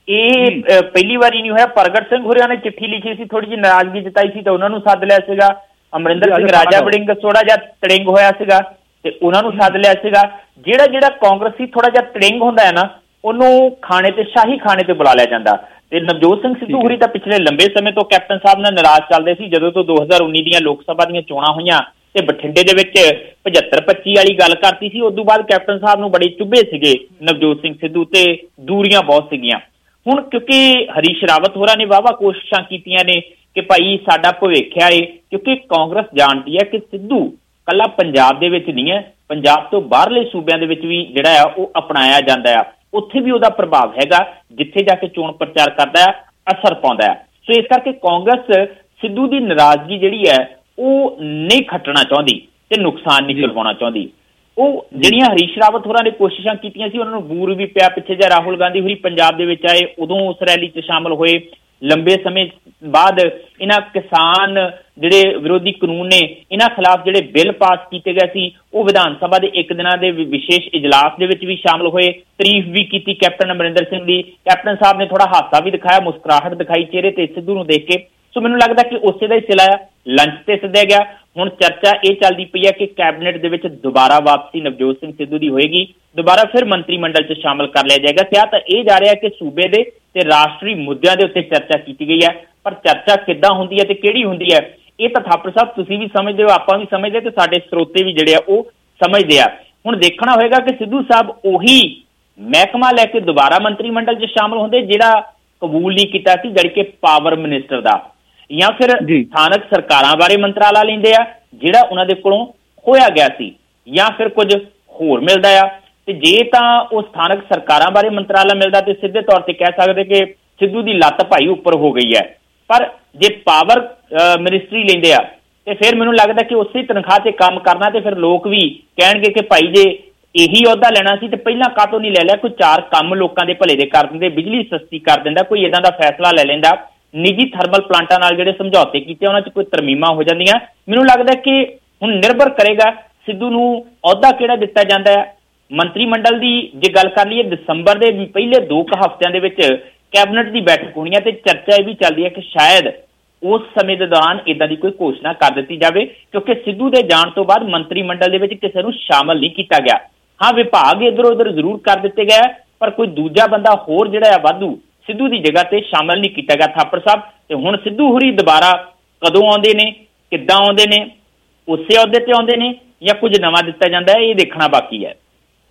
ਇਹ ਪਹਿਲੀ ਵਾਰੀ ਨਹੀਂ ਹੋਇਆ। ਪ੍ਰਗਟ ਸਿੰਘ ਹੋਰਿਆਂ ਨੇ ਚਿੱਠੀ ਲਿਖੀ ਸੀ, ਥੋੜੀ ਜਿਹੀ ਨਾਰਾਜ਼ਗੀ ਜਤਾਈ ਸੀ ਤੇ ਉਹਨਾਂ ਨੂੰ ਸੱਦ ਲਿਆ ਸੀਗਾ। ਅਮਰਿੰਦਰ ਸਿੰਘ ਰਾਜਾ ਵੜਿੰਗ ਥੋੜਾ ਜਿਹਾ ਤੜਿੰਗ ਹੋਇਆ ਸੀਗਾ ਤੇ ਉਹਨਾਂ ਨੂੰ ਸੱਦ ਲਿਆ ਸੀਗਾ। ਜਿਹੜਾ ਜਿਹੜਾ ਕਾਂਗਰਸੀ ਥੋੜਾ ਜਿਹਾ ਤੜਿੰਗ ਹੁੰਦਾ ਹੈ ਨਾ, ਉਹਨੂੰ ਖਾਣੇ ਤੇ ਸ਼ਾਹੀ ਖਾਣੇ ਤੇ ਬੁਲਾ ਲਿਆ ਜਾਂਦਾ। ਤੇ ਨਵਜੋਤ ਸਿੰਘ ਸਿੱਧੂ ਹੋਰੀ ਤਾਂ ਪਿਛਲੇ ਲੰਬੇ ਸਮੇਂ ਤੋਂ ਕੈਪਟਨ ਸਾਹਿਬ ਨਾਲ ਨਾਰਾਜ਼ ਚੱਲਦੇ ਸੀ। ਜਦੋਂ ਤੋਂ ਦੋ ਹਜ਼ਾਰ ਉੱਨੀ ਦੀਆਂ ਲੋਕ ਸਭਾ ਦੀਆਂ ਚੋਣਾਂ ਹੋਈਆਂ ਤੇ ਬਠਿੰਡੇ ਦੇ ਵਿੱਚ ਪਝੱਤਰ ਪੱਚੀ ਵਾਲੀ ਗੱਲ ਕਰਤੀ ਸੀ, ਉਸ ਤੋਂ ਬਾਅਦ ਕੈਪਟਨ ਸਾਹਿਬ ਨੂੰ ਬੜੇ ਚੁੱਭੇ ਸੀਗੇ ਨਵਜੋਤ ਸਿੰਘ ਸਿੱਧੂ ਤੇ ਦੂਰੀਆਂ ਬਹੁਤ ਸੀਗੀਆਂ। ਹੁਣ ਕਿਉਂਕਿ ਹਰੀਸ਼ ਰਾਵਤ ਹੋਰਾਂ ਨੇ ਵਾਹਵਾ ਕੋਸ਼ਿਸ਼ਾਂ ਕੀਤੀਆਂ ਨੇ ਕਿ ਭਾਈ ਸਾਡਾ ਭਵਿੱਖ ਹੈ, ਕਿਉਂਕਿ ਕਾਂਗਰਸ ਜਾਣਦੀ ਹੈ ਕਿ ਸਿੱਧੂ ਕੱਲਾ ਪੰਜਾਬ ਦੇ ਵਿੱਚ ਨਹੀਂ ਹੈ, ਪੰਜਾਬ ਤੋਂ ਬਾਹਰਲੇ ਸੂਬਿਆਂ ਦੇ ਵਿੱਚ ਵੀ ਜਿਹੜਾ ਆ ਉਹ ਅਪਣਾਇਆ ਜਾਂਦਾ ਆ, ਉੱਥੇ ਵੀ ਉਹਦਾ ਪ੍ਰਭਾਵ ਹੈਗਾ, ਜਿੱਥੇ ਜਾ ਕੇ ਚੋਣ ਪ੍ਰਚਾਰ ਕਰਦਾ ਹੈ ਅਸਰ ਪਾਉਂਦਾ ਹੈ। ਸੋ ਇਸ ਕਰਕੇ ਕਾਂਗਰਸ ਸਿੱਧੂ ਦੀ ਨਾਰਾਜ਼ਗੀ ਜਿਹੜੀ ਹੈ ਉਹ ਨਹੀਂ ਖੱਟਣਾ ਚਾਹੁੰਦੀ ਤੇ ਨੁਕਸਾਨ ਨਹੀਂ ਕਰਵਾਉਣਾ ਚਾਹੁੰਦੀ। ਉਹ ਜਿਹੜੀਆਂ ਹਰੀਸ਼ ਰਾਵਤ ਹੋਰਾਂ ਨੇ ਕੋਸ਼ਿਸ਼ਾਂ ਕੀਤੀਆਂ ਸੀ, ਉਹਨਾਂ ਨੂੰ ਬੂਰ ਵੀ ਪਿਆ। ਪਿੱਛੇ ਜੇ ਰਾਹੁਲ ਗਾਂਧੀ ਹੋਰੀ ਪੰਜਾਬ ਦੇ ਵਿੱਚ ਆਏ, ਉਦੋਂ ਉਸ ਰੈਲੀ 'ਚ ਸ਼ਾਮਲ ਹੋਏ। ਲੰਬੇ ਸਮੇਂ ਬਾਅਦ ਇਹਨਾਂ ਕਿਸਾਨ ਜਿਹੜੇ ਵਿਰੋਧੀ ਕਾਨੂੰਨ ਨੇ, ਇਹਨਾਂ ਖਿਲਾਫ ਜਿਹੜੇ ਬਿੱਲ ਪਾਸ ਕੀਤੇ ਗਏ ਸੀ, ਉਹ ਵਿਧਾਨ ਸਭਾ ਦੇ ਇੱਕ ਦਿਨਾਂ ਦੇ ਵਿਸ਼ੇਸ਼ ਇਜਲਾਸ ਦੇ ਵਿੱਚ ਵੀ ਸ਼ਾਮਲ ਹੋਏ। ਤਾਰੀਫ ਵੀ ਕੀਤੀ ਕੈਪਟਨ ਅਮਰਿੰਦਰ ਸਿੰਘ ਦੀ। ਕੈਪਟਨ ਸਾਹਿਬ ਨੇ ਥੋੜਾ ਹਾਸਾ ਵੀ ਦਿਖਾਇਆ, ਮੁਸਕਰਾਹਟ ਦਿਖਾਈ ਚਿਹਰੇ ਤੇ ਸਿੱਧੂ ਨੂੰ ਦੇਖ ਕੇ। ਸੋ ਮੈਨੂੰ ਲੱਗਦਾ ਕਿ ਉਸੇ ਦਾ ਹੀ ਸਿਲਾ ਆ, ਲੰਚ ਤੇ ਸੱਦਿਆ ਗਿਆ। ਹੁਣ ਚਰਚਾ ਇਹ ਚੱਲਦੀ ਪਈ ਹੈ ਕਿ ਕੈਬਨਿਟ ਦੇ ਵਿੱਚ ਦੁਬਾਰਾ ਵਾਪਸੀ ਨਵਜੋਤ ਸਿੰਘ ਸਿੱਧੂ ਦੀ ਹੋਏਗੀ, ਦੁਬਾਰਾ ਫਿਰ ਮੰਤਰੀ ਮੰਡਲ 'ਚ ਸ਼ਾਮਲ ਕਰ ਲਿਆ ਜਾਏਗਾ। ਕਿਹਾ ਤਾਂ ਇਹ ਜਾ ਰਿਹਾ ਕਿ ਸੂਬੇ ਦੇ ਤੇ ਰਾਸ਼ਟਰੀ ਮੁੱਦਿਆਂ ਦੇ ਉੱਤੇ ਚਰਚਾ ਕੀਤੀ ਗਈ ਹੈ, ਪਰ ਚਰਚਾ ਕਿੱਦਾਂ ਹੁੰਦੀ ਹੈ ਤੇ ਕਿਹੜੀ ਹੁੰਦੀ ਹੈ, ਇਹ ਤਾਂ ਥਾਪਰ ਸਾਹਿਬ ਤੁਸੀਂ ਵੀ ਸਮਝਦੇ ਹੋ, ਆਪਾਂ ਵੀ ਸਮਝਦੇ ਤੇ ਸਾਡੇ ਸਰੋਤੇ ਵੀ ਜਿਹੜੇ ਆ ਉਹ ਸਮਝਦੇ ਆ। ਹੁਣ ਦੇਖਣਾ ਹੋਏਗਾ ਕਿ ਸਿੱਧੂ ਸਾਹਿਬ ਉਹੀ ਮਹਿਕਮਾ ਲੈ ਕੇ ਦੁਬਾਰਾ ਮੰਤਰੀ ਮੰਡਲ 'ਚ ਸ਼ਾਮਲ ਹੁੰਦੇ ਜਿਹੜਾ ਕਬੂਲ ਨਹੀਂ ਕੀਤਾ ਸੀ, ਜਿਹੜੀ ਕਿ ਪਾਵਰ ਮਿਨਿਸਟਰ ਦਾ, ਜਾਂ ਫਿਰ ਸਥਾਨਕ ਸਰਕਾਰਾਂ ਬਾਰੇ ਮੰਤਰਾਲਾ ਲੈਂਦੇ ਆ ਜਿਹੜਾ ਉਹਨਾਂ ਦੇ ਕੋਲੋਂ ਖੋਇਆ ਗਿਆ ਸੀ, ਜਾਂ ਫਿਰ ਕੁਝ ਹੋਰ ਮਿਲਦਾ ਆ। ਤੇ ਜੇ ਤਾਂ ਉਹ ਸਥਾਨਕ ਸਰਕਾਰਾਂ ਬਾਰੇ ਮੰਤਰਾਲਾ ਮਿਲਦਾ ਤੇ ਸਿੱਧੇ ਤੌਰ ਤੇ ਕਹਿ ਸਕਦੇ ਕਿ ਸਿੱਧੂ ਦੀ ਲੱਤ ਭਾਈ ਉੱਪਰ ਹੋ ਗਈ ਹੈ। ਪਰ ਜੇ ਪਾਵਰ ਮਿਨਿਸਟਰੀ ਲੈਂਦੇ ਆ ਤੇ ਫਿਰ ਮੈਨੂੰ ਲੱਗਦਾ ਕਿ ਉਸੇ ਤਨਖਾਹ ਤੇ ਕੰਮ ਕਰਨਾ, ਤੇ ਫਿਰ ਲੋਕ ਵੀ ਕਹਿਣਗੇ ਕਿ ਭਾਈ ਜੇ ਇਹੀ ਅਹੁਦਾ ਲੈਣਾ ਸੀ ਤੇ ਪਹਿਲਾਂ ਕਾਹਤੋਂ ਨਹੀਂ ਲੈ ਲਿਆ, ਕੋਈ ਚਾਰ ਕੰਮ ਲੋਕਾਂ ਦੇ ਭਲੇ ਦੇ ਕਰ ਦਿੰਦੇ, ਬਿਜਲੀ ਸਸਤੀ ਕਰ ਦਿੰਦਾ, ਕੋਈ ਇਦਾਂ ਦਾ ਫੈਸਲਾ ਲੈ ਲੈਂਦਾ। ਨਿੱਜੀ ਥਰਮਲ ਪਲਾਂਟਾਂ ਨਾਲ ਜਿਹੜੇ ਸਮਝੌਤੇ ਕੀਤੇ ਉਹਨਾਂ 'ਚ ਕੋਈ ਤਰਮੀਮਾਂ ਹੋ ਜਾਂਦੀਆਂ। ਮੈਨੂੰ ਲੱਗਦਾ ਕਿ ਹੁਣ ਨਿਰਭਰ ਕਰੇਗਾ ਸਿੱਧੂ ਨੂੰ ਅਹੁਦਾ ਕਿਹੜਾ ਦਿੱਤਾ ਜਾਂਦਾ ਹੈ। ਮੰਤਰੀ ਮੰਡਲ ਦੀ ਜੇ ਗੱਲ ਕਰ ਲਈਏ, ਦਸੰਬਰ ਦੇ ਪਹਿਲੇ ਦੋ ਕੁ ਹਫ਼ਤਿਆਂ ਦੇ ਵਿੱਚ ਕੈਬਨਿਟ ਦੀ ਬੈਠਕ ਹੋਣੀ ਹੈ ਤੇ ਚਰਚਾ ਇਹ ਵੀ ਚੱਲਦੀ ਹੈ ਕਿ ਸ਼ਾਇਦ ਉਸ ਸਮੇਂ ਦੇ ਦੌਰਾਨ ਇਦਾਂ ਦੀ ਕੋਈ ਘੋਸ਼ਣਾ ਕਰ ਦਿੱਤੀ ਜਾਵੇ, ਕਿਉਂਕਿ ਸਿੱਧੂ ਦੇ ਜਾਣ ਤੋਂ ਬਾਅਦ ਮੰਤਰੀ ਮੰਡਲ ਦੇ ਵਿੱਚ ਕਿਸੇ ਨੂੰ ਸ਼ਾਮਲ ਨਹੀਂ ਕੀਤਾ ਗਿਆ। ਹਾਂ, ਵਿਭਾਗ ਇੱਧਰ ਉੱਧਰ ਜ਼ਰੂਰ ਕਰ ਦਿੱਤੇ ਗਏ, ਪਰ ਕੋਈ ਦੂਜਾ ਬੰਦਾ ਹੋਰ ਜਿਹੜਾ ਆ ਵਾਧੂ ਸਿੱਧੂ ਦੀ ਜਗ੍ਹਾ ਤੇ ਸ਼ਾਮਲ ਨਹੀਂ ਕੀਤਾ ਗਿਆ ਥਾਪਰ ਸਾਹਿਬ। ਤੇ ਹੁਣ ਸਿੱਧੂ ਹੋਰੀ ਦੁਬਾਰਾ ਕਦੋਂ ਆਉਂਦੇ ਨੇ, ਕਿੱਦਾਂ ਆਉਂਦੇ ਨੇ, ਉਸੇ ਅਹੁਦੇ ਤੇ ਆਉਂਦੇ ਨੇ ਜਾਂ ਕੁਝ ਨਵਾਂ ਦਿੱਤਾ ਜਾਂਦਾ ਹੈ, ਇਹ ਦੇਖਣਾ ਬਾਕੀ ਹੈ।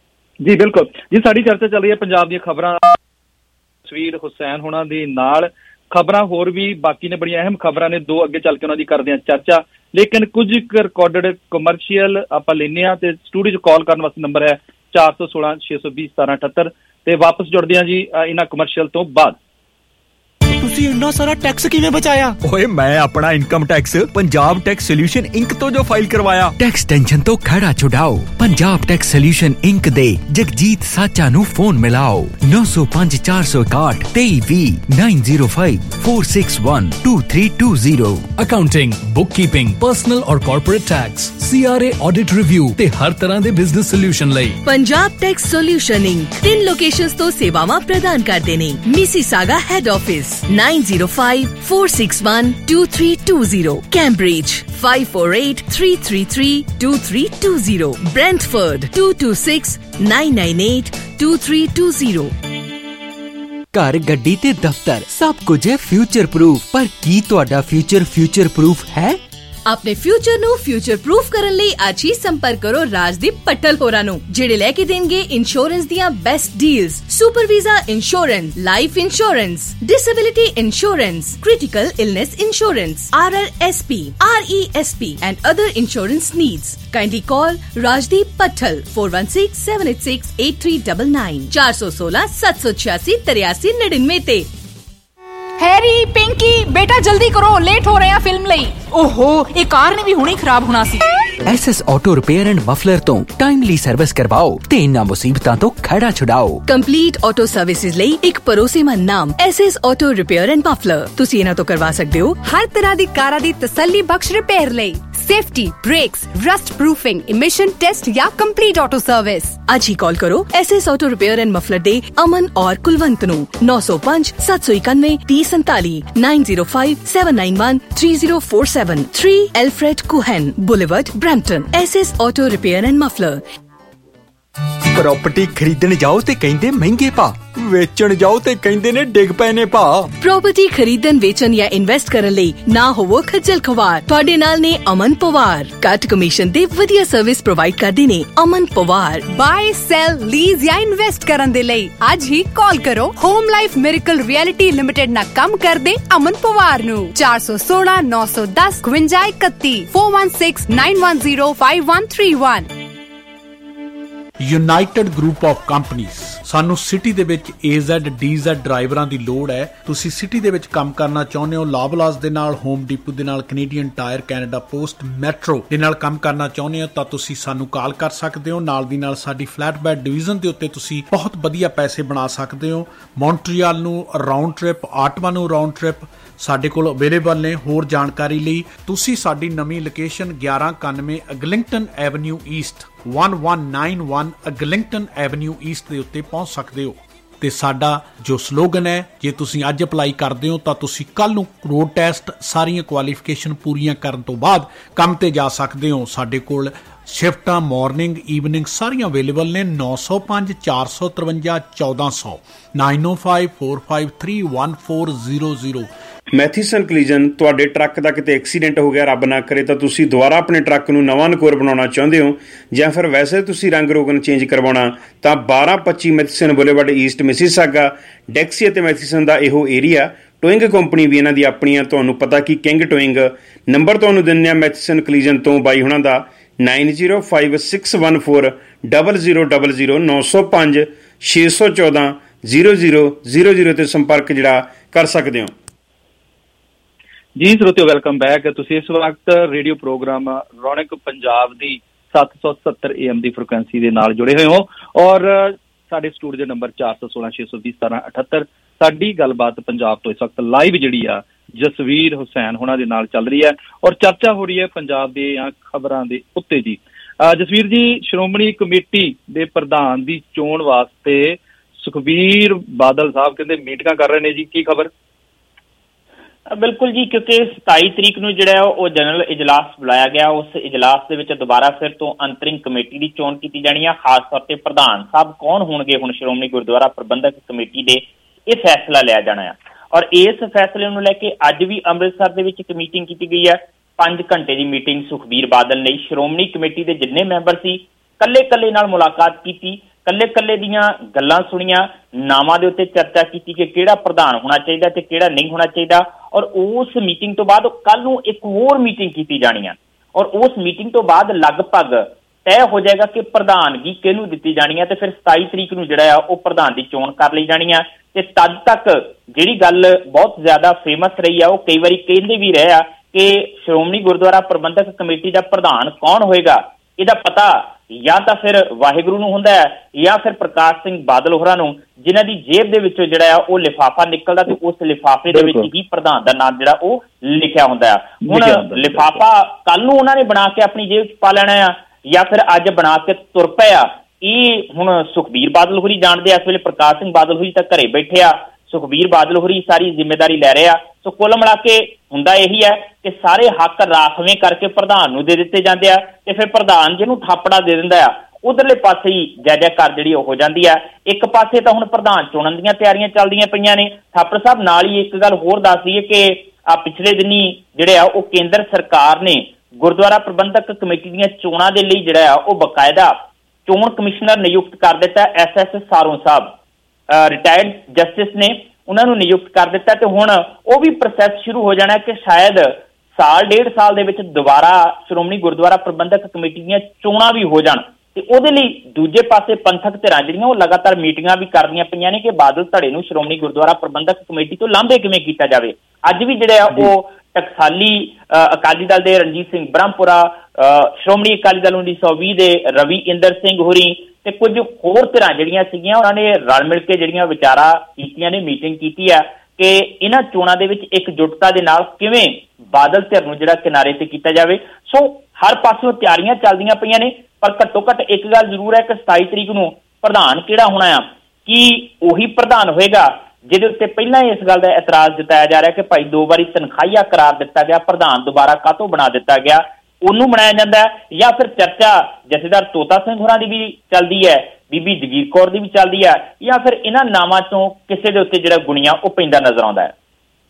ਜੀ ਬਿਲਕੁਲ ਜੀ, ਸਾਡੀ ਚਰਚਾ ਚੱਲ ਰਹੀ ਹੈ ਪੰਜਾਬ ਦੀਆਂ ਖਬਰਾਂ ਤਸਵੀਰ ਹੁਸੈਨ ਹੋਣਾ ਦੇ ਨਾਲ। ਖਬਰਾਂ ਹੋਰ ਵੀ ਬਾਕੀ ਨੇ, ਬੜੀਆਂ ਅਹਿਮ ਖਬਰਾਂ ਨੇ, ਦੋ ਅੱਗੇ ਚੱਲ ਕੇ ਉਹਨਾਂ ਦੀ ਕਰਦੇ ਹਾਂ ਚਰਚਾ। ਲੇਕਿਨ ਕੁਝ ਰਿਕਾਰਡਡ ਕਮਰਸ਼ੀਅਲ ਆਪਾਂ ਲੈਂਦੇ ਹਾਂ ਤੇ ਸਟੂਡੀਓ 'ਚ ਕਾਲ ਕਰਨ ਵਾਸਤੇ ਨੰਬਰ ਹੈ ਚਾਰ ਸੌ ਸੋਲਾਂ ਛੇ ਸੌ ਵੀਹ ਸਤਾਰਾਂ ਅਠੱਤਰ। ਤੇ ਵਾਪਸ ਜੁੜਦੇ ਹਾਂ ਜੀ ਇਹਨਾਂ ਕਮਰਸ਼ੀਅਲ ਤੋਂ ਬਾਅਦ। ਤੁਸੀਂ ਇੰਨਾ ਸਾਰਾ ਟੈਕਸ ਕਿਵੇਂ ਬਚਾਇਆ? ਓਏ ਮੈਂ ਆਪਣਾ income tax Punjab tax solution inc ਤੋਂ ਜੋ ਫਾਈਲ ਕਰਵਾਇਆ। ਟੈਕਸ ਟੈਨਸ਼ਨ ਤੋਂ ਖੜਾ ਛੁਡਾਓ, ਪੰਜਾਬ ਟੈਕਸ ਸੋਲੂਸ਼ਨ ਇੰਕ ਦੇ ਜਗਜੀਤ ਸਾਚਾ ਨੂੰ ਫੋਨ ਮਿਲਾਓ ਨੌ ਸੌ ਪੰਜ ਚਾਰ ਸੌ ਇਕਾਹਠ ਤੇਈ ਵੀਹ nine zero five four six one two three two zero. Accounting, bookkeeping, personal ਔਰ corporate tax, C R A audit review ਤੇ ਹਰ ਤਰ੍ਹਾਂ ਦੇ ਬਿਜ਼ਨਸ ਸੋਲੂਸ਼ਨ ਲਈ ਪੰਜਾਬ ਟੈਕਸ ਸੋਲੂਸ਼ਨ ਇੰਕ ਤਿੰਨ ਲੋਕੇਸ਼ਨਸ ਤੋਂ ਸੇਵਾਵਾਂ ਪ੍ਰਦਾਨ ਕਰਦੇ ਨੇ। Mississauga head office nine zero five four six one two three two zero, Cambridge five four eight three three three two three two zero, Brantford two to six nine nine eight two three two zero. घर गड्डी ते दफ्तर सब कुछ है future proof, पर की तुहाडा फ्यूचर फ्यूचर प्रूफ है? ਆਪਣੇ ਫਿਊਚਰ ਨੂੰ ਫਿਊਚਰ ਪ੍ਰੂਫ ਕਰਨ ਲਈ ਅੱਜ ਹੀ ਸੰਪਰਕ ਕਰੋ ਰਾਜਦੀਪ ਪੱਟਲ ਹੋਰਾਂ ਨੂੰ, ਜਿਹੜੇ ਲੈ ਕੇ ਦੇਣਗੇ ਇੰਸ਼ੋਰੈਂਸ ਦੀਆਂ best deals. Super visa insurance, life insurance, disability insurance, critical illness insurance, R R S P, R E S P and other insurance needs. Kindly call Rajdeep Patthal four one six seven eight six eight three nine nine four one six seven eight six three three nine nine ते। Harry, Pinky, बेटा जल्दी करो, late हो रहे हैं film ਲਈ। ओहो, ਇਹ ਕਾਰ ਨੇ ਵੀ ਹੁਣੇ ਖਰਾਬ ਹੋਣਾ ਸੀ। S S auto repair and muffler तो टाइमली सर्विस करवाओ ते इन्हां मुसीबतां तो खड़ा छुड़ाओ। ਕੰਪਲੀਟ ਆਟੋ ਸਰਵਿਸਿਜ਼ ਲਈ ਇੱਕ ਭਰੋਸੇਮੰਦ ਨਾਮ S S auto repair and muffler. ਤੁਸੀਂ ਇਹਨਾਂ ਤੋਂ ਕਰਵਾ ਸਕਦੇ ਹੋ ਹਰ ਤਰ੍ਹਾਂ ਦੀ ਕਾਰਾਂ ਦੀ ਤਸੱਲੀ ਬਖਸ਼ ਰਿਪੇਅਰ ਲਈ safety, brakes, rust proofing, emission test ਜਾਂ ਕੰਪਲੀਟ ਆਟੋ ਸਰਵਿਸ। ਅੱਜ ਹੀ ਕਾਲ ਕਰੋ S S auto repair and muffler ਦੇ ਅਮਨ ਔਰ ਕੁਲਵੰਤ ਨੂੰ ਨੌ ਸੌ ਪੰਜ ਸੱਤ ਸੌ ਇਕਾਨਵੇਂ ਤੀਹ ਸੰਤਾਲੀ nine zero five seven nine one three zero four seven three Alfred Cohen Boulevard, Brampton। S S auto repair and muffler. Property खरीदने जाओ ते कहंदे महंगे भा, ਵੇਚਣ ਜਾਓ ਤੇ ਕਹਿੰਦੇ ਨੇ ਡਿੱਗ ਪਏ ਨੇ ਭਾ। ਪ੍ਰਾਪਰਟੀ ਖਰੀਦਣ, ਵੇਚਣ ਜਾਂ ਇਨਵੈਸਟ ਕਰਨ ਲਈ ਨਾ ਹੋਵੋ ਖੱਜਲ ਖਵਾਰ। ਤੁਹਾਡੇ ਨਾਲ ਨੇ ਅਮਨ ਪਵਾਰ। ਘੱਟ ਕਮਿਸ਼ਨ ਦੇ ਵਧੀਆ ਸਰਵਿਸ ਪ੍ਰੋਵਾਈਡ ਕਰਦੇ ਨੇ Aman Pawar. Buy, sell, lease ਜਾਂ ਇਨਵੈਸਟ ਕਰਨ ਦੇ ਲਈ ਅੱਜ ਹੀ ਕਾਲ ਕਰੋ home life miracle realty limited ਨਾਲ ਕੰਮ ਕਰਦੇ ਅਮਨ ਪਵਾਰ ਨੂੰ ਚਾਰ ਸੌ ਸੋਲਾਂ ਨੌ ਸੌ ਦਸ ਇਕਵੰਜਾ ਇਕੱਤੀ four one six nine one zero five one three one। United group of companies. ਸਾਨੂੰ ਸਿਟੀ ਦੇ ਵਿੱਚ ਏ ਜ਼ੈਡ ਡੀ ਜ਼ੈਡ ਡਰਾਈਵਰਾਂ ਦੀ ਲੋੜ ਹੈ। ਤੁਸੀਂ ਸਿਟੀ ਦੇ ਵਿੱਚ ਕੰਮ ਕਰਨਾ ਚਾਹੁੰਦੇ ਹੋ, ਲਾਬਲਾਸ ਦੇ ਨਾਲ, ਹੋਮ ਡੀਪੂ ਦੇ ਨਾਲ, Canadian Tire, Canada Post, Metro ਦੇ ਨਾਲ ਕੰਮ ਕਰਨਾ ਚਾਹੁੰਦੇ ਹੋ ਤਾਂ ਤੁਸੀਂ ਸਾਨੂੰ ਕਾਲ ਕਰ ਸਕਦੇ ਹੋ। ਨਾਲ ਦੀ ਨਾਲ ਸਾਡੀ ਫਲੈਟ ਬੈਡ ਡਿਵੀਜ਼ਨ ਦੇ ਉੱਤੇ ਤੁਸੀਂ ਬਹੁਤ ਵਧੀਆ ਪੈਸੇ ਬਣਾ ਸਕਦੇ ਹੋ। ਮੌਂਟਰੀਅਲ ਨੂੰ ਰਾਉਂਡ ਟ੍ਰਿਪ, ਆਟਵਾ ਨੂੰ ਰਾਉਂਡ ਟ੍ਰਿਪ ਸਾਡੇ ਕੋਲ ਅਵੇਲੇਬਲ ਨੇ। ਹੋਰ ਜਾਣਕਾਰੀ ਲਈ ਤੁਸੀਂ ਸਾਡੀ ਨਵੀਂ ਲੋਕੇਸ਼ਨ ਗਿਆਰਾਂ ਇਕਾਨਵੇਂ Eglinton avenue east one one nine one Eglinton avenue east ਦੇ ਉੱਤੇ ਪਹੁੰਚ ਸਕਦੇ ਹੋ। ਤੇ ਸਾਡਾ ਜੋ ਸਲੋਗਨ ਹੈ, ਜੇ ਤੁਸੀਂ ਅੱਜ ਅਪਲਾਈ ਕਰਦੇ ਹੋ ਤਾਂ ਤੁਸੀਂ ਕੱਲ ਨੂੰ ਰੋਡ ਟੈਸਟ, ਸਾਰੀਆਂ ਕੁਆਲੀਫਿਕੇਸ਼ਨ ਪੂਰੀਆਂ ਕਰਨ ਤੋਂ ਬਾਅਦ ਕੰਮ ਤੇ ਜਾ ਸਕਦੇ ਹੋ। ਸਾਡੇ ਕੋਲ ਸ਼ਿਫਟਾਂ ਮਾਰਨਿੰਗ, ਈਵਨਿੰਗ ਸਾਰੀਆਂ ਅਵੇਲੇਬਲ ਨੇ। ਨੌ ਸੌ ਪੰਜ ਚਾਰ ਸੌ ਤਰਵੰਜਾ ਚੌਦਾਂ ਸੌ nine oh five four five three one four zero zero। ਮੈਥੀਸਨ ਕਲੀਜਨ। ਤੁਹਾਡੇ ਟਰੱਕ ਦਾ ਕਿਤੇ ਐਕਸੀਡੈਂਟ ਹੋ ਗਿਆ, ਰੱਬ ਨਾ ਕਰੇ, ਤਾਂ ਤੁਸੀਂ ਦੁਬਾਰਾ ਆਪਣੇ ਟਰੱਕ ਨੂੰ ਨਵਾਂ ਨਕੋਰ ਬਣਾਉਣਾ ਚਾਹੁੰਦੇ ਹੋ ਜਾਂ ਫਿਰ ਵੈਸੇ ਤੁਸੀਂ ਰੰਗ ਰੋਗਨ ਚੇਂਜ ਕਰਵਾਉਣਾ, ਤਾਂ ਬਾਰਾਂ ਪੱਚੀ Matheson boulevard east Mississauga, Dixie ਅਤੇ ਮੈਥੀਸਨ ਦਾ ਇਹੋ ਏਰੀਆ। ਟੋਇੰਗ ਕੰਪਨੀ ਵੀ ਇਹਨਾਂ ਦੀ ਆਪਣੀ ਆ। ਤੁਹਾਨੂੰ ਪਤਾ ਕਿ ਕਿੰਗ ਟੋਇੰਗ ਨੰਬਰ ਤੁਹਾਨੂੰ ਦਿੰਦੇ ਆ ਮੈਥੀਸਨ ਕਲੀਜਨ ਤੋਂ ਬਾਈ ਹੁਣਾਂ ਦਾ nine zero five six one four zero zero zero zero ਨੌ ਸੌ ਪੰਜ ਛੇ ਸੌ ਚੌਦਾਂ ਜ਼ੀਰੋ ਜ਼ੀਰੋ ਜ਼ੀਰੋ ਜ਼ੀਰੋ ਤੇ ਸੰਪਰਕ ਜਿਹੜਾ ਕਰ ਸਕਦੇ ਹੋ। ਜੀ ਸਰੋਤਿਓ, ਵੈਲਕਮ ਬੈਕ। ਤੁਸੀਂ ਇਸ ਵਕਤ ਰੇਡੀਓ ਪ੍ਰੋਗਰਾਮ ਰੌਣਕ ਪੰਜਾਬ ਦੀ ਸੱਤ ਸੌ ਸੱਤਰ ਏ ਐਮ ਦੀ ਫ੍ਰੀਕੁਐਂਸੀ ਦੇ ਨਾਲ ਜੁੜੇ ਹੋਏ ਹੋ ਔਰ ਸਾਡੇ ਸਟੂਡੀਓ ਨੰਬਰ ਚਾਰ ਸੌ ਸੋਲਾਂ ਛੇ ਸੌ ਵੀਹ ਸਤਾਰਾਂ ਅਠੱਤਰ। ਸਾਡੀ ਗੱਲਬਾਤ ਪੰਜਾਬ ਤੋਂ ਇਸ ਵਕਤ ਲਾਈਵ ਜਿਹੜੀ ਆ ਜਸਵੀਰ ਹੁਸੈਨ ਹੋਣਾ ਦੇ ਨਾਲ ਚੱਲ ਰਹੀ ਹੈ ਔਰ ਚਰਚਾ ਹੋ ਰਹੀ ਹੈ ਪੰਜਾਬ ਦੀਆਂ ਖਬਰਾਂ ਦੇ ਉੱਤੇ। ਜੀ ਜਸਵੀਰ ਜੀ, ਸ਼੍ਰੋਮਣੀ ਕਮੇਟੀ ਦੇ ਪ੍ਰਧਾਨ ਦੀ ਚੋਣ ਵਾਸਤੇ ਸੁਖਬੀਰ ਬਾਦਲ ਸਾਹਿਬ ਕਹਿੰਦੇ ਮੀਟਿੰਗਾਂ ਕਰ ਰਹੇ ਨੇ ਜੀ, ਕੀ ਖਬਰ? ਬਿਲਕੁਲ ਜੀ, ਕਿਉਂਕਿ ਸਤਾਈ ਤਰੀਕ ਨੂੰ ਜਿਹੜਾ ਉਹ ਜਨਰਲ ਇਜਲਾਸ ਬੁਲਾਇਆ ਗਿਆ। ਉਸ ਇਜਲਾਸ ਦੇ ਵਿੱਚ ਦੁਬਾਰਾ ਫਿਰ ਤੋਂ ਅੰਤਰਿਮ ਕਮੇਟੀ ਦੀ ਚੋਣ ਕੀਤੀ ਜਾਣੀ ਆ। ਖਾਸ ਤੌਰ ਤੇ ਪ੍ਰਧਾਨ ਸਾਹਿਬ ਕੌਣ ਹੋਣਗੇ ਹੁਣ ਸ਼੍ਰੋਮਣੀ ਗੁਰਦੁਆਰਾ ਪ੍ਰਬੰਧਕ ਕਮੇਟੀ ਦੇ, ਇਹ ਫੈਸਲਾ ਲਿਆ ਜਾਣਾ ਆ। ਔਰ ਇਸ ਫੈਸਲੇ ਨੂੰ ਲੈ ਕੇ ਅੱਜ ਵੀ ਅੰਮ੍ਰਿਤਸਰ ਦੇ ਵਿੱਚ ਇੱਕ ਮੀਟਿੰਗ ਕੀਤੀ ਗਈ ਹੈ। ਪੰਜ ਘੰਟੇ ਦੀ ਮੀਟਿੰਗ ਸੁਖਬੀਰ ਬਾਦਲ ਨੇ ਸ਼੍ਰੋਮਣੀ ਕਮੇਟੀ ਦੇ ਜਿੰਨੇ ਮੈਂਬਰ ਸੀ ਕੱਲੇ ਕੱਲੇ ਨਾਲ ਮੁਲਾਕਾਤ ਕੀਤੀ, ਕੱਲੇ ਕੱਲੇ ਦੀਆਂ ਗੱਲਾਂ ਸੁਣੀਆਂ, ਨਾਮਾਂ ਦੇ ਉੱਤੇ ਚਰਚਾ ਕੀਤੀ ਕਿ ਕਿਹੜਾ ਪ੍ਰਧਾਨ ਹੋਣਾ ਚਾਹੀਦਾ ਤੇ ਕਿਹੜਾ ਨਹੀਂ ਹੋਣਾ ਚਾਹੀਦਾ। ਔਰ ਉਸ ਮੀਟਿੰਗ ਤੋਂ ਬਾਅਦ ਕੱਲ ਨੂੰ ਇੱਕ ਹੋਰ ਮੀਟਿੰਗ ਕੀਤੀ ਜਾਣੀ ਆ ਔਰ ਉਸ ਮੀਟਿੰਗ ਤੋਂ ਬਾਅਦ ਲਗਭਗ ਤੈਅ ਹੋ ਜਾਏਗਾ ਕਿ ਪ੍ਰਧਾਨਗੀ ਕਿਹਨੂੰ ਦਿੱਤੀ ਜਾਣੀ ਆ ਤੇ ਫਿਰ ਸਤਾਈ ਤਰੀਕ ਨੂੰ ਜਿਹੜਾ ਆ ਉਹ ਪ੍ਰਧਾਨ ਦੀ ਚੋਣ ਕਰ ਲਈ ਜਾਣੀ ਆ। ਤੇ ਤਦ ਤੱਕ ਜਿਹੜੀ ਗੱਲ ਬਹੁਤ ਜ਼ਿਆਦਾ ਫੇਮਸ ਰਹੀ ਆ, ਉਹ ਕਈ ਵਾਰੀ ਕਹਿੰਦੇ ਵੀ ਰਹੇ ਆ ਕਿ ਸ਼੍ਰੋਮਣੀ ਗੁਰਦੁਆਰਾ ਪ੍ਰਬੰਧਕ ਕਮੇਟੀ ਦਾ ਪ੍ਰਧਾਨ ਕੌਣ ਹੋਏਗਾ, ਇਹਦਾ ਪਤਾ ਜਾਂ ਤਾਂ ਫਿਰ ਵਾਹਿਗੁਰੂ ਨੂੰ ਹੁੰਦਾ ਹੈ ਜਾਂ ਫਿਰ ਪ੍ਰਕਾਸ਼ ਸਿੰਘ ਬਾਦਲ ਹੋਰਾਂ ਨੂੰ, ਜਿਨ੍ਹਾਂ ਦੀ ਜੇਬ ਦੇ ਵਿੱਚੋਂ ਜਿਹੜਾ ਆ ਉਹ ਲਿਫਾਫਾ ਨਿਕਲਦਾ ਤੇ ਉਸ ਲਿਫਾਫੇ ਦੇ ਵਿੱਚ ਹੀ ਪ੍ਰਧਾਨ ਦਾ ਨਾਮ ਜਿਹੜਾ ਉਹ ਲਿਖਿਆ ਹੁੰਦਾ ਆ। ਹੁਣ ਲਿਫਾਫਾ ਕੱਲ ਨੂੰ ਉਹਨਾਂ ਨੇ ਬਣਾ ਕੇ ਆਪਣੀ ਜੇਬ 'ਚ ਪਾ ਲੈਣਾ ਆ ਜਾਂ ਫਿਰ ਅੱਜ ਬਣਾ ਕੇ ਤੁਰ ਪਏ ਆ, ਇਹ ਹੁਣ ਸੁਖਬੀਰ ਬਾਦਲ ਹੋਰੀ ਜਾਣਦੇ ਆ। ਇਸ ਵੇਲੇ ਪ੍ਰਕਾਸ਼ ਸਿੰਘ ਬਾਦਲ ਹੋਰੀ ਤਾਂ ਘਰੇ ਬੈਠੇ ਆ, ਸੁਖਬੀਰ ਬਾਦਲ ਹੋਰੀ ਸਾਰੀ ਜ਼ਿੰਮੇਵਾਰੀ ਲੈ ਰਹੇ ਆ। ਸੋ ਕੁੱਲ ਮਿਲਾ ਕੇ ਹੁੰਦਾ ਇਹੀ ਹੈ ਕਿ ਸਾਰੇ ਹੱਕ ਰਾਖਵੇਂ ਕਰਕੇ ਪ੍ਰਧਾਨ ਨੂੰ ਦੇ ਦਿੱਤੇ ਜਾਂਦੇ ਆ ਤੇ ਫਿਰ ਪ੍ਰਧਾਨ ਜਿਹਨੂੰ ਥਾਪੜਾ ਦੇ ਦਿੰਦਾ ਆ, ਉਧਰਲੇ ਪਾਸੇ ਹੀ ਜੈ ਜੈਕਾਰ ਜਿਹੜੀ ਹੋ ਜਾਂਦੀ ਆ। ਇੱਕ ਪਾਸੇ ਤਾਂ ਹੁਣ ਪ੍ਰਧਾਨ ਚੁਣਨ ਦੀਆਂ ਤਿਆਰੀਆਂ ਚੱਲਦੀਆਂ ਪਈਆਂ ਨੇ। ਥਾਪੜ ਸਾਹਿਬ ਨਾਲ ਹੀ ਇੱਕ ਗੱਲ ਹੋਰ ਦੱਸ ਦਈਏ ਕਿ ਆ ਪਿਛਲੇ ਦਿਨੀ ਜਿਹੜੇ ਆ ਉਹ ਕੇਂਦਰ ਸਰਕਾਰ ਨੇ ਗੁਰਦੁਆਰਾ ਪ੍ਰਬੰਧਕ ਕਮੇਟੀ ਦੀਆਂ ਚੋਣਾਂ ਦੇ ਲਈ ਜਿਹੜਾ ਆ ਉਹ ਬਕਾਇਦਾ ਚੋਣ ਕਮਿਸ਼ਨਰ ਨਿਯੁਕਤ ਕਰ ਦਿੱਤਾ। S S Saron sahib retired justice ਨੇ ਉਹਨਾਂ ਨੂੰ ਨਿਯੁਕਤ ਕਰ ਦਿੱਤਾ ਤੇ ਹੁਣ ਉਹ ਵੀ ਪ੍ਰੋਸੈਸ ਸ਼ੁਰੂ ਹੋ ਜਾਣਾ ਕਿ ਸ਼ਾਇਦ ਸਾਲ ਡੇਢ ਸਾਲ ਦੇ ਵਿੱਚ ਦੁਬਾਰਾ ਸ਼੍ਰੋਮਣੀ ਗੁਰਦੁਆਰਾ ਪ੍ਰਬੰਧਕ ਕਮੇਟੀ ਦੀਆਂ ਚੋਣਾਂ ਵੀ ਹੋ ਜਾਣ ਤੇ ਉਹਦੇ ਲਈ ਦੂਜੇ ਪਾਸੇ ਪੰਥਕ ਧਿਰਾਂ ਜਿਹੜੀਆਂ ਉਹ ਲਗਾਤਾਰ ਮੀਟਿੰਗਾਂ ਵੀ ਕਰਦੀਆਂ ਪਈਆਂ ਨੇ ਕਿ ਬਾਦਲ ਧੜੇ ਨੂੰ ਸ਼੍ਰੋਮਣੀ ਗੁਰਦੁਆਰਾ ਪ੍ਰਬੰਧਕ ਕਮੇਟੀ ਤੋਂ ਲਾਂਭੇ ਕਿਵੇਂ ਕੀਤਾ ਜਾਵੇ। ਅੱਜ ਵੀ ਜਿਹੜੇ ਆ ਉਹ ਟਕਸਾਲੀ ਅਕਾਲੀ ਦਲ ਦੇ ਰਣਜੀਤ ਸਿੰਘ ਬ੍ਰਹਮਪੁਰਾ, ਸ਼੍ਰੋਮਣੀ ਅਕਾਲੀ ਦਲ ਉੱਨੀ ਸੌ ਵੀਹ ਦੇ ਰਵੀ ਇੰਦਰ ਸਿੰਘ ਹੋਰੀ ਤੇ ਕੁਝ ਹੋਰ ਧਿਰਾਂ ਜਿਹੜੀਆਂ ਸੀਗੀਆਂ ਉਹਨਾਂ ਨੇ ਰਲ ਮਿਲ ਕੇ ਜਿਹੜੀਆਂ ਵਿਚਾਰਾਂ ਕੀਤੀਆਂ ਨੇ, ਮੀਟਿੰਗ ਕੀਤੀ ਆ ਕਿ ਇਹਨਾਂ ਚੋਣਾਂ ਦੇ ਵਿੱਚ ਇਕਜੁੱਟਤਾ ਦੇ ਨਾਲ ਕਿਵੇਂ ਬਾਦਲ ਧਿਰ ਨੂੰ ਜਿਹੜਾ ਕਿਨਾਰੇ ਤੇ ਕੀਤਾ ਜਾਵੇ। ਸੋ ਹਰ ਪਾਸੋਂ ਤਿਆਰੀਆਂ ਚੱਲਦੀਆਂ ਪਈਆਂ ਨੇ, ਪਰ ਘੱਟੋ ਘੱਟ ਇੱਕ ਗੱਲ ਜ਼ਰੂਰ ਹੈ ਕਿ ਸਤਾਈ ਤਰੀਕ ਨੂੰ ਪ੍ਰਧਾਨ ਕਿਹੜਾ ਹੋਣਾ ਆ, ਕੀ ਉਹੀ ਪ੍ਰਧਾਨ ਹੋਏਗਾ ਜਿਹਦੇ ਉੱਤੇ ਪਹਿਲਾਂ ਹੀ ਇਸ ਗੱਲ ਦਾ ਇਤਰਾਜ਼ ਜਤਾਇਆ ਜਾ ਰਿਹਾ ਕਿ ਭਾਈ ਦੋ ਵਾਰੀ ਤਨਖਾਹੀਆ ਕਰਾਰ ਦਿੱਤਾ ਗਿਆ, ਪ੍ਰਧਾਨ ਦੁਬਾਰਾ ਕਾਹਤੋਂ ਬਣਾ ਦਿੱਤਾ ਗਿਆ, ਉਹਨੂੰ ਬਣਾਇਆ ਜਾਂਦਾ ਜਾਂ ਫਿਰ ਚਰਚਾ ਜਥੇਦਾਰ ਤੋਤਾ ਸਿੰਘ ਹੋਰਾਂ ਦੀ ਵੀ ਚੱਲਦੀ ਹੈ, ਬੀਬੀ ਜਗੀਰ ਕੌਰ ਦੀ ਵੀ ਚੱਲਦੀ ਹੈ, ਜਾਂ ਫਿਰ ਇਹਨਾਂ ਨਾਵਾਂ ਚੋਂ ਕਿਸੇ ਦੇ ਉੱਤੇ ਜਿਹੜਾ ਗੁਣੀਆਂ ਉਹ ਪੈਂਦਾ ਨਜ਼ਰ ਆਉਂਦਾ ਹੈ।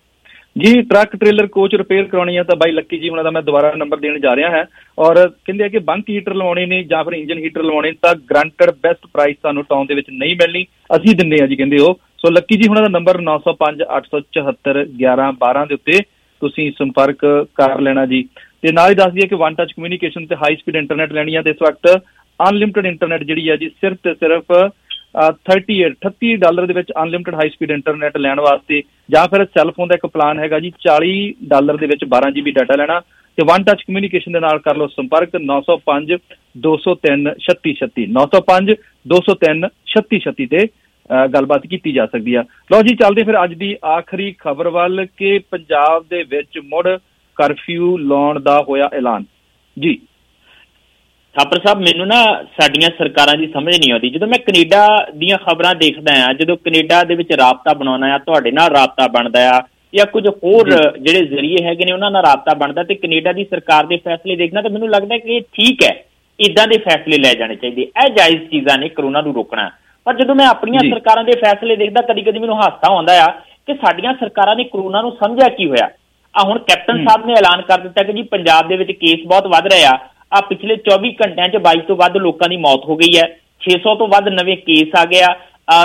ਜੀ ਟਰੱਕ ਟ੍ਰੇਲਰ ਕੋਚ ਰਿਪੇਅਰ ਕਰਾਉਣੀ ਹੈ ਤਾਂ ਬਾਈ ਲੱਕੀ ਜੀ ਉਹਨਾਂ ਦਾ ਮੈਂ ਦੁਬਾਰਾ ਨੰਬਰ ਦੇਣ ਜਾ ਰਿਹਾ ਹਾਂ ਔਰ ਕਹਿੰਦੇ ਆ ਕਿ ਬੰਕ ਹੀਟਰ ਲਵਾਉਣੇ ਨੇ ਜਾਂ ਫਿਰ ਇੰਜਨ ਹੀਟਰ ਲਵਾਉਣੇ ਤਾਂ ਗਰੰਟਡ ਬੈਸਟ ਪ੍ਰਾਈਸ ਤੁਹਾਨੂੰ ਟਾਊਨ ਦੇ ਵਿੱਚ ਨਹੀਂ ਮਿਲਣੀ, ਅਸੀਂ ਦਿੰਦੇ ਹਾਂ ਜੀ ਕਹਿੰਦੇ ਉਹ। ਸੋ ਲੱਕੀ ਜੀ ਉਹਨਾਂ ਦਾ ਨੰਬਰ ਨੌ ਸੌ ਪੰਜ ਅੱਠ ਸੌ ਚੁਹੱਤਰ ਗਿਆਰਾਂ ਬਾਰਾਂ ਦੇ ਉੱਤੇ ਤੁਸੀਂ ਸੰਪਰਕ ਕਰ ਲੈਣਾ ਜੀ। ਤੇ ਨਾਲ ਹੀ ਦੱਸ ਦਈਏ ਕਿ ਵਨ ਟੱਚ ਕਮਿਊਨੀਕੇਸ਼ਨ ਤੇ ਹਾਈ ਸਪੀਡ ਇੰਟਰਨੈਟ ਲੈਣੀ ਹੈ ਤੇ ਇਸ ਵਕਤ ਅਨਲਿਮਟਿਡ ਇੰਟਰਨੈਟ ਜਿਹੜੀ ਹੈ ਜੀ ਸਿਰਫ ਤੇ ਸਿਰਫ ਥਰਟੀ ਅਠੱਤੀ ਡਾਲਰ ਦੇ ਵਿੱਚ ਅਨਲਿਮਟਿਡ ਹਾਈ ਸਪੀਡ ਇੰਟਰਨੈਟ ਲੈਣ ਵਾਸਤੇ, ਜਾਂ ਫਿਰ ਸੈੱਲਫੋਨ ਦਾ ਇੱਕ ਪਲਾਨ ਹੈਗਾ ਜੀ ਚਾਲੀ ਡਾਲਰ ਦੇ ਵਿੱਚ ਬਾਰਾਂ ਜੀ ਬੀ ਡਾਟਾ ਲੈਣਾ ਤੇ ਵਨ ਟੱਚ ਕਮਿਊਨੀਕੇਸ਼ਨ ਦੇ ਨਾਲ ਕਰ ਲਓ ਸੰਪਰਕ ਨੌ ਸੌ ਪੰਜ ਦੋ ਸੌ ਤਿੰਨ ਛੱਤੀ ਛੱਤੀ ਨੌ ਸੌ ਪੰਜ ਦੋ ਸੌ ਤਿੰਨ ਛੱਤੀ ਛੱਤੀ ਤੇ ਗੱਲਬਾਤ ਕੀਤੀ ਜਾ ਸਕਦੀ ਆ। ਲਓ ਜੀ ਚੱਲਦੇ ਫਿਰ ਅੱਜ ਦੀ ਆਖਰੀ ਖਬਰ ਵੱਲ ਕਿ ਪੰਜਾਬ ਦੇ ਵਿੱਚ ਮੁੜ ਕਰਫਿਊ ਲਾਉਣ ਦਾ ਹੋਇਆ ਐਲਾਨ। ਜੀ ਥਾਪਰ ਸਾਹਿਬ, ਮੈਨੂੰ ਨਾ ਸਾਡੀਆਂ ਸਰਕਾਰਾਂ ਦੀ ਸਮਝ ਨਹੀਂ ਆਉਂਦੀ। ਜਦੋਂ ਮੈਂ ਕੈਨੇਡਾ ਦੀਆਂ ਖਬਰਾਂ ਦੇਖਦਾ ਆ, ਜਦੋਂ ਕੈਨੇਡਾ ਦੇ ਵਿੱਚ ਰਾਬਤਾ ਬਣਾਉਣਾ ਆ, ਤੁਹਾਡੇ ਨਾਲ ਰਾਬਤਾ ਬਣਦਾ ਆ ਜਾਂ ਕੁਝ ਹੋਰ ਜਿਹੜੇ ਜ਼ਰੀਏ ਹੈਗੇ ਨੇ ਉਹਨਾਂ ਨਾਲ ਰਾਬਤਾ ਬਣਦਾ ਤੇ ਕੈਨੇਡਾ ਦੀ ਸਰਕਾਰ ਦੇ ਫੈਸਲੇ ਦੇਖਣਾ ਤਾਂ ਮੈਨੂੰ ਲੱਗਦਾ ਕਿ ਇਹ ਠੀਕ ਹੈ, ਇੱਦਾਂ ਦੇ ਫੈਸਲੇ ਲੈ ਜਾਣੇ ਚਾਹੀਦੇ, ਇਹ ਜਾਇਜ਼ ਚੀਜ਼ਾਂ ਨੇ ਕਰੋਨਾ ਨੂੰ ਰੋਕਣਾ। ਪਰ ਜਦੋਂ ਮੈਂ ਆਪਣੀਆਂ ਸਰਕਾਰਾਂ ਦੇ ਫੈਸਲੇ ਦੇਖਦਾ ਕਦੀ ਕਦੀ ਮੈਨੂੰ ਹਾਸਾ ਆਉਂਦਾ ਆ ਕਿ ਸਾਡੀਆਂ ਸਰਕਾਰਾਂ ਨੇ ਕਰੋਨਾ ਨੂੰ ਸਮਝਿਆ ਕੀ ਹੋਇਆ। ਆ ਹੁਣ ਕੈਪਟਨ ਸਾਹਿਬ ਨੇ ਐਲਾਨ ਕਰ ਦਿੱਤਾ ਕਿ ਜੀ ਪੰਜਾਬ ਦੇ ਵਿੱਚ ਕੇਸ ਬਹੁਤ ਵੱਧ ਰਹੇ ਆ, ਆ ਪਿਛਲੇ ਚੌਵੀ ਘੰਟਿਆਂ 'ਚ ਬਾਈ ਤੋਂ ਵੱਧ ਲੋਕਾਂ ਦੀ ਮੌਤ ਹੋ ਗਈ ਹੈ, ਛੇ ਸੌ ਤੋਂ ਵੱਧ ਨਵੇਂ ਕੇਸ ਆ ਗਿਆ।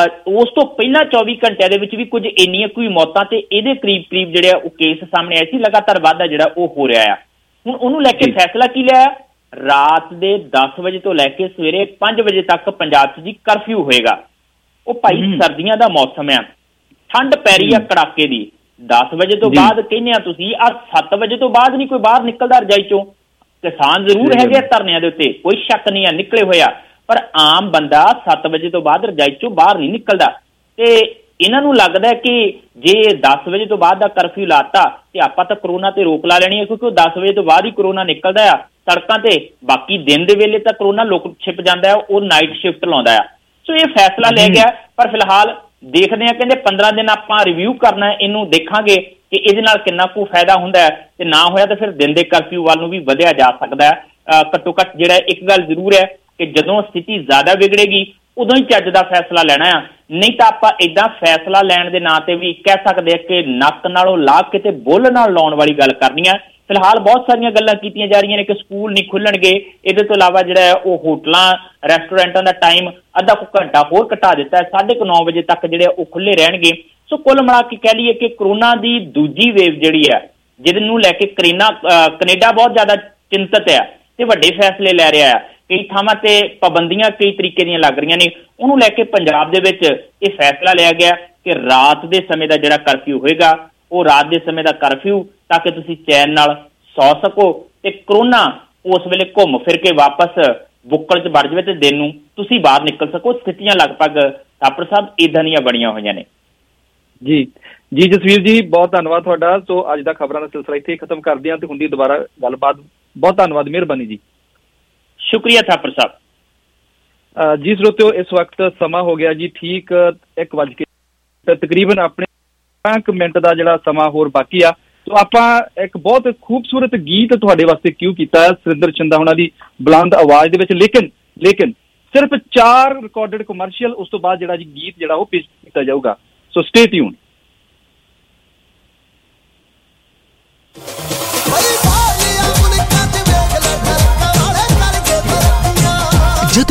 ਉਸ ਤੋਂ ਪਹਿਲਾਂ ਚੌਵੀ ਘੰਟਿਆਂ ਦੇ ਵਿੱਚ ਵੀ ਕੁਝ ਇੰਨੀਆਂ ਕੋਈ ਮੌਤਾਂ ਤੇ ਇਹਦੇ ਕਰੀਬ ਕਰੀਬ ਜਿਹੜੇ ਉਹ ਕੇਸ ਸਾਹਮਣੇ ਆਏ ਸੀ, ਲਗਾਤਾਰ ਵਾਧਾ ਜਿਹੜਾ ਉਹ ਹੋ ਰਿਹਾ ਆ। ਹੁਣ ਉਹਨੂੰ ਲੈ ਕੇ ਫੈਸਲਾ ਕੀ ਲਿਆ, ਰਾਤ ਦੇ ਦਸ ਵਜੇ ਤੋਂ ਲੈ ਕੇ ਸਵੇਰੇ ਪੰਜ ਵਜੇ ਤੱਕ ਪੰਜਾਬ 'ਚ ਜੀ ਕਰਫਿਊ ਹੋਏਗਾ। ਉਹ ਭਾਈ ਸਰਦੀਆਂ ਦਾ ਮੌਸਮ ਆ, ਠੰਡ ਪੈ ਰਹੀ ਆ ਕੜਾਕੇ ਦੀ, ਦਸ ਵਜੇ ਤੋਂ ਬਾਅਦ ਕਹਿੰਦੇ ਆ ਤੁਸੀਂ ਆ ਸੱਤ ਵਜੇ ਤੋਂ ਬਾਅਦ ਨਹੀਂ ਕੋਈ ਬਾਹਰ ਨਿਕਲਦਾ ਰਜਾਈ ਚੋਂ। ਕਿਸਾਨ ਜ਼ਰੂਰ ਹੈਗੇ ਧਰਨਿਆਂ ਦੇ ਉੱਤੇ, ਕੋਈ ਸ਼ੱਕ ਨਹੀਂ ਆ ਨਿਕਲੇ ਹੋਇਆ, ਪਰ ਆਮ ਬੰਦਾ ਸੱਤ ਵਜੇ ਤੋਂ ਬਾਅਦ ਰਜਾਈ ਚੋਂ ਬਾਹਰ ਨਹੀਂ ਨਿਕਲਦਾ। ਤੇ ਇਹਨਾਂ ਨੂੰ ਲੱਗਦਾ ਕਿ ਜੇ ਦਸ ਵਜੇ ਤੋਂ ਬਾਅਦ ਦਾ ਕਰਫਿਊ ਲਾਤਾ ਤੇ ਆਪਾਂ ਤਾਂ ਕਰੋਨਾ ਤੇ ਰੋਕ ਲਾ ਲੈਣੀ ਹੈ, ਕਿਉਂਕਿ ਉਹ ਦਸ ਵਜੇ ਤੋਂ ਬਾਅਦ ਹੀ ਕਰੋਨਾ ਨਿਕਲਦਾ ਆ ਸੜਕਾਂ ਤੇ। ਬਾਕੀ ਦਿਨ ਦੇ ਵੇਲੇ ਤਾਂ ਕਰੋਨਾ ਲੁਕ ਛਿਪ ਜਾਂਦਾ, ਉਹ ਨਾਈਟ ਸ਼ਿਫਟ ਲਾਉਂਦਾ ਆ। ਸੋ ਇਹ ਫੈਸਲਾ ਲੈ ਗਿਆ, ਪਰ ਫਿਲਹਾਲ ਦੇਖਦੇ ਆ, ਕਹਿੰਦੇ ਪੰਦਰਾਂ ਦਿਨ ਆਪਾਂ ਰਿਵਿਊ ਕਰਨਾ, ਇਹਨੂੰ ਦੇਖਾਂਗੇ ਕਿ ਇਹਦੇ ਨਾਲ ਕਿੰਨਾ ਕੁ ਫਾਇਦਾ ਹੁੰਦਾ ਹੈ, ਤੇ ਨਾ ਹੋਇਆ ਤਾਂ ਫਿਰ ਦਿਨ ਦੇ ਕਰਫਿਊ ਵੱਲ ਨੂੰ ਵੀ ਵਧਿਆ ਜਾ ਸਕਦਾ ਹੈ। ਘੱਟੋ ਘੱਟ ਜਿਹੜਾ ਇੱਕ ਗੱਲ ਜ਼ਰੂਰ ਹੈ ਕਿ ਜਦੋਂ ਸਥਿਤੀ ਜ਼ਿਆਦਾ ਵਿਗੜੇਗੀ ਉਦੋਂ ਹੀ ਚੱਜ ਦਾ ਫੈਸਲਾ ਲੈਣਾ ਆ, ਨਹੀਂ ਤਾਂ ਆਪਾਂ ਏਦਾਂ ਫੈਸਲਾ ਲੈਣ ਦੇ ਨਾਂ ਤੇ ਵੀ ਕਹਿ ਸਕਦੇ ਆ ਕਿ ਨੱਕ ਨਾਲੋਂ ਲਾ ਕੇ ਤੇ ਬੁੱਲ ਨਾਲ ਲਾਉਣ ਵਾਲੀ ਗੱਲ ਕਰਨੀ ਆ। ਫਿਲਹਾਲ ਬਹੁਤ ਸਾਰੀਆਂ ਗੱਲਾਂ ਕੀਤੀਆਂ ਜਾ ਰਹੀਆਂ ਨੇ ਕਿ ਸਕੂਲ ਨਹੀਂ ਖੁੱਲਣਗੇ, ਇਹਦੇ ਤੋਂ ਇਲਾਵਾ ਜਿਹੜਾ ਹੈ ਉਹ ਹੋਟਲਾਂ ਰੈਸਟੋਰੈਂਟਾਂ ਦਾ ਟਾਈਮ ਅੱਧਾ ਕੁ ਘੰਟਾ ਹੋਰ ਘਟਾ ਦਿੱਤਾ ਹੈ, ਸਾਢੇ ਕੁ ਨੌ ਵਜੇ ਤੱਕ ਜਿਹੜੇ ਉਹ ਖੁੱਲੇ ਰਹਿਣਗੇ। ਸੋ ਕੁੱਲ ਮਿਲਾ ਕੇ ਕਹਿ ਲਈਏ ਕਿ ਕਰੋਨਾ ਦੀ ਦੂਜੀ ਵੇਵ ਜਿਹੜੀ ਹੈ, ਜਿਹਦੇ ਨੂੰ ਲੈ ਕੇ ਕੈਨੇਡਾ ਕੈਨੇਡਾ ਬਹੁਤ ਜ਼ਿਆਦਾ ਚਿੰਤਤ ਹੈ ਤੇ ਵੱਡੇ ਫੈਸਲੇ ਲੈ ਰਿਹਾ ਹੈ। ਕਈ ਥਾਵਾਂ ਤੇ ਪਾਬੰਦੀਆਂ ਕਈ ਤਰੀਕੇ ਦੀਆਂ ਲੱਗ ਰਹੀਆਂ ਨੇ, ਉਹਨੂੰ ਲੈ ਕੇ ਪੰਜਾਬ ਦੇ ਵਿੱਚ ਇਹ ਫੈਸਲਾ ਲਿਆ ਗਿਆ ਕਿ ਰਾਤ ਦੇ ਸਮੇਂ ਦਾ ਜਿਹੜਾ ਕਰਫਿਊ ਹੋਏਗਾ ਉਹ ਰਾਤ ਦੇ ਸਮੇਂ ਦਾ ਕਰਫਿਊ, ਤਾਂ ਕਿ ਤੁਸੀਂ ਚੈਨ ਨਾਲ ਸੌ ਸਕੋ ਤੇ ਕਰੋਨਾ ਉਸ ਵੇਲੇ ਘੁੰਮ ਫਿਰ ਕੇ ਵਾਪਸ ਬੁੱਕਲ 'ਚ ਵੜ ਜਾਵੇ ਤੇ ਦਿਨ ਨੂੰ ਤੁਸੀਂ ਬਾਹਰ ਨਿਕਲ ਸਕੋ। ਸਥਿਤੀਆਂ ਲਗਭਗ ਥਾਪਰ ਸਾਹਿਬ ਇਦਾਂ ਦੀਆਂ ਬਣੀਆਂ ਹੋਈਆਂ ਨੇ। ਜੀ ਜੀ ਜਸਵੀਰ ਜੀ, ਬਹੁਤ ਧੰਨਵਾਦ ਤੁਹਾਡਾ। ਸੋ ਅੱਜ ਦਾ ਖਬਰਾਂ ਦਾ ਸਿਲਸਿਲਾ ਇੱਥੇ ਖਤਮ ਕਰਦੇ ਹਾਂ ਤੇ ਹੁੰਦੀ ਦੁਬਾਰਾ ਗੱਲਬਾਤ। ਬਹੁਤ ਧੰਨਵਾਦ, ਮਿਹਰਬਾਨੀ ਜੀ। ਸ਼ੁਕਰੀਆ ਥਾਪਰ ਸਾਹਿਬ। ਜੀ ਸਰੋਤਿਓ, ਇਸ ਵਕਤ ਸਮਾਂ ਹੋ ਗਿਆ ਜੀ ਠੀਕ ਇੱਕ ਵੱਜ ਕੇ ਤਕਰੀਬਨ ਆਪਣੇ ਪੰਜ ਮਿੰਟ ਦਾ ਜਿਹੜਾ ਸਮਾਂ ਹੋਰ ਬਾਕੀ ਆ। ਸੋ ਆਪਾਂ ਇੱਕ ਬਹੁਤ ਖੂਬਸੂਰਤ ਗੀਤ ਤੁਹਾਡੇ ਵਾਸਤੇ ਕਿਉਂ ਕੀਤਾ ਹੈ ਸੁਰਿੰਦਰ ਚਿੰਦਾ ਹੋਣਾ ਦੀ ਬੁਲੰਦ ਆਵਾਜ਼ ਦੇ ਵਿੱਚ, ਲੇਕਿਨ ਲੇਕਿਨ ਸਿਰਫ ਚਾਰ ਰਿਕਾਰਡਡ ਕਮਰਸ਼ੀਅਲ, ਉਸ ਤੋਂ ਬਾਅਦ ਜਿਹੜਾ ਜੀ ਗੀਤ ਜਿਹੜਾ ਉਹ ਪੇਸ਼ ਕੀਤਾ ਜਾਊਗਾ। So stay tune. Bye.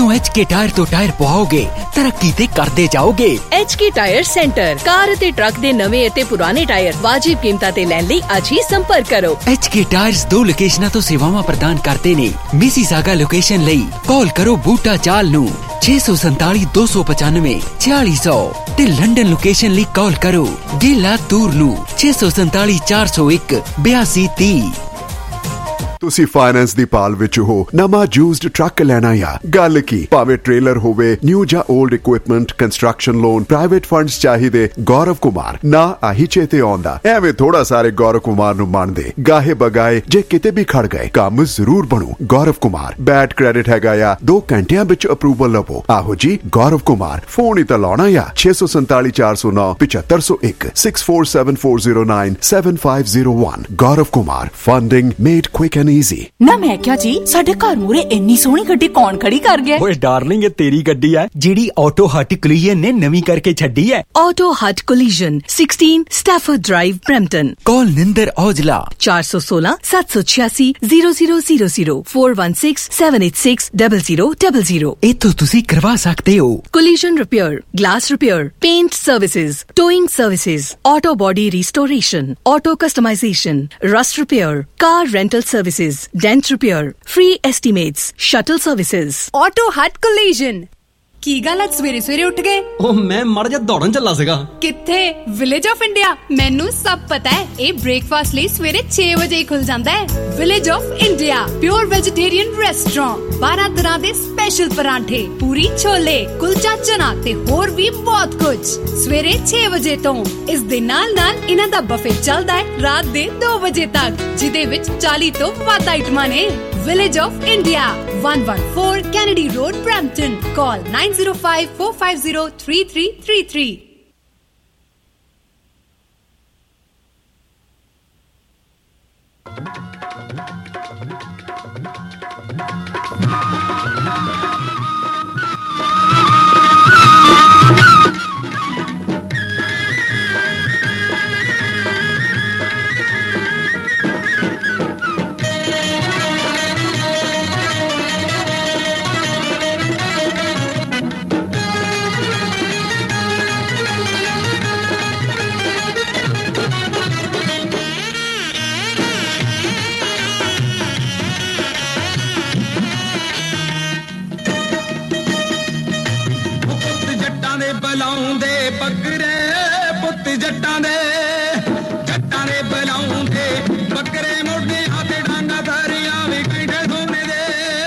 ਜਦੋਂ ਐਚ ਕੇ ਟਾਇਰ ਤੋਂ ਟਾਇਰ ਪਵਾਓਗੇ ਤਰੱਕੀ ਤੇ ਕਰਦੇ ਜਾਓਗੇ। H K tyre centre, car ਅਤੇ ਟਰੱਕ ਦੇ ਨਵੇਂ ਅਤੇ ਪੁਰਾਣੇ ਟਾਇਰ ਵਾਜਿਬ ਕੀਮਤਾਂ ਤੇ ਲੈਣ ਲਈ ਅੱਜ ਹੀ ਸੰਪਰਕ ਕਰੋ। ਐਚ ਕੇ ਟਾਇਰਸ ਦੋ ਲੋਕੇਸ਼ਨਾਂ ਤੋਂ ਸੇਵਾਵਾਂ ਪ੍ਰਦਾਨ ਕਰਦੇ ਨੇ। ਮਿਸੀਸਾਗਾ ਲੋਕੇਸ਼ਨ ਲਈ ਕਾਲ ਕਰੋ ਬੂਟਾ ਚਾਲ ਨੂੰ ਛੇ ਸੌ ਸੰਤਾਲੀ ਦੋ ਸੌ ਪਚਾਨਵੇਂ छियाली सौ ਤੇ ਲੰਡਨ ਲੋਕੇਸ਼ਨ ਲਈ ਕਾਲ ਕਰੋ ਗੇਲਾ ਤੂਰ ਨੂੰ ਛੇ ਸੌ ਸੰਤਾਲੀ ਚਾਰ ਸੌ ਇੱਕ ਬਿਆਸੀ ਤੀਹ। ਤੁਸੀਂ ਫਾਈਨੈਂਸ ਦੀ ਪਾਲ ਵਿੱਚ ਹੋ, ਨਵਾਂ ਯੂਜ਼ਡ ਟਰੱਕ ਲੈਣਾ ਆ, ਗੱਲ ਕੀ ਭਾਵੇਂ ਟ੍ਰੇਲਰ ਹੋਵੇ, ਨਿਊ ਜਾਂ old equipment, construction loan, private funds ਚਾਹੀਦੇ, ਗੌਰਵ ਕੁਮਾਰ ਨਾ ਆਹੀ ਚੇਤੇ ਆਉਂਦਾ। ਐਵੇਂ ਥੋੜਾ ਸਾਰੇ ਗੌਰਵ ਕੁਮਾਰ ਨੂੰ ਮੰਨਦੇ, ਗਾਹੇ ਬਗਾਏ ਜੇ ਕਿਤੇ ਵੀ ਖੜ ਗਏ ਕੰਮ ਜ਼ਰੂਰ ਬਣੂ। ਗੌਰਵ ਕੁਮਾਰ ਬੈਡ ਕ੍ਰੈਡਿਟ ਹੈਗਾ ਆ, ਦੋ ਘੰਟਿਆਂ ਵਿੱਚ ਅਪਰੂਵਲ ਲਵੋ। ਆਹੋ ਜੀ ਗੌਰਵ ਕੁਮਾਰ, ਫੋਨ ਹੀ ਤਾਂ ਲਾਉਣਾ ਆ ਛੇ ਸੌ ਸੰਤਾਲੀ ਚਾਰ ਸੌ ਨੌ ਪਚੱਤਰ ਸੌ ਇੱਕ six four seven four zero nine seven five zero one. Gaurav Kumar, funding made quick and easy. ਨਾ ਮੈਂ ਕਿਹਾ ਜੀ ਸਾਡੇ ਘਰ ਮੂਰੇ ਇੰਨੀ ਸੋਹਣੀ ਗੱਡੀ ਕੌਣ ਖੜੀ ਕਰ ਗਿਆ? ਓਏ ਡਾਰਲਿੰਗ ਇਹ ਤੇਰੀ ਗੱਡੀ ਹੈ ਜਿਹੜੀ ਆਟੋ ਹਟ ਕੋਲੀਜਨ ਨੇ ਨਵੀਂ ਕਰਕੇ ਛੱਡੀ ਹੈ। ਆਟੋ ਹਟ ਕੋਲੀਜਨ सोलह Stafford drive Brampton. Call Ninder Aujla ਚਾਰ ਸੌ ਸੋਲਾਂ ਸੱਤ ਸੌ ਛਿਆਸੀ zero zero zero zero four one six seven eight six double zero double zero. ਇੱਥੋਂ ਤੁਸੀਂ ਕਰਵਾ ਸਕਦੇ ਹੋ collision repair, glass repair, paint services, towing services, auto body restoration, auto customisation, rust repair, car rental services, dent repair, free estimates, shuttle services. Auto hut collision. ਕੀ ਗੱਲ ਅੱਜ ਸਵੇਰੇ ਸਵੇਰੇ ਉੱਠ ਗਏ? ਉਹ ਮੈਂ ਮੜ ਜਾ ਦੌੜਨ ਚੱਲਾ ਸੀਗਾ। ਕਿੱਥੇ? Village of India. ਮੈਨੂੰ ਸਭ ਪਤਾ ਹੈ। ਇਹ ਬ੍ਰੇਕਫਾਸਟ ਲਈ ਸਵੇਰੇ ਛੇ ਵਜੇ ਹੀ ਖੁੱਲ ਜਾਂਦਾ ਹੈ। Village of India pure vegetarian restaurant, ਬਾਰਾਂ ਤਰ੍ਹਾਂ ਦੇ ਸਪੈਸ਼ਲ ਪਰਾਂਠੇ, ਪੂਰੀ ਛੋਲੇ, ਕੁਲਚਾ ਚਨਾ ਤੇ ਹੋਰ ਵੀ ਬਹੁਤ ਕੁਝ ਸਵੇਰੇ ਛੇ ਵਜੇ ਤੋਂ। ਇਸ ਦੇ ਨਾਲ ਨਾਲ ਇਹਨਾਂ ਦਾ ਬਫੇ ਚੱਲਦਾ ਹੈ ਰਾਤ ਦੇ ਦੋ ਵਜੇ ਤੱਕ, ਜਿਹਦੇ ਵਿੱਚ ਚਾਲੀ ਤੋਂ ਵੱਧ ਆਈਟਮਾਂ ਨੇ। Village of India, one one four Kennedy Road, Brampton. Call nine zero five four five zero three three three three. ਬਲਾਉਂਦੇ ਬੱਕਰੇ ਪੁੱਤ ਜੱਟਾਂ ਦੇ, ਜੱਟਾਂ ਦੇ ਬਲਾਉਂਦੇ ਬੱਕਰੇ ਮੋਢੇ ਹੱਥ ਡਾਂਗਾ ਧਾਰੀਆਂ ਵੀ ਕਿੰਡੇ ਸੋਨੇ ਦੇ।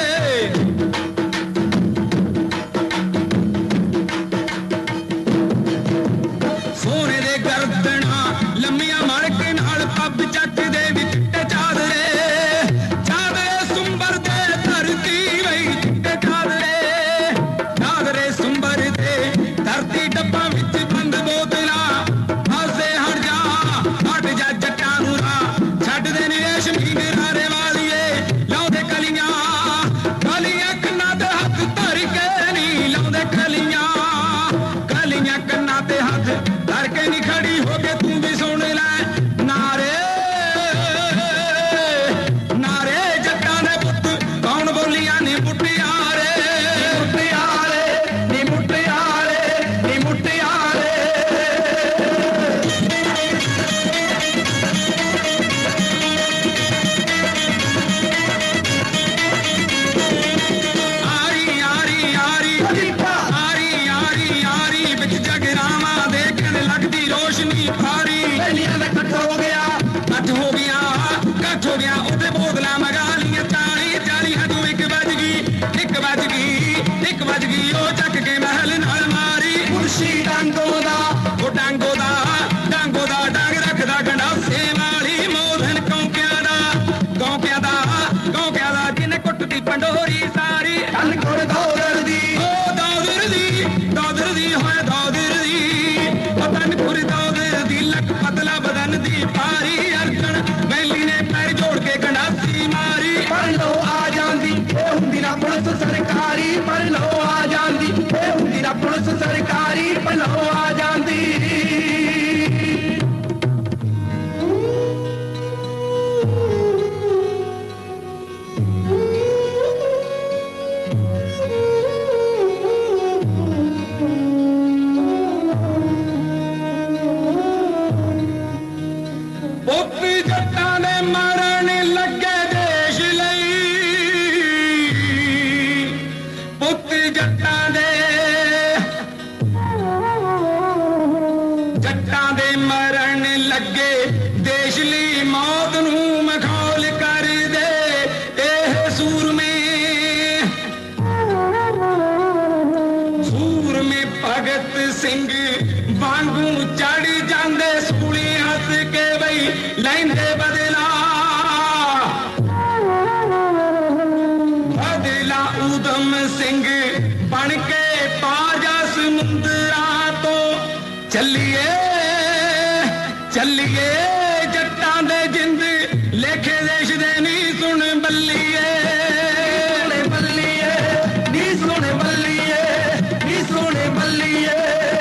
ਸੋਨੇ ਦੇ ਗਰਦਨਾਂ ਲੰਮੀਆਂ ਮੜਕ ਨਾਲ ਪੱਬ ਚੱਟਦੇ ਵੀ ਚਿੱਟੇ ਚਾਦਰੇ, ਚਾਦਰੇ ਸੁੰਬਰ ਦੇ ਧਰਤੀ ਵਈ ਚਿੱਟੇ ਚਾਦਰੇ, ਚਾਦਰੇ ਸੁੰਬਰ ਦੇ ਧਰਤੀ ਡੱਬਾ ਵਿੱਚ ਬੰਦ ਬੋਤਲਾਂ, ਹਾਸੇ ਹੜ ਜੱਟਾਂ ਦੇ ਮਰਨ ਲੱਗੇ ਦੇਸ਼ ਲਈ ਪੁੱਤ ਜੱਟਾਂ ਦੇ ਜੱਟਾਂ ਦੇ ਮਰਨ ਲੱਗੇ ਦੇਸ਼ ਲਈ ਮੌਤ ਨੂੰ ਮਖੌਲ ਕਰਦੇ ਇਹ ਸੂਰਮੇ ਸੂਰਮੇ ਭਗਤ ਸਿੰਘ ਵਾਂਗੂ ਚੜ ਜਾਂਦੇ ਸੂਲੀ ਹੱਸ ਕੇ ਬਈ ਲੈਂਦੇ ਬਦਲਾ ਬਦਲਾ ਊਧਮ ਸਿੰਘ ਬਣ ਕੇ ਪਾਜਾ ਸਮੁੰਦਰਾਂ ਤੋਂ ਚੱਲੀਏ ਚੱਲੀਏ ਜੱਟਾਂ ਦੇ ਜਿੰਦ ਲੇਖੇ ਦੇਸ਼ ਦੇ ਨੀ ਸੁਣ ਬੱਲੀਏ ਬੱਲੀਏ ਨੀ ਸੁਣ ਬੱਲੀਏ ਨੀ ਸੁਣ ਬੱਲੀਏ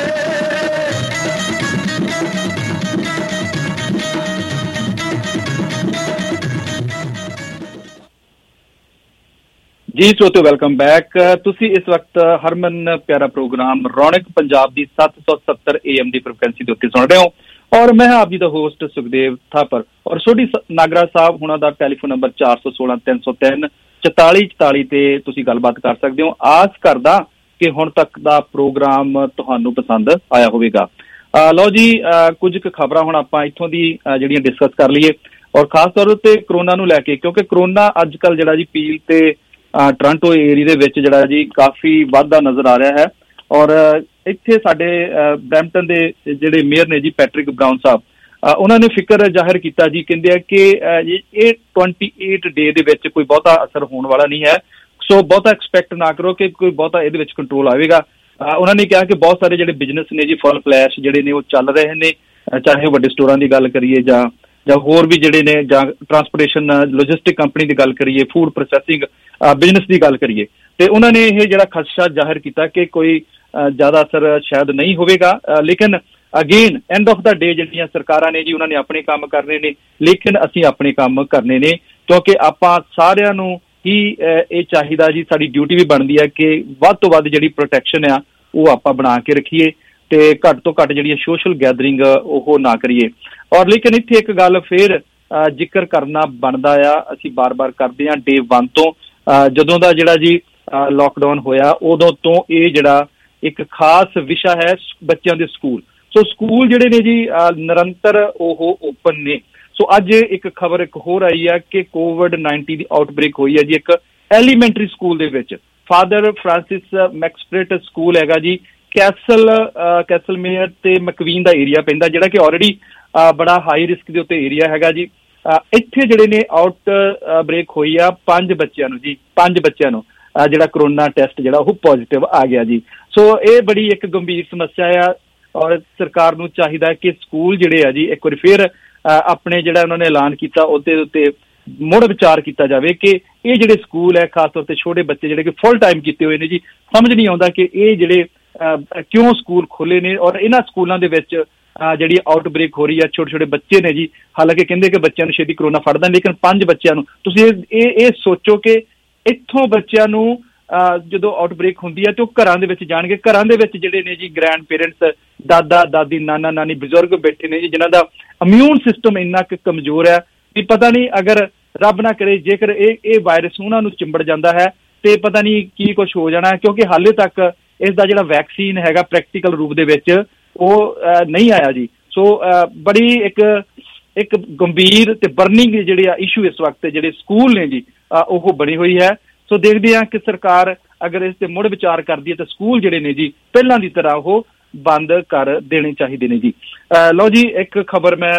ਜੀ ਸੋਤੋ ਵੈਲਕਮ ਬੈਕ। ਤੁਸੀਂ ਇਸ ਵਕਤ ਹਰਮਨ ਪਿਆਰਾ ਪ੍ਰੋਗਰਾਮ ਰੌਣਕ ਪੰਜਾਬ ਦੀ ਸੱਤ ਸੌ ਸੱਤਰ ਏ ਐਮ ਦੀ ਫ੍ਰੀਕੁਐਂਸੀ ਦੇ ਉੱਤੇ ਸੁਣ ਰਹੇ ਹੋ ਔਰ ਮੈਂ ਆਪ ਜੀ ਦਾ ਹੋਸਟ ਸੁਖਦੇਵ ਥਾਪਰ ਔਰ ਸੋਢੀ ਨਾਗਰਾ ਸਾਹਿਬ ਹੁਣਾਂ ਦਾ ਟੈਲੀਫੋਨ ਨੰਬਰ ਚਾਰ ਸੌ ਸੋਲਾਂ ਤਿੰਨ ਸੌ ਤਿੰਨ ਚੁਤਾਲੀ ਚੁਤਾਲੀ ਤੇ ਤੁਸੀਂ ਗੱਲਬਾਤ ਕਰ ਸਕਦੇ ਹੋ। ਆਸ ਕਰਦਾ ਕਿ ਹੁਣ ਤੱਕ ਦਾ ਪ੍ਰੋਗਰਾਮ ਤੁਹਾਨੂੰ ਪਸੰਦ ਆਇਆ ਹੋਵੇਗਾ। ਲਓ ਜੀ, ਕੁਝ ਕੁ ਖਬਰਾਂ ਹੁਣ ਆਪਾਂ ਇੱਥੋਂ ਦੀ ਜਿਹੜੀਆਂ ਡਿਸਕਸ ਕਰ ਲਈਏ ਔਰ ਖਾਸ ਤੌਰ ਉੱਤੇ ਕਰੋਨਾ ਨੂੰ ਲੈ ਕੇ, ਕਿਉਂਕਿ ਕਰੋਨਾ ਅੱਜ ਕੱਲ੍ਹ ਜਿਹੜਾ ਜੀ ਪੀਲ ਤੇ ਟੋਰਾਂਟੋ ਏਰੀਆ ਦੇ ਵਿੱਚ ਜਿਹੜਾ ਜੀ ਕਾਫੀ ਵਾਧਾ ਨਜ਼ਰ ਆ ਰਿਹਾ ਹੈ ਔਰ ਇੱਥੇ ਸਾਡੇ ਬਰੈਂਪਟਨ ਦੇ ਜਿਹੜੇ ਮੇਅਰ ਨੇ ਜੀ ਪੈਟਰਿਕ ਬਰਾਊਨ ਸਾਹਿਬ, ਉਹਨਾਂ ਨੇ ਫਿਕਰ ਜ਼ਾਹਿਰ ਕੀਤਾ ਜੀ। ਕਹਿੰਦੇ ਆ ਕਿ ਇਹ ਟਵੈਂਟੀ ਏਟ ਡੇ ਦੇ ਵਿੱਚ ਕੋਈ ਬਹੁਤਾ ਅਸਰ ਹੋਣ ਵਾਲਾ ਨਹੀਂ ਹੈ, ਸੋ ਬਹੁਤਾ ਐਕਸਪੈਕਟ ਨਾ ਕਰੋ ਕਿ ਕੋਈ ਬਹੁਤਾ ਇਹਦੇ ਵਿੱਚ ਕੰਟਰੋਲ ਆਵੇਗਾ। ਉਹਨਾਂ ਨੇ ਕਿਹਾ ਕਿ ਬਹੁਤ ਸਾਰੇ ਜਿਹੜੇ ਬਿਜ਼ਨਸ ਨੇ ਜੀ ਫੁੱਲ ਫਲੈਸ਼ ਜਿਹੜੇ ਨੇ ਉਹ ਚੱਲ ਰਹੇ ਨੇ, ਚਾਹੇ ਉਹ ਵੱਡੇ ਸਟੋਰਾਂ ਦੀ ਗੱਲ ਕਰੀਏ ਜਾਂ ਜਾਂ ਹੋਰ ਵੀ ਜਿਹੜੇ ਨੇ, ਜਾਂ ਟਰਾਂਸਪੋਰਟੇਸ਼ਨ ਲੌਜਿਸਟਿਕ ਕੰਪਨੀ ਦੀ ਗੱਲ ਕਰੀਏ, ਫੂਡ ਪ੍ਰੋਸੈਸਿੰਗ ਬਿਜ਼ਨਸ ਦੀ ਗੱਲ ਕਰੀਏ, ਤੇ ਉਹਨਾਂ ਨੇ ਇਹ ਜਿਹੜਾ ਖਦਸ਼ਾ ਜ਼ਾਹਿਰ ਕੀਤਾ ਕਿ ਕੋਈ ਜ਼ਿਆਦਾ ਅਸਰ ਸ਼ਾਇਦ ਨਹੀਂ ਹੋਵੇਗਾ। ਲੇਕਿਨ again end of the day ਜਿਹੜੀਆਂ ਸਰਕਾਰਾਂ ਨੇ ਜੀ ਉਹਨਾਂ ਨੇ ਆਪਣੇ ਕੰਮ ਕਰਨੇ ਨੇ, ਲੇਕਿਨ ਅਸੀਂ ਆਪਣੇ ਕੰਮ ਕਰਨੇ ਨੇ, ਕਿਉਂਕਿ ਆਪਾਂ ਸਾਰਿਆਂ ਨੂੰ ਹੀ ਇਹ ਚਾਹੀਦਾ ਜੀ, ਸਾਡੀ ਡਿਊਟੀ ਵੀ ਬਣਦੀ ਹੈ ਕਿ ਵੱਧ ਤੋਂ ਵੱਧ ਜਿਹੜੀ ਪ੍ਰੋਟੈਕਸ਼ਨ ਆ ਉਹ ਆਪਾਂ ਬਣਾ ਕੇ ਰੱਖੀਏ ਤੇ ਘੱਟ ਤੋਂ ਘੱਟ ਜਿਹੜੀਆਂ ਸੋਸ਼ਲ ਗੈਦਰਿੰਗ ਉਹ ਨਾ ਕਰੀਏ। ਔਰ ਲੇਕਿਨ ਇੱਥੇ ਇੱਕ ਗੱਲ ਫਿਰ ਜ਼ਿਕਰ ਕਰਨਾ ਬਣਦਾ ਆ, ਅਸੀਂ ਬਾਰ-ਬਾਰ ਕਰਦੇ ਹਾਂ ਡੇ ਵਨ ਤੋਂ, ਜਦੋਂ ਦਾ ਜਿਹੜਾ ਜੀ ਲੋਕਡਾਊਨ ਹੋਇਆ ਉਦੋਂ ਤੋਂ ਇਹ ਜਿਹੜਾ ਇੱਕ ਖਾਸ ਵਿਸ਼ਾ ਹੈ ਬੱਚਿਆਂ ਦੇ ਸਕੂਲ। ਸੋ ਸਕੂਲ ਜਿਹੜੇ ਨੇ ਜੀ ਨਿਰੰਤਰ ਉਹ ਓਪਨ ਨੇ। ਸੋ ਅੱਜ ਇੱਕ ਖਬਰ ਇੱਕ ਹੋਰ ਆਈ ਹੈ ਕਿ ਕੋਵਿਡ ਨਾਈਨਟੀ ਦੀ ਆਊਟਬ੍ਰੇਕ ਹੋਈ ਹੈ ਜੀ ਇੱਕ ਐਲੀਮੈਂਟਰੀ ਸਕੂਲ ਦੇ ਵਿੱਚ। ਫਾਦਰ ਫਰਾਂਸਿਸ ਮੈਕਸਪ੍ਰਿਟ ਸਕੂਲ ਹੈਗਾ ਜੀ, ਕੈਸਲ ਕੈਸਲਮੇਅਰ ਤੇ ਮਕਵੀਨ ਦਾ ਏਰੀਆ ਪੈਂਦਾ, ਜਿਹੜਾ ਕਿ ਆਲਰੇਡੀ ਬੜਾ ਹਾਈ ਰਿਸਕ ਦੇ ਉੱਤੇ ਏਰੀਆ ਹੈਗਾ ਜੀ। ਇੱਥੇ ਜਿਹੜੇ ਨੇ ਆਊਟ ਬ੍ਰੇਕ ਹੋਈ ਆ ਪੰਜ ਬੱਚਿਆਂ ਨੂੰ ਜੀ, ਪੰਜ ਬੱਚਿਆਂ ਨੂੰ ਜਿਹੜਾ ਕਰੋਨਾ ਟੈਸਟ ਜਿਹੜਾ ਉਹ ਪੋਜ਼ਿਟਿਵ ਆ ਗਿਆ ਜੀ। ਸੋ ਇਹ ਬੜੀ ਇੱਕ ਗੰਭੀਰ ਸਮੱਸਿਆ ਆ ਔਰ ਸਰਕਾਰ ਨੂੰ ਚਾਹੀਦਾ ਕਿ ਸਕੂਲ ਜਿਹੜੇ ਆ ਜੀ ਇੱਕ ਵਾਰੀ ਫਿਰ ਆਪਣੇ ਜਿਹੜਾ ਉਹਨਾਂ ਨੇ ਐਲਾਨ ਕੀਤਾ ਉਹਦੇ ਉੱਤੇ ਮੁੜ ਵਿਚਾਰ ਕੀਤਾ ਜਾਵੇ ਕਿ ਇਹ ਜਿਹੜੇ ਸਕੂਲ ਹੈ ਖਾਸ ਤੌਰ ਤੇ ਛੋਟੇ ਬੱਚੇ ਜਿਹੜੇ ਕਿ ਫੁੱਲ ਟਾਈਮ ਕੀਤੇ ਹੋਏ ਨੇ ਜੀ, ਸਮਝ ਨਹੀਂ ਆਉਂਦਾ ਕਿ ਇਹ ਜਿਹੜੇ ਕਿਉਂ ਸਕੂਲ ਖੋਲੇ ਨੇ ਔਰ ਇਹਨਾਂ ਸਕੂਲਾਂ ਦੇ ਵਿੱਚ ਜਿਹੜੀ ਆਊਟਬ੍ਰੇਕ ਹੋ ਰਹੀ ਹੈ। ਛੋਟੇ ਛੋਟੇ ਬੱਚੇ ਨੇ ਜੀ, ਹਾਲਾਂਕਿ ਕਹਿੰਦੇ ਕਿ ਬੱਚਿਆਂ ਨੂੰ ਛੇਤੀ ਕਰੋਨਾ ਫੜਦਾ, ਲੇਕਿਨ ਪੰਜ ਬੱਚਿਆਂ ਨੂੰ ਤੁਸੀਂ ਇਹ ਇਹ ਸੋਚੋ ਕਿ ਇੱਥੋਂ ਬੱਚਿਆਂ ਨੂੰ ਜਦੋਂ ਆਊਟਬ੍ਰੇਕ ਹੁੰਦੀ ਹੈ ਤੇ ਉਹ ਘਰਾਂ ਦੇ ਵਿੱਚ ਜਾਣਗੇ। ਘਰਾਂ ਦੇ ਵਿੱਚ ਜਿਹੜੇ ਨੇ ਜੀ ਗ੍ਰੈਂਡ ਪੇਰੈਂਟਸ, ਦਾਦਾ ਦਾਦੀ, ਨਾਨਾ ਨਾਨੀ, ਬਜ਼ੁਰਗ ਬੈਠੇ ਨੇ ਜੀ, ਜਿਨ੍ਹਾਂ ਦਾ ਇਮਿਊਨ ਸਿਸਟਮ ਇੰਨਾ ਕੁ ਕਮਜ਼ੋਰ ਹੈ ਵੀ ਪਤਾ ਨਹੀਂ ਅਗਰ ਰੱਬ ਨਾ ਕਰੇ ਜੇਕਰ ਇਹ ਇਹ ਵਾਇਰਸ ਉਹਨਾਂ ਨੂੰ ਚਿੰਬੜ ਜਾਂਦਾ ਹੈ ਤੇ ਪਤਾ ਨਹੀਂ ਕੀ ਕੁਛ ਹੋ ਜਾਣਾ, ਕਿਉਂਕਿ ਹਾਲੇ ਤੱਕ ਇਸ ਦਾ ਜਿਹੜਾ ਵੈਕਸੀਨ ਹੈਗਾ ਪ੍ਰੈਕਟੀਕਲ ਰੂਪ ਦੇ ਵਿੱਚ ਉਹ ਨਹੀਂ ਆਇਆ ਜੀ। ਸੋ ਬੜੀ ਇੱਕ ਇੱਕ ਗੰਭੀਰ ਤੇ ਬਰਨਿੰਗ ਜਿਹੜੇ ਆ ਇਸ਼ੂ ਇਸ ਵਕਤ ਜਿਹੜੇ ਸਕੂਲ ਨੇ ਜੀ ਉਹ ਬਣੀ ਹੋਈ ਹੈ। ਸੋ ਦੇਖਦੇ ਹਾਂ ਕਿ ਸਰਕਾਰ ਅਗਰ ਇਸ ਤੇ ਮੁੜ ਵਿਚਾਰ ਕਰਦੀ ਹੈ ਤਾਂ ਸਕੂਲ ਜਿਹੜੇ ਨੇ ਜੀ ਪਹਿਲਾਂ ਦੀ ਤਰ੍ਹਾਂ ਉਹ ਬੰਦ ਕਰ ਦੇਣੇ ਚਾਹੀਦੇ ਨੇ ਜੀ। ਲਓ ਜੀ, ਇੱਕ ਖਬਰ ਮੈਂ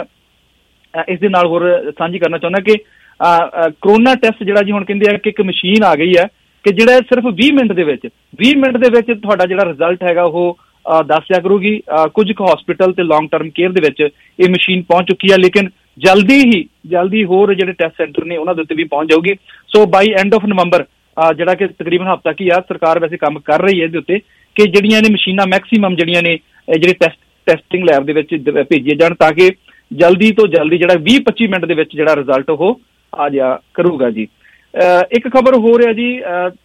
ਇਸ ਦੇ ਨਾਲ ਹੋਰ ਸਾਂਝੀ ਕਰਨਾ ਚਾਹੁੰਦਾ ਕਿ ਕਰੋਨਾ ਟੈਸਟ ਜਿਹੜਾ ਜੀ ਹੁਣ ਕਹਿੰਦੇ ਆ ਕਿ ਇੱਕ ਮਸ਼ੀਨ ਆ ਗਈ ਹੈ ਕਿ ਜਿਹੜਾ ਸਿਰਫ ਵੀਹ ਮਿੰਟ ਦੇ ਵਿੱਚ ਵੀਹ ਮਿੰਟ ਦੇ ਵਿੱਚ ਤੁਹਾਡਾ ਜਿਹੜਾ ਰਿਜ਼ਲਟ ਹੈਗਾ ਉਹ ਦੱਸ ਦਿਆ ਕਰੂਗੀ। ਕੁਝ ਕੁ ਹਸਪੀਟਲ ਤੇ ਲੌਂਗ ਟਰਮ ਕੇਅਰ ਦੇ ਵਿੱਚ ਇਹ ਮਸ਼ੀਨ ਪਹੁੰਚ ਚੁੱਕੀ ਹੈ, ਲੇਕਿਨ ਜਲਦੀ ਹੀ ਜਲਦੀ ਹੋਰ ਜਿਹੜੇ ਟੈਸਟ ਸੈਂਟਰ ਨੇ ਉਹਨਾਂ ਦੇ ਉੱਤੇ ਵੀ ਪਹੁੰਚ ਜਾਊਗੀ। ਸੋ ਬਾਈ ਐਂਡ ਆਫ ਨਵੰਬਰ ਜਿਹੜਾ ਕਿ ਤਕਰੀਬਨ ਹਫ਼ਤਾ ਕੀ ਆ, ਸਰਕਾਰ ਵੈਸੇ ਕੰਮ ਕਰ ਰਹੀ ਹੈ ਇਹਦੇ ਉੱਤੇ ਕਿ ਜਿਹੜੀਆਂ ਨੇ ਮਸ਼ੀਨਾਂ ਮੈਕਸੀਮਮ ਜਿਹੜੀਆਂ ਨੇ ਜਿਹੜੇ ਟੈਸਟ ਟੈਸਟਿੰਗ ਲੈਬ ਦੇ ਵਿੱਚ ਭੇਜੀਆਂ ਜਾਣ ਤਾਂ ਕਿ ਜਲਦੀ ਤੋਂ ਜਲਦੀ ਜਿਹੜਾ ਵੀਹ ਪੱਚੀ ਮਿੰਟ ਦੇ ਵਿੱਚ ਜਿਹੜਾ ਰਿਜ਼ਲਟ ਉਹ ਆ ਜਾ ਕਰੂਗਾ ਜੀ। ਇੱਕ ਖਬਰ ਹੋ ਰਿਹਾ ਜੀ,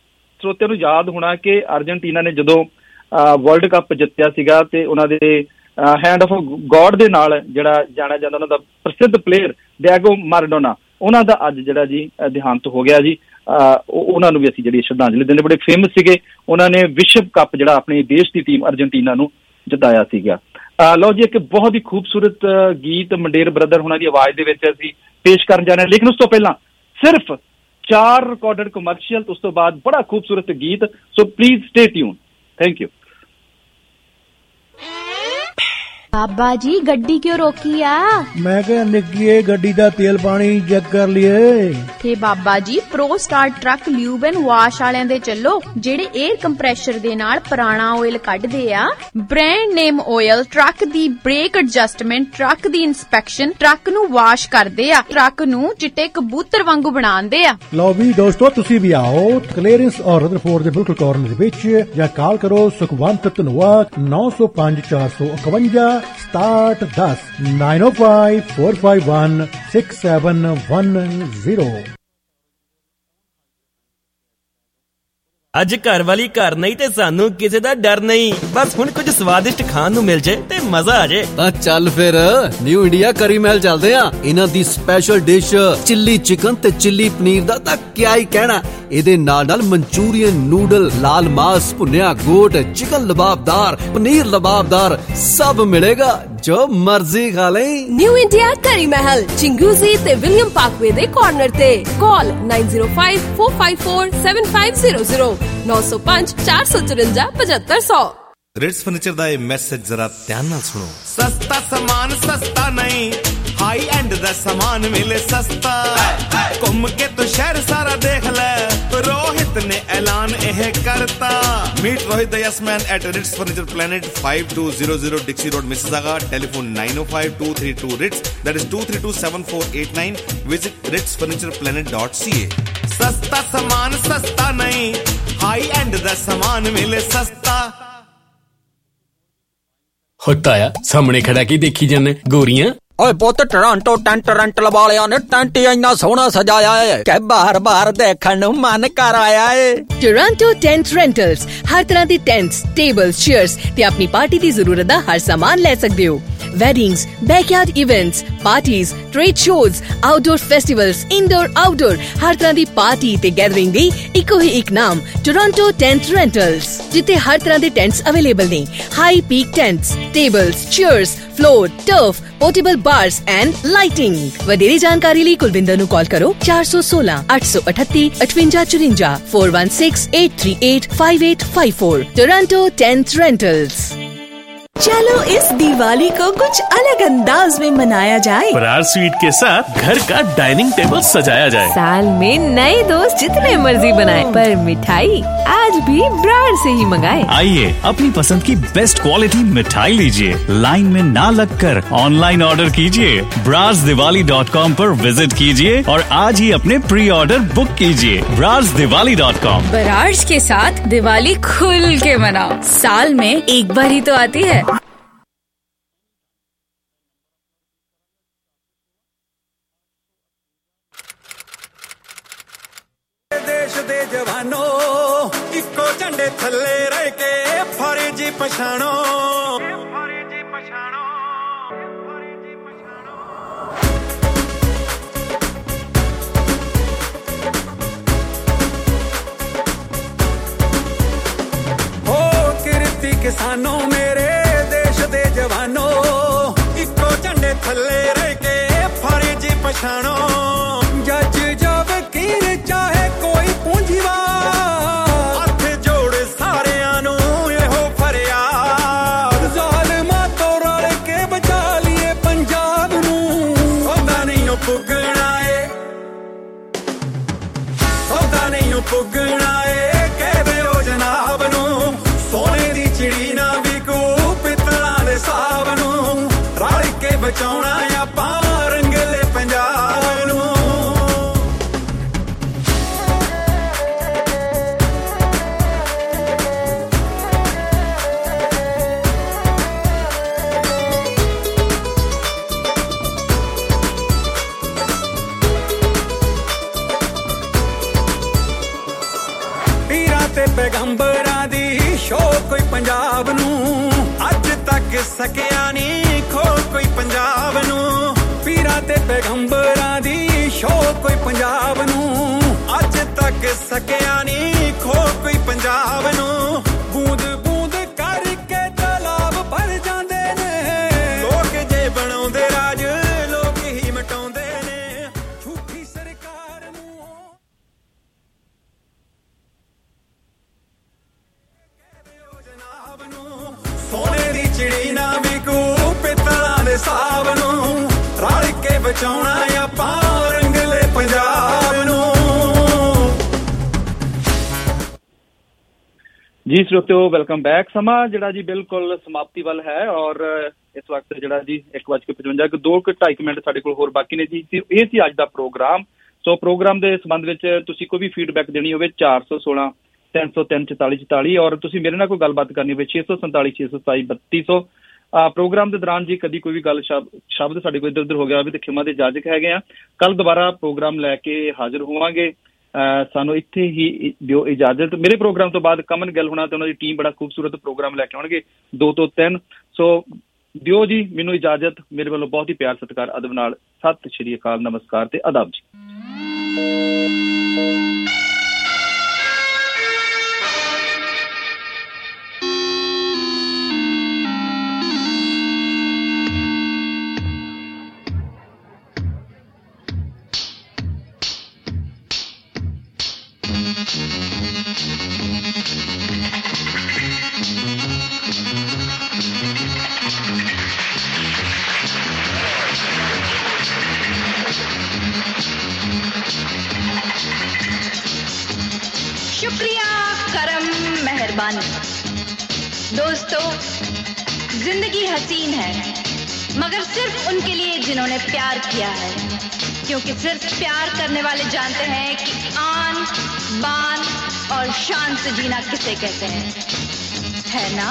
ਸਰੋਤਿਆਂ ਨੂੰ ਯਾਦ ਹੋਣਾ ਕਿ ਅਰਜਨਟੀਨਾ ਨੇ ਜਦੋਂ ਵਰਲਡ ਕੱਪ ਜਿੱਤਿਆ ਸੀਗਾ ਤੇ ਉਹਨਾਂ ਦੇ ਹੈਂਡ ਆਫ ਗੋਡ ਦੇ ਨਾਲ ਜਿਹੜਾ ਜਾਣਿਆ ਜਾਂਦਾ ਉਹਨਾਂ ਦਾ ਪ੍ਰਸਿੱਧ ਪਲੇਅਰ ਡਿਆਗੋ ਮਾਰਾਡੋਨਾ, ਉਹਨਾਂ ਦਾ ਅੱਜ ਜਿਹੜਾ ਜੀ ਦੇਹਾਂਤ ਹੋ ਗਿਆ ਜੀ। ਉਹਨਾਂ ਨੂੰ ਵੀ ਅਸੀਂ ਜਿਹੜੀ ਸ਼ਰਧਾਂਜਲੀ ਦਿੰਦੇ, ਬੜੇ ਫੇਮਸ ਸੀਗੇ, ਉਹਨਾਂ ਨੇ ਵਿਸ਼ਵ ਕੱਪ ਜਿਹੜਾ ਆਪਣੇ ਦੇਸ਼ ਦੀ ਟੀਮ ਅਰਜਨਟੀਨਾ ਨੂੰ ਜਿਤਾਇਆ ਸੀਗਾ। ਲਓ ਜੀ, ਇੱਕ ਬਹੁਤ ਹੀ ਖੂਬਸੂਰਤ ਗੀਤ ਮੰਡੇਰ ਬ੍ਰਦਰ ਉਹਨਾਂ ਦੀ ਆਵਾਜ਼ ਦੇ ਵਿੱਚ ਅਸੀਂ ਪੇਸ਼ ਕਰਨ ਜਾ ਰਹੇ ਹਾਂ, ਲੇਕਿਨ ਉਸ ਤੋਂ ਪਹਿਲਾਂ ਸਿਰਫ ਚਾਰ ਰਿਕਾਰਡਡ ਕਮਰਸ਼ੀਅਲ, ਉਸ ਤੋਂ ਬਾਅਦ ਬੜਾ ਖੂਬਸੂਰਤ ਗੀਤ। So please stay tune. Thank you. Baba ji गड्डी क्यों रोकी आ? मैं क्या निक्की गड्डी दा तेल पानी चेक कर लिए थे Baba ji. Pro star truck lube and wash वालियां दे चलो, जेड़े एयर कंप्रेशर दे नाल पुराना ऑयल कढदे आ। ब्रांड नेम ऑयल, ट्रक दी ब्रेक एडजस्टमेंट, ट्रक दी इंस्पेक्शन, ट्रक नू वाश करदे आ, ट्रक नू चिट्टे कबूतर वांगू बनांदे आ। लो भी दोस्तों, तुसी भी आओ क्लीयरेंस और रदरफोर्ड दे बिल्कुल कॉर्नर दे विच, या कॉल करो सुखवंत धनोआ नौ सौ पांच चार सौ इकवंजा ਸਤਾਹਠ ਦਸ nine O five four five one six seven one zero. ਅੱਜ ਘਰ ਵਾਲੀ ਘਰ ਨਹੀਂ ਤੇ ਸਾਨੂੰ ਕਿਸੇ ਦਾ ਡਰ ਨਹੀਂ। ਬਸ ਹੁਣ ਕੁਝ ਸਵਾਦਿਸ਼ਟ ਖਾਣ ਨੂੰ ਮਿਲ ਜੇ ਤੇ ਮਜ਼ਾ ਆ ਜੇ। ਤਾਂ ਚੱਲ ਫਿਰ ਨਿਊ ਇੰਡੀਆ ਕਰੀ ਮਹਿਲ ਚੱਲਦੇ ਆ। ਇਹਨਾਂ ਦੀ ਸਪੈਸ਼ਲ ਡਿਸ਼ ਚਿੱਲੀ ਚਿਕਨ ਤੇ ਚਿੱਲੀ ਪਨੀਰ ਦਾ ਤਾਂ ਕਿਆ ਹੀ ਕਹਿਣਾ। ਇਹਦੇ ਨਾਲ ਨਾਲ ਮਨਚੂਰੀਅਨ ਨੂਡਲ, ਲਾਲ ਮਾਸ, ਭੁੰਨਿਆ ਗੋਟ, ਚਿਕਨ ਲਬਾਬਦਾਰ, ਪਨੀਰ ਲਬਾਬਦਾਰ ਸਭ ਮਿਲੇਗਾ, ਜੋ ਮਰਜ਼ੀ ਖਾ ਲੈ। ਨਿਊ ਇੰਡੀਆ ਕਰੀ ਮਹਿਲ ਚਿੰਗੂਜ਼ੀ ਤੇ ਵਿਲੀਅਮ ਪਾਰਕਵੇ ਦੇ ਕਾਰਨਰ ਤੇ। Call nine zero five four five four seven five zero zero नौ सौ पांच चार सौ चुरंजा पचहत्तर सौ। रिट्स फर्नीचर दा मैसेज जरा ध्यान नाल सुनो। सस्ता सामान सस्ता नहीं, हाई एंड दा सामान मिले सस्ता। घूम के तो शहर सारा देख ले, रोहित ने ऐलान एह करता। Meet Rohit the yes man at Ritz furniture planet five two zero zero Dixie road Mississauga. Telephone nine O five two three two Ritz, that is two three two seven four eight nine. Visit Ritz furniture planet dot C A. सस्ता सामान सस्ता नहीं, high and दा सामान मिले सस्ता। होता है सामने खड़ा की देखी जाने गोरियां। ਓਏ ਪੁੱਤ, ਟੋਰਾਂਟੋ ਟੈਂਟ ਰੈਂਟਲ ਵਾਲਿਆਂ ਨੇ ਟੈਂਟ ਇੰਨਾ ਸੋਹਣਾ ਸਜਾਇਆ ਏ ਕਿ ਬਾਹਰ ਬਾਹਰ ਦੇਖਣ ਨੂੰ ਮਨ ਕਰ ਆਇਆ ਏ। ਟੋਰਾਂਟੋ ਟੈਂਟ ਰੈਂਟਲਸ ਹਰ ਤਰ੍ਹਾਂ ਦੇ ਟੈਂਟਸ, ਟੇਬਲਸ, ਚੇਅਰਸ ਤੇ ਆਪਣੀ ਪਾਰਟੀ ਦੀ ਜ਼ਰੂਰਤ ਦਾ ਹਰ ਸਾਮਾਨ ਲੈ ਸਕਦੇ ਹੋ। weddings, backyard events, parties, trade shows, outdoor festivals, indoor outdoor ਹਰ ਤਰ੍ਹਾਂ ਦੀ ਪਾਰਟੀ ਤੇ ਗੈਦਰਿੰਗ ਦੀ ਇੱਕੋ ਹੀ ਇੱਕ ਨਾਮ ਟੋਰਾਂਟੋ ਟੈਂਟ ਰੈਂਟਲਸ, ਜਿੱਥੇ ਹਰ ਤਰ੍ਹਾਂ ਦੇ ਟੈਂਟਸ ਅਵੇਲੇਬਲ ਨੇ। High peak tents, tables, chairs, floor, turf, portable bars and lighting. वधेरे जानकारी लिए कुलविंदर नु कॉल करो चार सौ सोलह अठ सौ अठत्ती अठवंजा चुरंजा four one six eight three eight five eight five four. Toronto tent rentals. चलो इस दिवाली को कुछ अलग अंदाज में मनाया जाए। बरार स्वीट के साथ घर का डाइनिंग टेबल सजाया जाए। साल में नए दोस्त जितने मर्जी बनाए, पर मिठाई आज भी बरार से ही मंगाए। आइए अपनी पसंद की बेस्ट क्वालिटी मिठाई लीजिए, लाइन में ना लगकर ऑनलाइन ऑर्डर कीजिए। ब्रार्स दिवाली डॉट कॉम पर विजिट कीजिए और आज ही अपने प्री ऑर्डर बुक कीजिए। Brars Diwali dot com. बरार्स के साथ दिवाली खुल के मनाओ, साल में एक बार ही तो आती है। देश दे जवानो इको झंडे थल्ले रह के फर्जी पछाणो। हो किरती किसानों मेरे देश दे जवानो इको झंडे थल्ले रह के फर्जी पछाणो। जज जो वकील चाहे कोई पूंजीवाद, हथ जोड़ सारियां नू एहो फरियाद। ज़ालिमां तो रल के बचा लिए पंजाब नू, ओदा नहीं ओ पुगना ए, ओदा नहीं ओ पुगना ए। कह दिओ जनाब नू सोने दी चिड़ी ना विकू पित्तलां दे साहब नू, रल के बचाउणा आपां रंगले पंजाब नू। पैगंबरां दी शौक कोई पंजाब नू, अज तक ਸਕਿਆ ਨੀ ਖੋ ਕੋਈ ਪੰਜਾਬ ਨੂੰ, ਪੀਰਾਂ ਤੇ ਪੈਗੰਬਰਾਂ ਦੀ ਸ਼ੌਕ ਕੋਈ ਪੰਜਾਬ ਨੂੰ, ਅੱਜ ਤੱਕ ਸਕਿਆ ਨੀ ਖੋ ਕੋਈ ਪੰਜਾਬ ਨੂੰ, ਬੂੰਦ ਬੂੰਦ ਕਰਕੇ ਤਲਾਬ ਭਰ ਜਾਂਦੇ ਨੇ, ਲੋਕ ਜੇ ਬਣਾਉਂਦੇ ਰਾਜ ਲੋਕ ਹੀ ਮਟਾਉਂਦੇ ਨੇ, ਝੂਠੀ ਸਰਕਾਰ ਨੂੰ ਜਨਾਬ ਨੂੰ, ਸੋਨੇ ਦੀ ਚਿੜੀ ਨਾ ਵਿਕੂ ਪਿੱਤਲਾਂ ਦੇ ਸਾਬ ਨੂੰ, ਰਲ ਕੇ ਬਚਾਉਣਾ ਆਪਾਂ ਰੰਗਲੇ ਪੰਜਾਬ ਨੂੰ। ਜੀ ਸਰੋਤਿਓ ਵੈਲਕਮ ਬੈਕ। ਸਮਾਂ ਜਿਹੜਾ ਜੀ ਬਿਲਕੁਲ ਸਮਾਪਤੀ ਵੱਲ ਹੈ ਔਰ ਇਸ ਵਕਤ ਜਿਹੜਾ ਜੀ ਇੱਕ ਵੱਜ ਕੇ ਪਚਵੰਜਾ ਦੋ ਕੁ ਢਾਈ ਮਿੰਟ ਸਾਡੇ ਕੋਲ ਹੋਰ ਬਾਕੀ ਨੇ ਜੀ। ਇਹ ਸੀ ਅੱਜ ਦਾ ਪ੍ਰੋਗਰਾਮ। ਸੋ ਪ੍ਰੋਗਰਾਮ ਦੇ ਸੰਬੰਧ ਵਿੱਚ ਤੁਸੀਂ ਕੋਈ ਵੀ ਫੀਡਬੈਕ ਦੇਣੀ ਹੋਵੇ ਚਾਰ ਸੌ ਸੋਲਾਂ ਤਿੰਨ ਸੌ ਤਿੰਨ ਚੁਤਾਲੀ ਚੁਤਾਲੀ ਔਰ ਤੁਸੀਂ ਮੇਰੇ ਨਾਲ ਕੋਈ ਗੱਲਬਾਤ ਕਰਨੀ ਹੋਵੇ ਛੇ ਸੌ ਸੰਤਾਲੀ ਛੇ ਸੌ ਸਤਾਈ ਬੱਤੀ ਸੌ। ਪ੍ਰੋਗਰਾਮ ਦੇ ਦੌਰਾਨ ਜੀ ਕਦੀ ਕੋਈ ਵੀ ਗੱਲ ਸ਼ਬਦ ਸਾਡੇ ਕੋਲ ਇੱਧਰ ਉੱਧਰ ਹੋ ਗਿਆ ਹੋਵੇ ਤੇ ਖਿਮਾ ਦੇ ਜਾਜਕ ਹੈਗੇ ਆ। ਕੱਲ ਦੁਬਾਰਾ ਪ੍ਰੋਗਰਾਮ ਲੈ ਕੇ ਹਾਜ਼ਰ ਹੋਵਾਂਗੇ। ਸਾਨੂੰ ਇੱਥੇ ਹੀ ਦਿਓ ਇਜਾਜ਼ਤ। ਮੇਰੇ ਪ੍ਰੋਗਰਾਮ ਤੋਂ ਬਾਅਦ ਕਮਨ ਗਿੱਲ ਹੋਣਾ ਤੇ ਉਹਨਾਂ ਦੀ ਟੀਮ ਬੜਾ ਖੂਬਸੂਰਤ ਪ੍ਰੋਗਰਾਮ ਲੈ ਕੇ ਆਉਣਗੇ ਦੋ ਤੋਂ ਤਿੰਨ। ਸੋ ਦਿਓ ਜੀ ਮੈਨੂੰ ਇਜਾਜ਼ਤ। ਮੇਰੇ ਵੱਲੋਂ ਬਹੁਤ ਹੀ ਪਿਆਰ ਸਤਿਕਾਰ ਅਦਬ ਨਾਲ ਸਤਿ ਸ਼੍ਰੀ ਅਕਾਲ, ਨਮਸਕਾਰ ਤੇ ਆਦਾਬ ਜੀ। शुक्रिया, करम, मेहरबानी। दोस्तों, जिंदगी हसीन है मगर सिर्फ उनके लिए जिन्होंने प्यार किया है, क्योंकि सिर्फ प्यार करने वाले जानते हैं कि आन बान और शान से जीना किसे कहते हैं, है ना?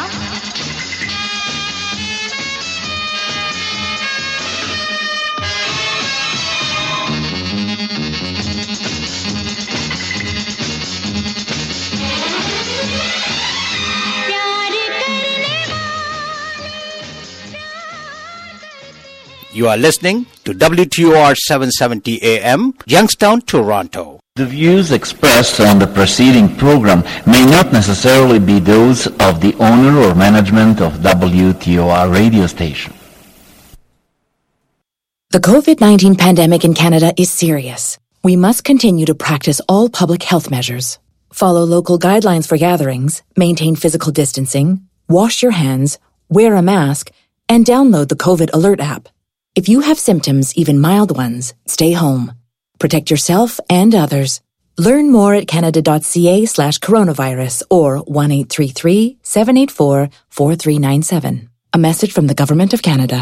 You are listening to W T O R seven seventy A M, Youngstown, Toronto. The views expressed on the preceding program may not necessarily be those of the owner or management of W T O R radio station. The COVID nineteen pandemic in Canada is serious. We must continue to practice all public health measures. Follow local guidelines for gatherings, maintain physical distancing, wash your hands, wear a mask, and download the COVID Alert app. If you have symptoms, even mild ones, stay home. Protect yourself and others. Learn more at canada.ca slash coronavirus or one eight three three, seven eight four, four three nine seven. A message from the Government of Canada.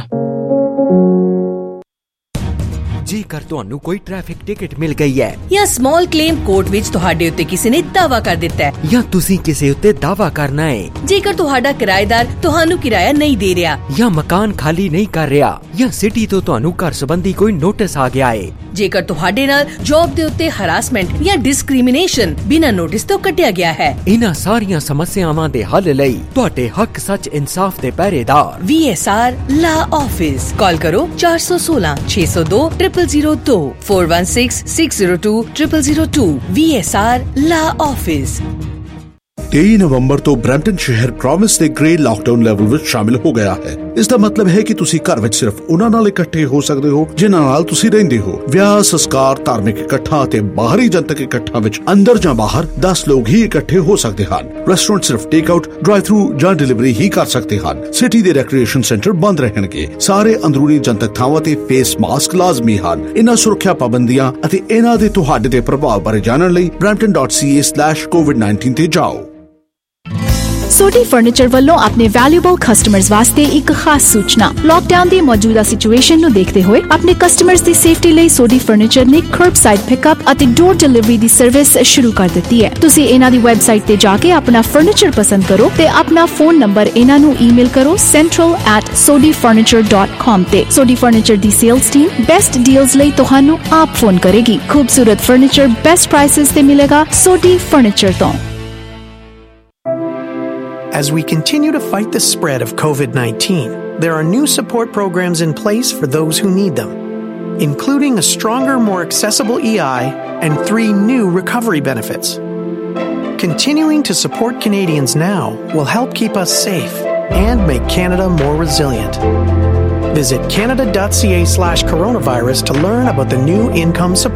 ਜੇਕਰ ਤੁਹਾਨੂੰ ਕੋਈ traffic ticket ਮਿਲ ਗਈ ਹੈ ਜਾਂ small claim court ਵਿੱਚ ਤੁਹਾਡੇ ਉੱਤੇ ਕਿਸੇ ਨੇ ਦਾਅਵਾ ਕਰ ਦਿੱਤਾ ਹੈ ਜਾਂ ਤੁਸੀਂ ਕਿਸੇ ਉੱਤੇ ਦਾਅਵਾ ਕਰਨਾ ਹੈ, ਜੇਕਰ ਤੁਹਾਡਾ ਕਿਰਾਏਦਾਰ ਤੁਹਾਨੂੰ ਕਿਰਾਇਆ ਨਹੀਂ ਦੇ ਰਿਹਾ ਜਾਂ ਮਕਾਨ ਖਾਲੀ ਨਹੀਂ ਕਰ ਰਿਹਾ ਜਾਂ ਸਿਟੀ ਤੋਂ ਤੁਹਾਨੂੰ ਘਰ ਸੰਬੰਧੀ ਕੋਈ ਨੋਟਿਸ ਆ ਗਿਆ ਹੈ, ਜੇਕਰ ਤੁਹਾਡੇ ਨਾਲ ਜੌਬ ਦੇ ਉੱਤੇ ਹਰਾਸਮੈਂਟ ਜਾਂ ਡਿਸਕ੍ਰਿਮੀਨੇਸ਼ਨ ਬਿਨਾਂ ਨੋਟਿਸ ਤੋਂ ਕੱਟਿਆ ਗਿਆ ਹੈ, ਇਹਨਾਂ ਸਾਰੀਆਂ ਸਮੱਸਿਆਵਾਂ ਦੇ ਹੱਲ ਲਈ ਤੁਹਾਡੇ ਹੱਕ ਸੱਚ ਇਨਸਾਫ ਦੇ ਪਹਿਰੇਦਾਰ V S R law office. ਕਾਲ ਕਰੋ ਚਾਰ ਸੌ ਸੋਲਾਂ ਛੇ ਸੌ ਦੋ ट्रिपल जीरो दो four one six six zero two triple zero two V S R law office. तेईस नवंबर ਤੋਂ ਬਰੈਂਪਟਨ ਸ਼ਹਿਰ ਪ੍ਰੋਮਿਸ ਦੇ ਗ੍ਰੇ ਲਾਕਡਾਊਨ ਲੈਵਲ ਵਿੱਚ ਸ਼ਾਮਿਲ ਹੋ ਗਿਆ ਹੈ। ਇਸ ਦਾ ਮਤਲਬ ਹੈ ਕਿ ਤੁਸੀਂ ਘਰ ਵਿੱਚ ਸਿਰਫ ਉਹਨਾਂ ਨਾਲ ਇਕੱਠੇ ਹੋ ਸਕਦੇ ਹੋ ਜਿਨ੍ਹਾਂ ਨਾਲ ਤੁਸੀਂ ਰਹਿੰਦੇ ਹੋ। ਵਿਆਹ, ਸੰਸਕਾਰ, ਧਾਰਮਿਕ ਇਕੱਠਾਂ ਅਤੇ ਬਾਹਰੀ ਜਨਤਕ ਇਕੱਠਾਂ ਵਿੱਚ ਅੰਦਰ ਜਾਂ ਬਾਹਰ ਦਸ ਲੋਕ ਹੀ ਇਕੱਠੇ ਹੋ ਸਕਦੇ ਹਨ। ਰੈਸਟੋਰੈਂਟ ਸਿਰਫ ਟੇਕ ਆਊਟ, ਡਰਾਈਵ ਥਰੂ ਜਾਂ ਡਿਲੀਵਰੀ ਹੀ ਕਰ ਸਕਦੇ ਹਨ। ਸਿਟੀ ਦੇ ਰੈਕਰੀਏਸ਼ਨ ਸੈਂਟਰ ਬੰਦ ਰਹਿਣਗੇ। ਸਾਰੇ ਅੰਦਰੂਨੀ ਜਨਤਕ ਥਾਵਾਂ ਤੇ ਫੇਸ ਮਾਸਕ ਲਾਜ਼ਮੀ ਹਨ। ਇਹਨਾਂ ਸੁਰੱਖਿਆ ਪਾਬੰਦੀਆਂ ਅਤੇ ਇਹਨਾਂ ਦੇ ਤੁਹਾਡੇ ਤੇ ਪ੍ਰਭਾਵ ਬਾਰੇ ਜਾਣਨ ਲਈ Brampton dot C A slash COVID nineteen ਤੇ ਜਾਓ। ਸੋਢੀ ਫਰਨੀਚਰ ਵੱਲੋਂ ਆਪਣੇ ਵੈਲਿਊਬਲ ਕਸਟਮਰਸ ਵਾਸਤੇ ਇੱਕ ਖਾਸ ਸੂਚਨਾ। ਲਾਕਡਾਊਨ ਦੀ ਮੌਜੂਦਾ ਸਿਚੁਏਸ਼ਨ ਨੂੰ ਦੇਖਦੇ ਹੋਏ ਆਪਣੇ ਕਸਟਮਰਸ ਦੀ ਸੇਫਟੀ ਲਈ ਸੋਢੀ ਫਰਨੀਚਰ ਨੇ ਕਰਬਸਾਈਡ ਪਿਕਅਪ ਅਤੇ ਡੋਰ ਡਿਲੀਵਰੀ ਦੀ ਸਰਵਿਸ ਸ਼ੁਰੂ ਕਰ ਦਿੱਤੀ ਹੈ। ਤੁਸੀਂ ਇਹਨਾਂ ਦੀ ਵੈਬਸਾਈਟ ਤੇ ਜਾ ਕੇ ਆਪਣਾ ਫਰਨੀਚਰ ਪਸੰਦ ਕਰੋ ਤੇ ਆਪਣਾ ਫੋਨ ਨੰਬਰ ਇਹਨਾਂ ਨੂੰ ਈਮੇਲ ਕਰੋ central at sodhi furniture dot com ਤੇ। ਸੋਢੀ ਫਰਨੀਚਰ ਦੀ ਸੇਲਸ ਟੀਮ ਬੈਸਟ ਡੀਲਸ ਲਈ ਤੁਹਾਨੂੰ ਆਪ ਫੋਨ ਕਰੇਗੀ। ਖੂਬਸੂਰਤ ਫਰਨੀਚਰ ਬੈਸਟ ਪ੍ਰਾਈਸਸ ਤੇ ਮਿਲੇਗਾ ਸੋਢੀ ਫਰਨੀਚਰ ਤੋਂ। As we continue to fight the spread of COVID nineteen, there are new support programs in place for those who need them, including a stronger, more accessible E I and three new recovery benefits. Continuing to support Canadians now will help keep us safe and make Canada more resilient. Visit canada.ca slash coronavirus to learn about the new income support